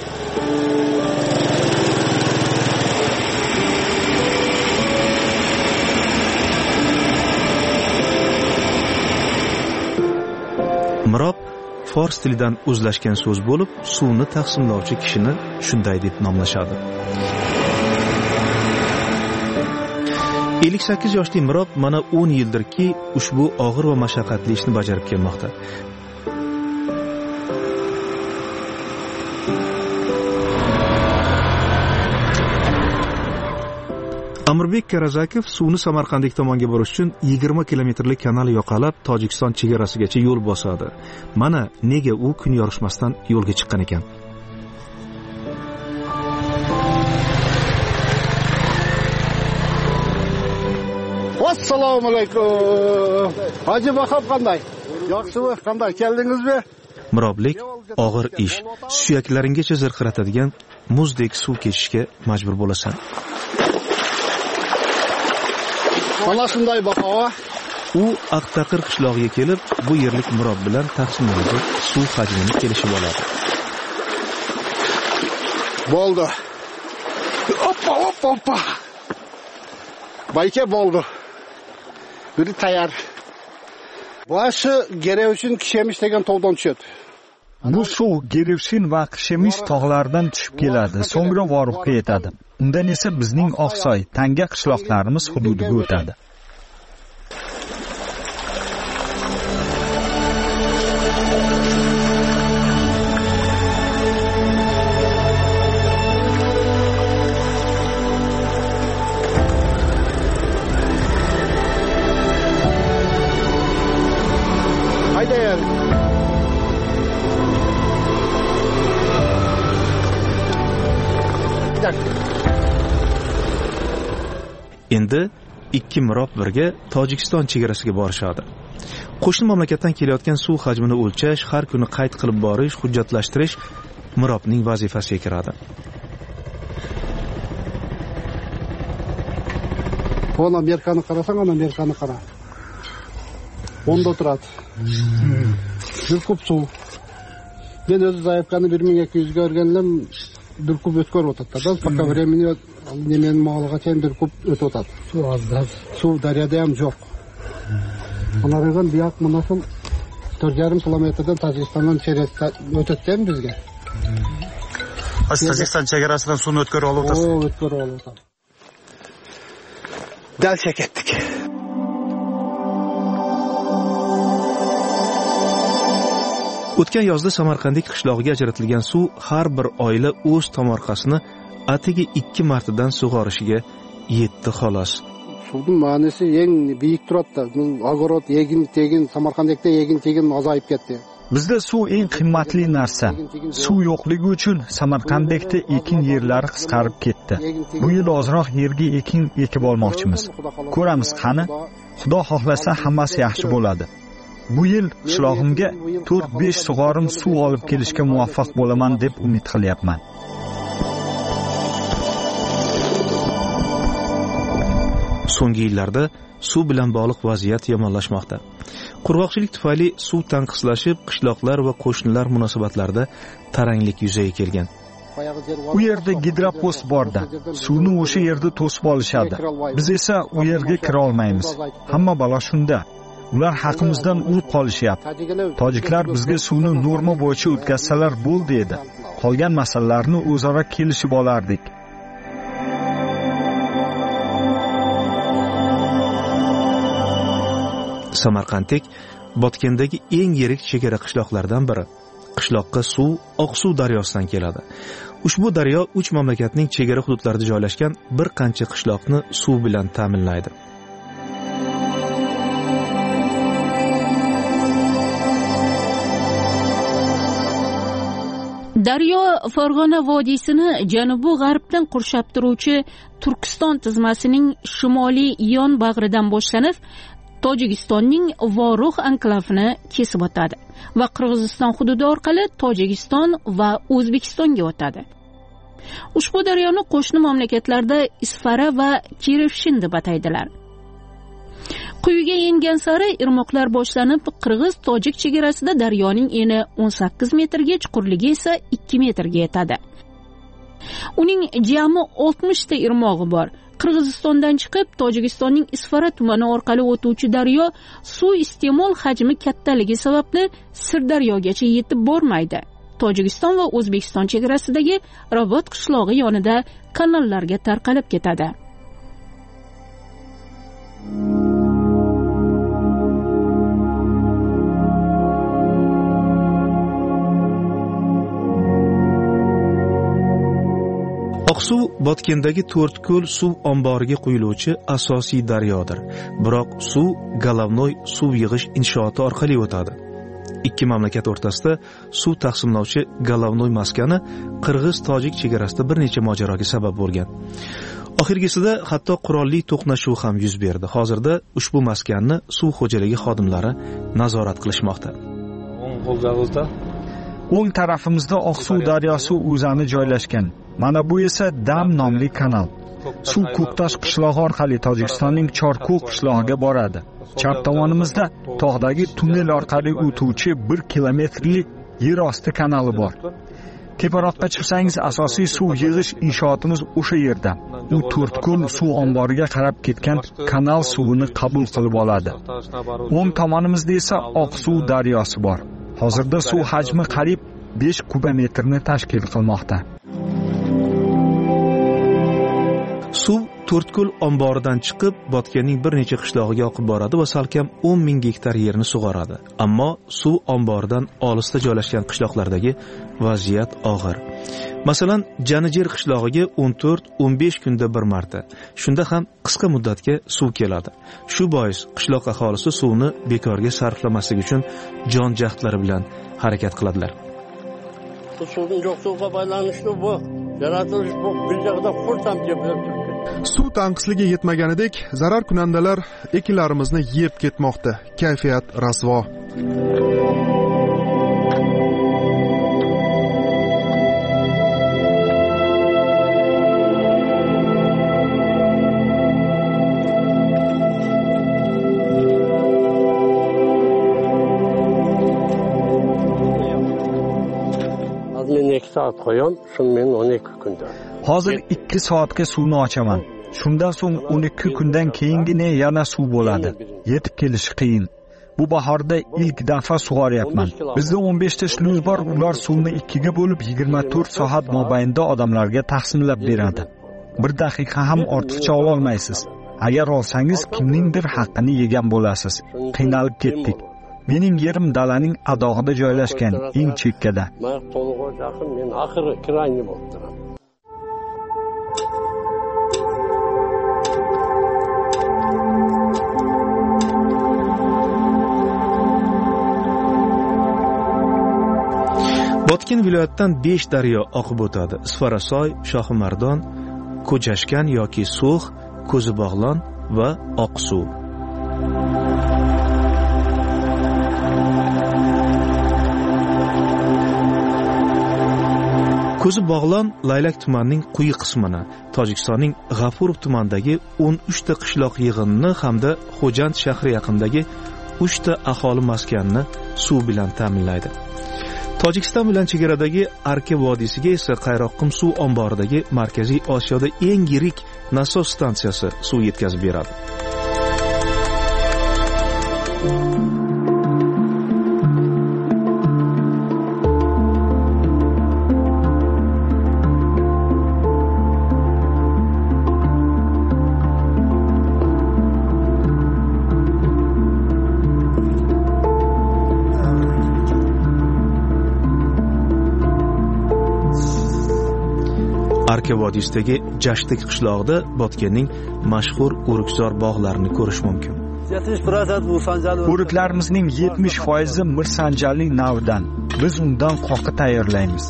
Mirob fors tilidan o'zlashgan so'z bo'lib, suvni taqsimlovchi kishini shunday deb nomlashadi. 58 yoshli Mirob mana 10 yildirki ushbu og'ir va mashaqqatli ishni bajarib kelmoqda. Amirbek Karazakov suvni Samarqandlik tomonga borish uchun 20 kilometrlik kanal yoqalab Tojikiston chegarasigacha yo'l bosadi. Mana nega u kun yorishmasdan yo'lga chiqqan ekan. Assalomu alaykum. Hoji Bahob qanday? Yaxshimi? Qanday keldingizmi? Miroblik og'ir ish, suyaklaringacha zirqiratadigan muzdek suv kechishga majbur bo'lasan. Mana shunday baho. U Aqtaqir qishlog'iga kelib, bu yerlik Murob bilan taqsimlanib, suv hajmini kelishib oladi. Bo'ldi. Hoppa. Bayka bo'ldi. Biri tayyor. Boshi Gerevshin Kishemish degan tog'dan tushadi. Bu suv Gerevshin va Kishemish tog'laridan tushib keladi, so'ngra Voruqqa yetadi. Undan esa bizning Oqsoy, Tanga qishloqlarimiz hududiga o'tadi. Endi ikki Murob birga Tojikiston chegarasiga borishadi. Qo'shni mamlakatdan kelayotgan suv hajmini o'lchash, har kuni qayd qilib borish, hujjatlashtirish Murobning vazifasiga kiradi. Ona Amerikani qarasang, ana Amerikani qara. Onda turadi. Bir kub suv. Men o'zi zaifkani 1200 ga o'rgandim. Bir kub o'tkir o'tadi. Пока времени nemen moligacha bir kub o'tadi. Suv ozdan. Suv daryoda ham yo'q. Ulardan buyoq munosib 4,5 kilometrdan Tojikistondan chegarasi o'tadi bizga. Tojikiston chegarasidan suvni o'tkir olib o'tasiz. O'tkir olib o'tadi. Dalsha ketdik. O'tgan yozda Samarqandlik qishlog'iga ajratilgan suv har bir oila o'z tomorqasini atigi 2 martadan sug'orishiga yetdi xolos. Suvning ma'nosi eng buyuk turadi. Og'orot, tegin Samarqandda tegin azayib ketdi. Bizda suv eng qimmatli narsa. Suv yo'qligi uchun Samarqandda ekin yerlari qisqarib ketdi. Bu yil ozroq yerga ekin ekib olmoqchimiz. Ko'ramiz qani, Xudo xohlasa hammasi yaxshi bo'ladi. Bu yil qishlog'imga 4-5 sug'orim suv olib kelishga muvaffaq bo'laman deb umid qilyapman. So'nggi yillarda suv bilan bog'liq vaziyat yomonlashmoqda. Qurg'oqchilik tufayli suv tanqislashib, qishloqlar va qo'shnilar munosabatlarida taranglik yuzaga kelgan. U yerda gidropost borda. Suvni o'sha yerda to'sib olishadi. Biz esa u yerga kira olmaymiz. Hamma balo shunda. Ular haqimizdan urib qolishyapti. Tojiklar bizga suvni norma bo'yicha o'tkazsalar bo'ldi edi. Qolgan masalalarni o'zaro kelishib olardik. Samarqandlik Botkendagi eng yirik chegara qishloqlardan biri. Qishloqqa suv Oqsuv daryosidan keladi. Ushbu daryo 3 mamlakatning chegara hududlarida joylashgan bir qancha qishloqni suv bilan ta'minlaydi. Daryo Farg'ona vodiysini janubi-g'arbdan qurshab turuvchi Turkiston tizmasining shimoliy yon bag'ridan boshlanib, Tojikistonning Voruq anklavini kesib o'tadi va Qirg'iziston hududi orqali Tojikiston va O'zbekistonga o'tadi. Ushbu daryoni qo'shni mamlakatlarda Isfara va Kirevshin deb ataydilar. Quyiga yengan sari irmoqlar boshlanib, Qirg'iz-Tojik chegarasida daryoning eni 18 metrga, chuqurligi esa 2 metrga yetadi. Uning jami 60 ta irmog'i bor. Qirg'izistondan chiqib, Tojikistonning Isfara tumani orqali o'tuvchi daryo suv iste'mol hajmi kattaligi sababli Sirdaryogacha yetib bormaydi. Tojikiston va O'zbekiston chegarasidagi Robot qishlog'i yonida kanallarga tarqalib ketadi. Oqsuv Botkendagi 4 ko'l suv omboriga quyiluvchi asosiy daryodir. Biroq suv Galavnoy suv yig'ish inshooti orqali o'tadi. Ikki mamlakat o'rtasida suv taqsimlovchi Galavnoy maskani Qirg'iz-Tojik chegarasida bir necha mojaroga sabab bo'lgan. Oxirgisida hatto qurolli to'qnashuv ham yuz berdi. Hozirda ushbu maskanni suv xo'jaligi xodimlari nazorat qilishmoqda. O'ng tarafimizda Oqsuv daryosi o'zani joylashgan. Mana bu esa Dam nomli kanal. Suv Ko'ktosh qishlog'i orqali Tojikistonning Chorko'l qishlog'iga boradi. Chap tomonimizda tog'dagi tunnel orqali o'tuvchi 1 kilometrlik yer osti kanali bor. Teparoqqa chiqsangiz asosiy suv yig'ish inshootimiz o'sha yerda. U To'rtko'l suv omboriga qarab ketgan kanal suvini qabul qilib oladi. O'ng tomonimizda esa Oqsuv daryosi bor. Hozirda suv hajmi qariyb 5 kubometrni tashkil qilmoqda. Suv To'rtko'l omboridan chiqib, Botkenning bir necha qishlog'iga oqib boradi va salkam 10 ming gektar yerni sug'oradi. Ammo suv omboridan olisda joylashgan qishloqlardagi vaziyat og'ir. Masalan, Janijer qishlog'iga 14-15 kunda bir marta, shunda ham qisqa muddatga suv keladi. Shu bois qishloq aholisi suvni bekorga sarflamaslik uchun jon jahdlari bilan harakat qiladilar. Suvning yo'qligiga baylanishli bu yaratilish bu bir yoqda xursand deb Suv tanqisligi yetmaganidek, zarar kunandalar ekinlarimizni yeb ketmoqda. Kayfiyat rasvo. Men 2 soat qo'yam, shun men 12 kunda. Hozir 2 soatga suvni ochaman. Shundan so'ng 12 kundan keyingina yana suv bo'ladi. Yetib kelish qiyin. Bu bahorda ilk daf'a sug'oryapman. Bizda 15 ta shluz bor, ular suvni 2 ga bo'lib 24 soat mobaynida odamlarga taqsimlab beradi. 1 daqiqa ham ortiqcha ola olmaysiz. Agar olsangiz kimningdir haqqini yegan bo'lasiz. Qiynalib ketdik. Mening yerim dalaning adog'ida joylashgan, eng chekkada. Men to'lig'iga yaqin, men oxiri kirayni bo'ldim. Botken viloyatidan 5 daryo oqib o'tadi. Isfarasoy, Shohimardon, Ko'jashkan yoki So'x, Ko'zibog'lon va Oqsuv. Ko'zibog'lon Laylak tumanining quyi qismini, Tojikistonning G'afurov tumanidagi 13 ta qishloq yig'inini hamda Xo'jand shahri yaqinidagi 3 ta aholi maskanini suv bilan ta'minlaydi. Tojikiston bilan chegaradagi Arka vodiysiga esa Qayroqqum suv omboridagi Markaziy Osiyoda eng yirik nasos stansiyasi suv yetkazib beradi. Arka vodiysidagi Jashtik qishlog'ida Botkenning mashhur o'rikzor bog'larini ko'rish mumkin. O'riklarimizning 70% mirsanjalli navidan. Biz undan qoqi tayyorlaymiz.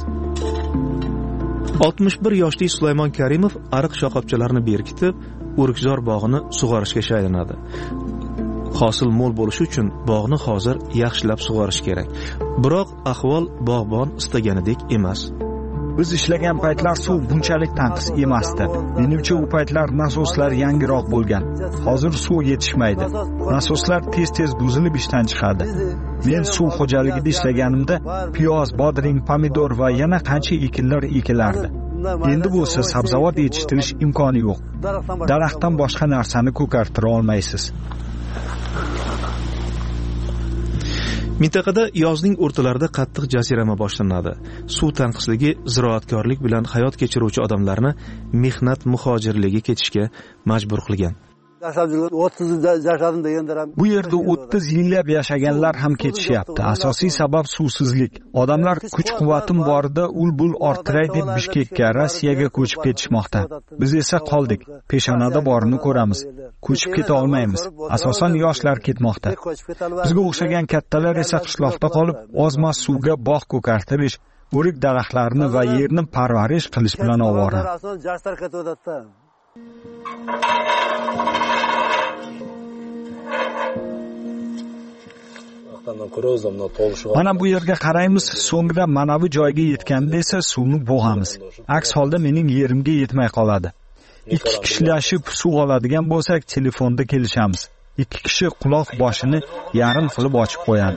61 yoshli Sulaymon Karimov ariq shoxobchalarini berkitib, o'rikzor bog'ini sug'orishga shaylanadi. Hosil mo'l bo'lishi uchun bog'ni hozir yaxshilab sug'orish kerak. Biroq ahvol bog'bon istaganidek emas. Biz ishlagan paytlar suv bunchalik tanqis emasdi. Menimcha u paytlar nasoslar yangiroq bo'lgan. Hozir suv yetishmaydi. Nasoslar tez-tez buzilib ishdan chiqadi. Men suv xo'jaligida ishlaganimda piyoz, bodring, pomidor va yana qancha ekinlar ekilardi. Endi bo'lsa sabzavot yetishtirish imkoni yo'q. Daraxtdan boshqa narsani ko'kartira olmaysiz. Mintaqada yozning o'rtalarida qattiq jazirama boshlanadi. Suv tanqisligi ziroatkorlik bilan hayot kechiruvchi odamlarni mehnat muhojirligiga ketishga majbur qilgan. Bu yerda 30 yillab yashaganlar ham ketishyapti. Asosiy sabab suvsizlik. Odamlar kuch-quvvatim borida ul-bul orttiray deb Bishkekka, Rossiyaga ko'chib ketishmoqda. Biz esa qoldik. Peshonada borini ko'ramiz. Ko'chib keta olmaymiz. Asosan yoshlar ketmoqda. Bizga o'xshagan kattalar esa qishloqda qolib, ozmas suvga bog' ko'kartirish, o'rik daraxtlarini va yerni parvarish qilish bilan ovora. Mana bu yerga qaraymiz, so'ngra mana bu joyga yetganda esa suvni bo'g'amiz. Aks holda mening yerimga yetmay qoladi. 2 kishilashib suv oladigan bo'lsak, telefonda kelishamiz. 2 kishi quloq boshini yarim qilib ochib qo'yadi.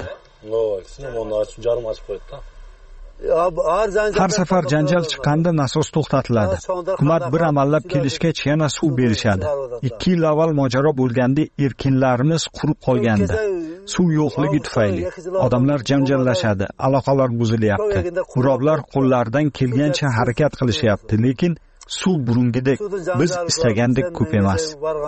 Har safar janjal chiqqanda nasos to'xtatiladi. Hukumat bir amallab kelishgach yana suv berishadi. 2 yil avval mojaro bo'lganda erkinlarimiz qurib qolgandi. Suv yo'qligi tufayli odamlar janjallashadi, aloqalar buzilyapti. Muroblar qo'llaridan kelgancha harakat qilishyapti, lekin suv burungidek biz istagandek ko'p emas.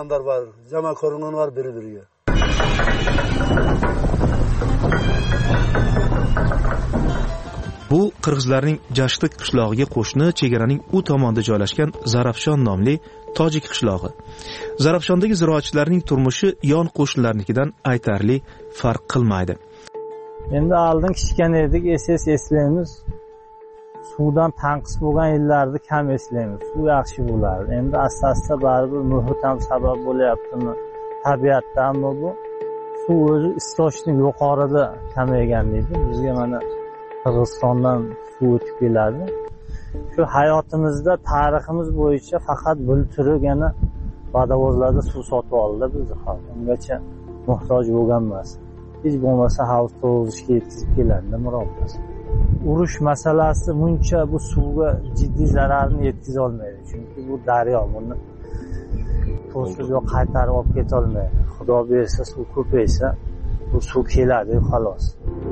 Bu qirg'izlarning Jashtiq qishlog'iga qo'shni chegaraning u tomonda joylashgan Zarafshon nomli tojik qishlog'i. Zarafshondagi ziroatchilarning turmushi yon qo'shnilarnikidan aytarli farq qilmaydi. Endi oldin kichkina edik, eslaymiz. Suvdan tanqis bo'lgan yillarni kam eslaymiz. Suv yaxshi bo'lardi. Endi asta-asta baribir muhit ham sabab bo'lyaptimi? Tabiatdanmi bu? Suv o'zi istoshning yuqorida kamaygan edi. Bizga mana Qirg'izistondan suv o'tib keladi. Shu hayotimizda tariximiz bo'yicha faqat bulturgina vodovozlarda suv sotib oldi biz hozir. Ungacha muhtoj bo'lgan emas. Hech bo'lmasa havuz to'g'izishga yetkazib keladi Mirobda. Urush masalasi muncha bu suvga jiddiy zararni yetkiza olmaydi. Chunki bu daryo, buni to'siq yo'q qaytarib olib keta olmaydi. Xudo bersa suv ko'paysa, bu suv keladi xolos.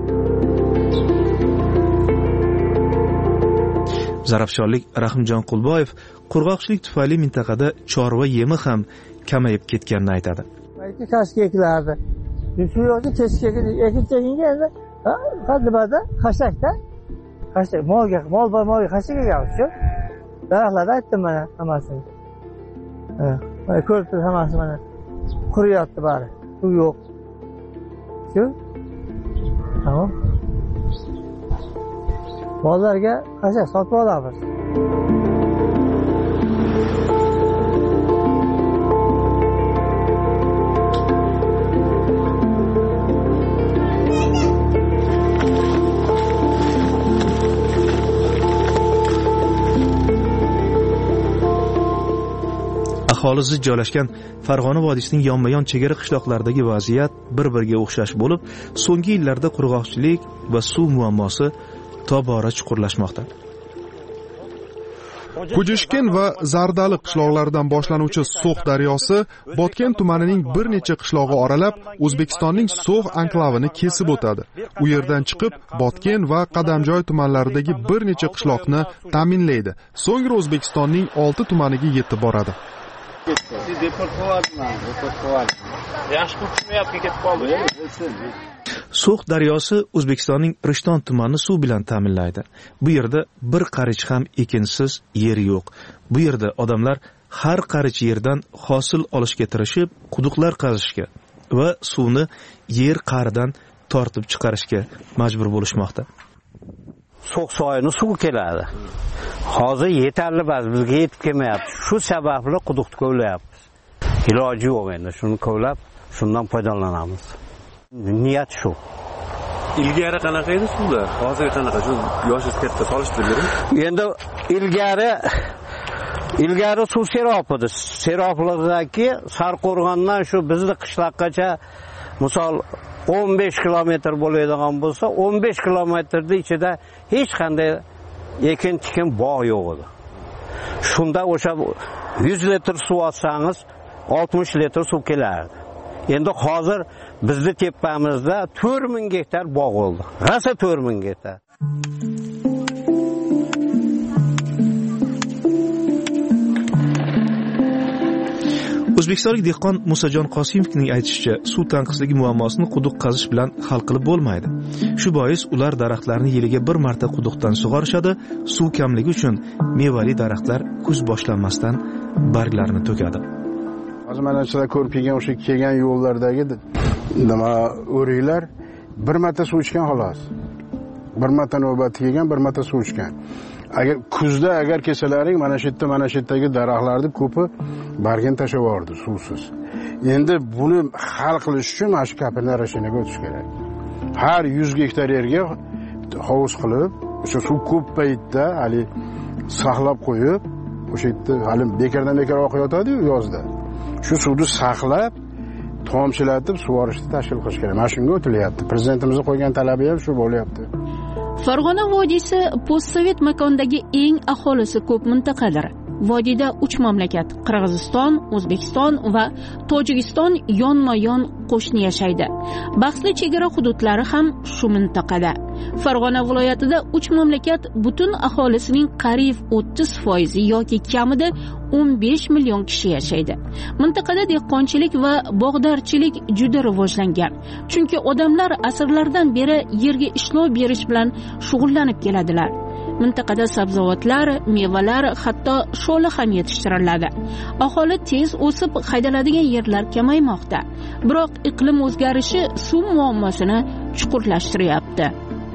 Zarafshonlik Rahimjon Qulboyev qurg'oqchilik tufayli mintaqada chorva yemi ham kamayib ketganini aytadi. Balki kashka ekilardi. Suv yo'qda kashka ekilganda qadimada qashakda qashak molga qashak ekanmiz-ku. Daraxtlarda aytdim mana hammasini. Mana ko'rib turibsiz hammasi mana quriyapti bari. Suv yo'q. Shu? Tamam. Mollarga qashak sotib olamiz. Aholi zich joylashgan Farg'ona vodiysining yonma-yon chegara qishloqlaridagi vaziyat bir-biriga o'xshash bo'lib, so'nggi yillarda qurg'oqchilik va suv muammosi tobora chuqurlashmoqda. Kujishkin va Zardali qishloqlaridan boshlanuvchi So'x daryosi Botken tumanining bir necha qishlog'i oralab O'zbekistonning So'x anklavini kesib o'tadi. U yerdan chiqib Botken va Qadamjoy tumanlaridagi bir necha qishloqni ta'minlaydi. So'ngra O'zbekistonning 6 tumaniga yetib boradi. So'x daryosi O'zbekistonning Rishton tumanini suv bilan ta'minlaydi. Bu yerda bir qarich ham ekinsiz yer yo'q. Bu yerda odamlar har qarich yerdan hosil olishga tirishib, quduqlar qazishga va suvni yer qa'ridan tortib chiqarishga majbur bo'lishmoqda. So'x soyini suv keladi. Hozir yetarli emas, bizga yetib kelmayapti. Shu sababli quduqni kovlayapmiz. Iloji yo'q endi, shuni kovlab, shundan foydalanamiz. Niyat shu. Ilgari qanaqa edi suvlar? Hozir qanaqa? Shu yoshingiz katta solishtirib bering. Endi ilgari suv serob edi. Seroblardagi Sarqo'rg'ondan shu bizni qishloqqacha misol 15 kilometr bo'ladigan bo'lsa, 15 kilometrda ichida hech qanday ekin-tikin bog' yo'q edi. Shunda o'sha 100 litr suv olsangiz 60 litr suv kelardi. Endi hozir bizni tepamizda 4000 gektar bog' bo'ldi. Rasa 4000 gektar. O'zbekistonlik dehqon Musajon Qosimovning aytishicha, suv tanqisligi muammosini quduq qazish bilan hal qilib bo'lmaydi. Shu bois ular daraxtlarni yiliga bir marta quduqdan sug'orishadi. Suv kamligi uchun mevali daraxtlar kuz boshlanmasdan barglarini to'kadi. Hozir mana sizlar ko'rib kelgan o'sha kelgan yo'llardagi nima o'riklar bir marta suv ichgan xolos. Bir marta navbati kelgan, bir marta suv ichgan. Agar kuzda agar kelsalaring mana shu yerdagi daraxtlarning ko'pi bargin tashlab yubordi suvsiz. Endi buni hal qilish uchun mana shu kapillar rashinaga o'tish kerak. har 100 gektar yerga hovuz qilib, o'sha suv ko'p paytda hali saqlab qo'yib, o'sha yerda hali bekardan bekar oqayotadi-yu yozda. Shu suvni saqlab, tomchilatib sug'orishni tashkil qilish kerak. Mana shunga o'tilyapti. Prezidentimizning qo'ygan talabi ham shu bo'lyapti. Farg'ona vodiysi postsovet makondagi eng aholisi ko'p mintaqadir. Vodiyda 3 mamlakat Qirg'iziston, O'zbekiston va Tojikiston yonma-yon qo'shni yashaydi. Bahsli chegara hududlari ham shu mintaqada. Farg'ona viloyatida 3 mamlakat butun aholisining qariyb 30% yoki kamida 15 million kishi yashaydi. Mintaqada dehqonchilik va bog'dorchilik juda rivojlangan. Chunki odamlar asrlardan beri yerga ishlov berish bilan shug'ullanib keladilar. Mintaqada sabzavotlar, mevalar, hatto sho'la ham yetishtiriladi. Aholi tez o'sib haydaladigan yerlar kamaymoqda. Biroq iqlim o'zgarishi suv muammosini chuqurlashtiryapti.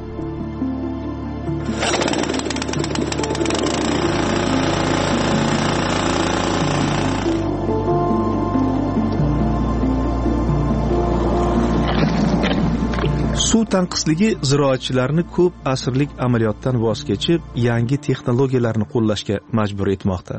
Suv tanqisligi ziroatchilarni ko'p asrlik amaliyotdan voz kechib, yangi texnologiyalarni qo'llashga majbur etmoqda.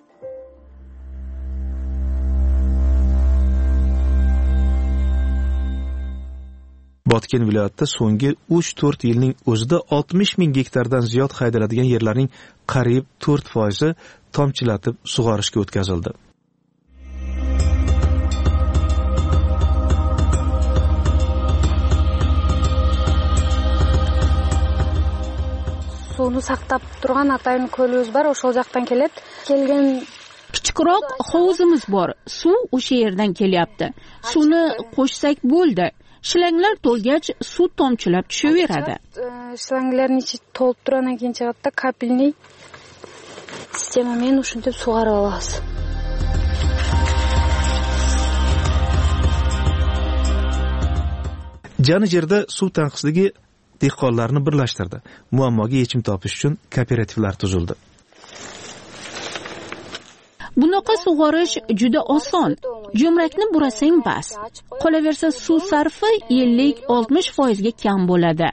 Botken viloyatida so'nggi 3-4 yilning o'zida 60 ming gektardan ziyod haydaladigan yerlarning qariyb 4% tomchilatib sug'orishga o'tkazildi. Suvni saqlab turgan atayin ko'limiz bor, o'sha yoqdan kelib, kelgan kichikroq hovuzimiz bor. Suv o'sha yerdan kelyapti. Suvni qo'shsak bo'ldi. Shlanglar to'lgach, suv tomchilab tushaveradi. Shlanglarni ichi to'lib turgandan keyin chiqadi, kapilniy sistemamen shunday sug'arib olasiz. Janijerda suv tanqisligi dehqonlarni birlashtirdi. Muammoga yechim topish uchun kooperativlar tuzildi. Bunaqa sug'orish juda oson. Jo'mrakni burasang bas. Qolaversa suv sarfi 50-60% ga kam bo'ladi.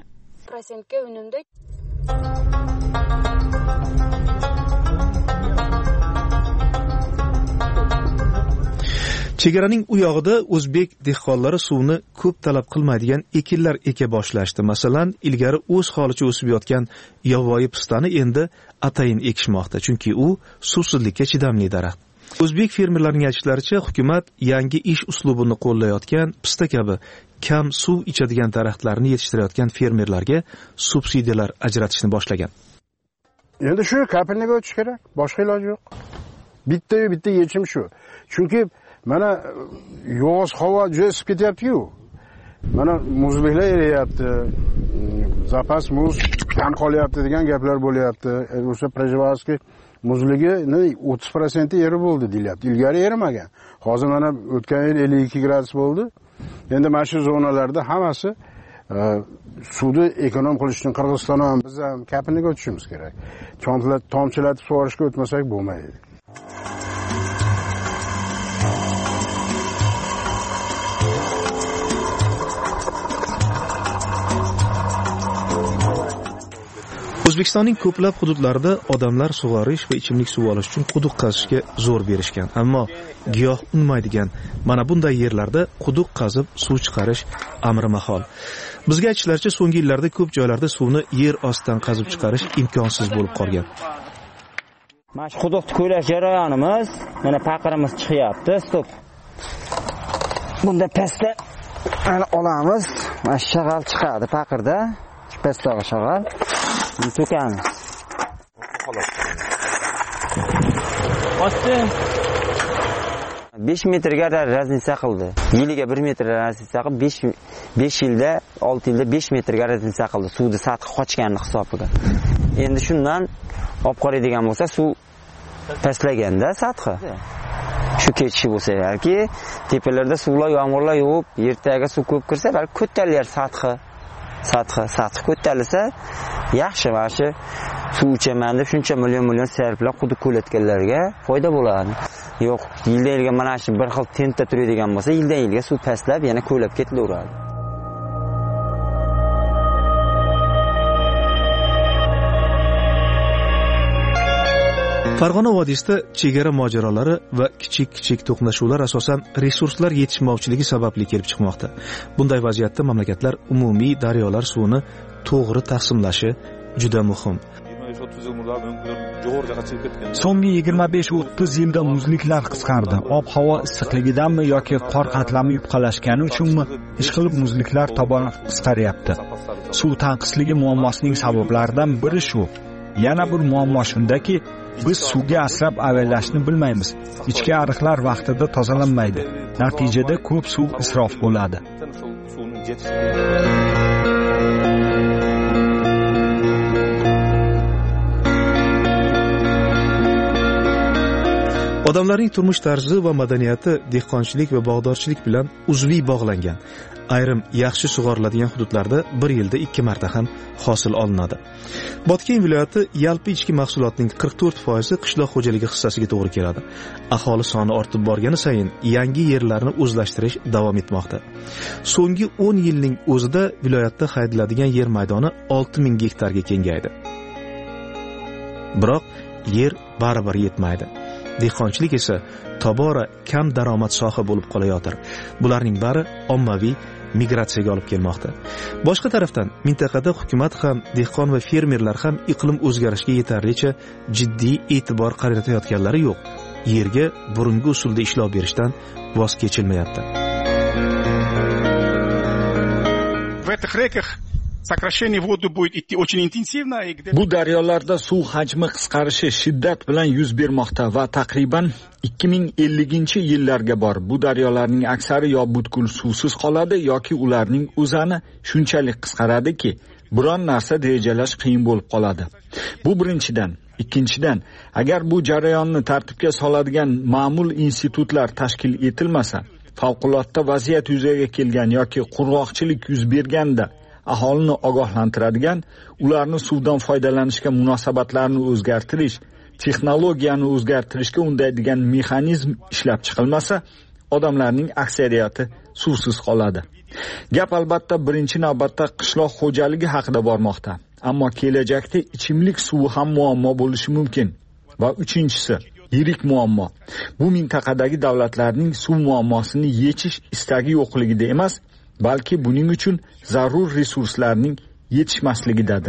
Chegaraning u yog'ida o'zbek dehqonlari suvni ko'p talab qilmaydigan ekinlar eka boshlashdi. Masalan, ilgari o'z holicha o'sib yotgan yovvoyi pistani endi atayin ekishmoqda, chunki u suvsizlikka chidamli daraxt. O'zbek fermerlarining aytishlaricha, hukumat yangi ish uslubini qo'llayotgan pista kabi kam suv ichadigan daraxtlarni yetishtirayotgan fermerlarga subsidiyalar ajratishni boshlagan. Endi shu kapilniga o'tish kerak, boshqa iloji yo'q. Bitta yechim shu. Chunki mana yoz havo juda isib ketyapti-ku. Mana muzliklar eriyapti, zapas muz kam qolyapti degan gaplar bo'lyapti. O'sha Prejvalskiy muzligi 30% eri bo'ldi deyilyapti. Ilgari erimagan. Hozir mana o'tgan yil 52 gradus bo'ldi. Endi mana shu zonalarda hammasi suvni ekonom qilish uchun Qirg'iziston ham biz ham kapilniga o'tishimiz kerak. Tomchilatib sug'orishga o'tmasak bo'lmaydi. O'zbekistonning ko'plab hududlarida odamlar sug'orish va ichimlik suv olish uchun quduq qazishga zo'r berishgan. Ammo giyoh unmaydigan mana bunday yerlarda quduq qazib suv chiqarish amri mahol. Bizga aytishlaricha, so'nggi yillarda ko'p joylarda suvni yer ostidan qazib chiqarish imkonsiz bo'lib qolgan. Mana shu quduqni ko'lash jarayonimiz, mana paqirimiz chiqyapti, stop. Bunda pastda ana olamiz, mana shag'al chiqadi paqirda, pastdagi shag'al. To'kamiz. Osti 5 metrga raznica qildi. Yiliga 1 metr raznica qilib 5 yilda 6 yilda 5 metrga raznica qildi. Suvni sathi qochganini hisobiga. Endi shundan olib qaraydigan bo'lsa, suv pastlaganda sathi. Shu kechishi bo'lsa yoki tepalarda suvlar, yomg'irlar yog'ib, ertaga suv ko'p kirsa, balki ko'tarar sathi ko'tarilsa yaxshi. Mana shu suv ichaman deb shuncha million sarflab quduq ko'latganlarga foyda bo'ladi. Yo'q, yildan yilga mana shu bir xil tentda turadigan bo'lsa, yildan yilga suv pastlab yana ko'lab ketaveradi. Farg'ona vodiysida chegara mojarolari va kichik to'qnashuvlar asosan resurslar yetishmovchiligi sababli kelib chiqmoqda. Bunday vaziyatda mamlakatlar umumiy daryolar suvini to'g'ri taqsimlashi juda muhim. So'nggi 25-30 yilda muzliklar qisqardi. Ob-havo issiqligidanmi yoki qor qatlami yupqalashgani uchunmi ishqilib muzliklar tobora qisqaryapti. Suv tanqisligi muammosining sabablaridan biri shu. Yana bir muammo shundaki, biz suvga asrab avaylashni bilmaymiz. Ichki ariqlar vaqtida tozalanmaydi. Natijada ko'p suv isrof bo'ladi. Odamlarning turmush tarzi va madaniyati dehqonchilik va bog'dorchilik bilan uzviy bog'langan. Ayrim yaxshi sug'oriladigan hududlarda bir yilda 2 marta ham hosil olinadi. Botken viloyati yalpi ichki mahsulotning 44% qishloq xo'jaligi hissasiga to'g'ri keladi. Aholi soni ortib borgani sayin yangi yerlarni o'zlashtirish davom etmoqda. So'nggi 10 yilning o'zida viloyatda haydaladigan yer maydoni 6000 gektarga kengaydi. Biroq yer baribir yetmaydi. Dehqonchilik esa tobora kam daromad soha bo'lib qolayotir. Bularning bari ommaviy migratsiyaga olib kelmoqda. Boshqa tarafdan mintaqada hukumat ham, dehqon va fermerlar ham iqlim o'zgarishiga yetarlicha jiddiy e'tibor qaratayotganlari yo'q. Yerga burungi usulda ishlov berishdan voz kechilmayapti. Bu daryolarda suv hajmi qisqarishi shiddat bilan yuz bermoqda va taqriban 2050-yillarga bor bu daryolarning aksari yo butkul suvsiz qoladi yoki ularning o'zani shunchalik qisqaradiki, biron narsa rejalash qiyin bo'lib qoladi. Bu birinchidan. Ikkinchidan, agar bu jarayonni tartibga soladigan ma'mul institutlar tashkil etilmasa, favqulodda vaziyat yuzaga kelgan yoki qurg'oqchilik yuz berganda aholini ogohlantiradigan, ularni suvdan foydalanishga munosabatlarini o'zgartirish, texnologiyani o'zgartirishga undaydigan mexanizm ishlab chiqilmasa, odamlarning aksariyati suvsiz qoladi. Gap albatta birinchi navbatda qishloq xo'jaligi haqida bormoqda. Ammo kelajakda ichimlik suvi ham muammo bo'lishi mumkin. Va uchinchisi, yirik muammo. Bu mintaqadagi davlatlarning suv muammosini yechish istagi yo'qligida emas, balki buning uchun zarur resurslarning yetishmasligidadir.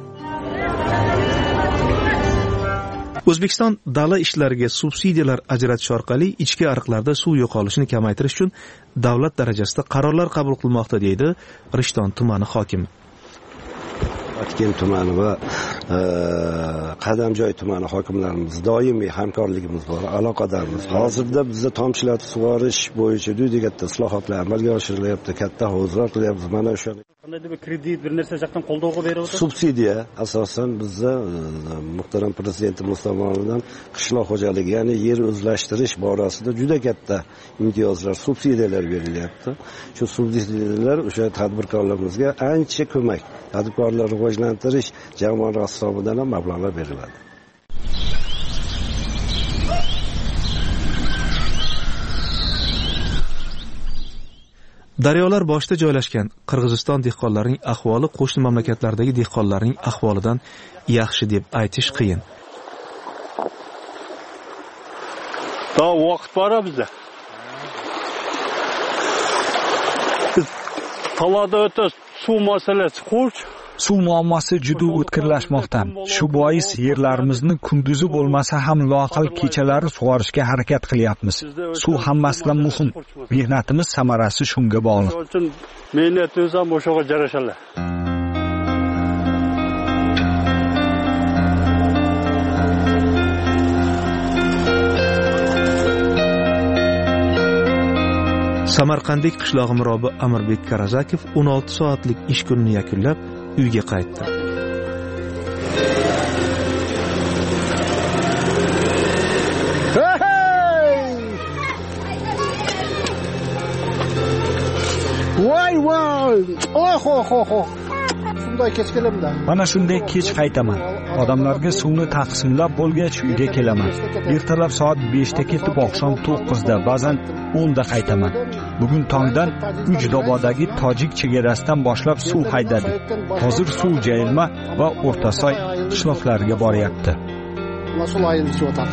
O'zbekiston dala ishlariga subsidiyalar ajratish orqali ichki ariqlarda suv yo'qolishini kamaytirish uchun davlat darajasida qarorlar qabul qilmoqda, deydi Rishton tumani hokimi. Botken tumani va Qadamjoy tumani hokimlarimiz doimiy hamkorligimiz bor, aloqadormiz. Hozirda bizda tomchilatib sug'orish bo'yicha juda katta islohotlar amalga oshirilyapti, katta hovuzlar qilyapmiz. Mana o'sha qanday bir kredit, bir narsa yoqdan qo'llovga beryapti. Subsidiya asosan bizda muhtaram prezidentimiz tomonidan qishloq xo'jaligi, ya'ni yer o'zlashtirish borasida juda katta imtiyozlar, subsidiyalar berilyapti. Shu subsidiyalar o'sha tadbirkorlarimizga ancha ko'mak. Tadbirkorlarni rivojlantirish jamoat hisobidan ham mablag'lar beriladi. Daryolar boshida joylashgan Qirg'iziston dehqonlarining ahvoli qo'shni mamlakatlardagi dehqonlarning ahvolidan yaxshi deb aytish qiyin. Vaqt bor bizda. Talada o'ta suv masalasi qo'sh. Suv muammosi juda o'tkirlashmoqda. Shu bois yerlarimizni kunduzi bo'lmasa ham loaqal kechalari sug'orishga harakat qilyapmiz. Suv hammasidan muhim. Mehnatimiz samarasi shunga bog'liq. Mehnatimiz ham o'shaga jarashadi. Samarqandlik qishlog'i mirobi Amirbek Karazakov 16 soatlik ish kunini yakunlab uyga qaytdi. Voy voy! Oho. Shunday kech kelamda. Mana shunday kech qaytaman. Odamlarga suvni taqsimlab bo'lgach uyga kelaman. Ertalab soat 5 da ketib, oqshom 9 da, ba'zan 10 da qaytaman. Bugun tongdan Ujdobodagi tojik chegarasidan boshlab suv haydadik. Hozir suv Jayilma va O'rtasoy qishloqlariga boryapti. Nasıl ayılışı otar.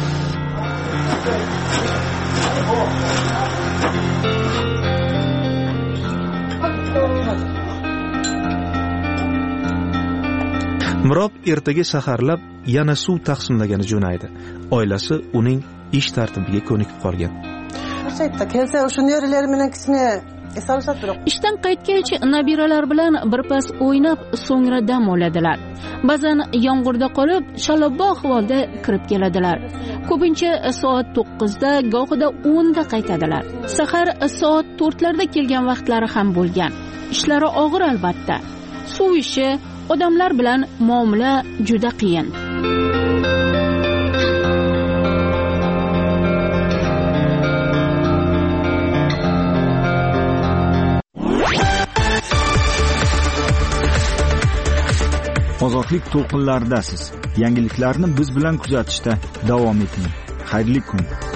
Mirob ertaga saharlab yana suv taqsimlagani jo'naydi. Oilasi uning ish tartibiga ko'nikib qolgan. Ishdan qaytgach, nabiralar bilan birpas o'ynab, so'ngra dam oladilar. Ba'zan yomg'irda qolib, shalabbo ahvolda kirib keladilar. Ko'pincha soat 9da, gohida 10da qaytadilar. Sahar soat 4larda kelgan vaqtlari ham bo'lgan. Ishlari og'ir albatta. Suv ishi, odamlar bilan muomala juda qiyin. Ozodlik to'lqinlaridasiz. Yangiliklarni biz bilan kuzatishda davom eting. Xayrli kun.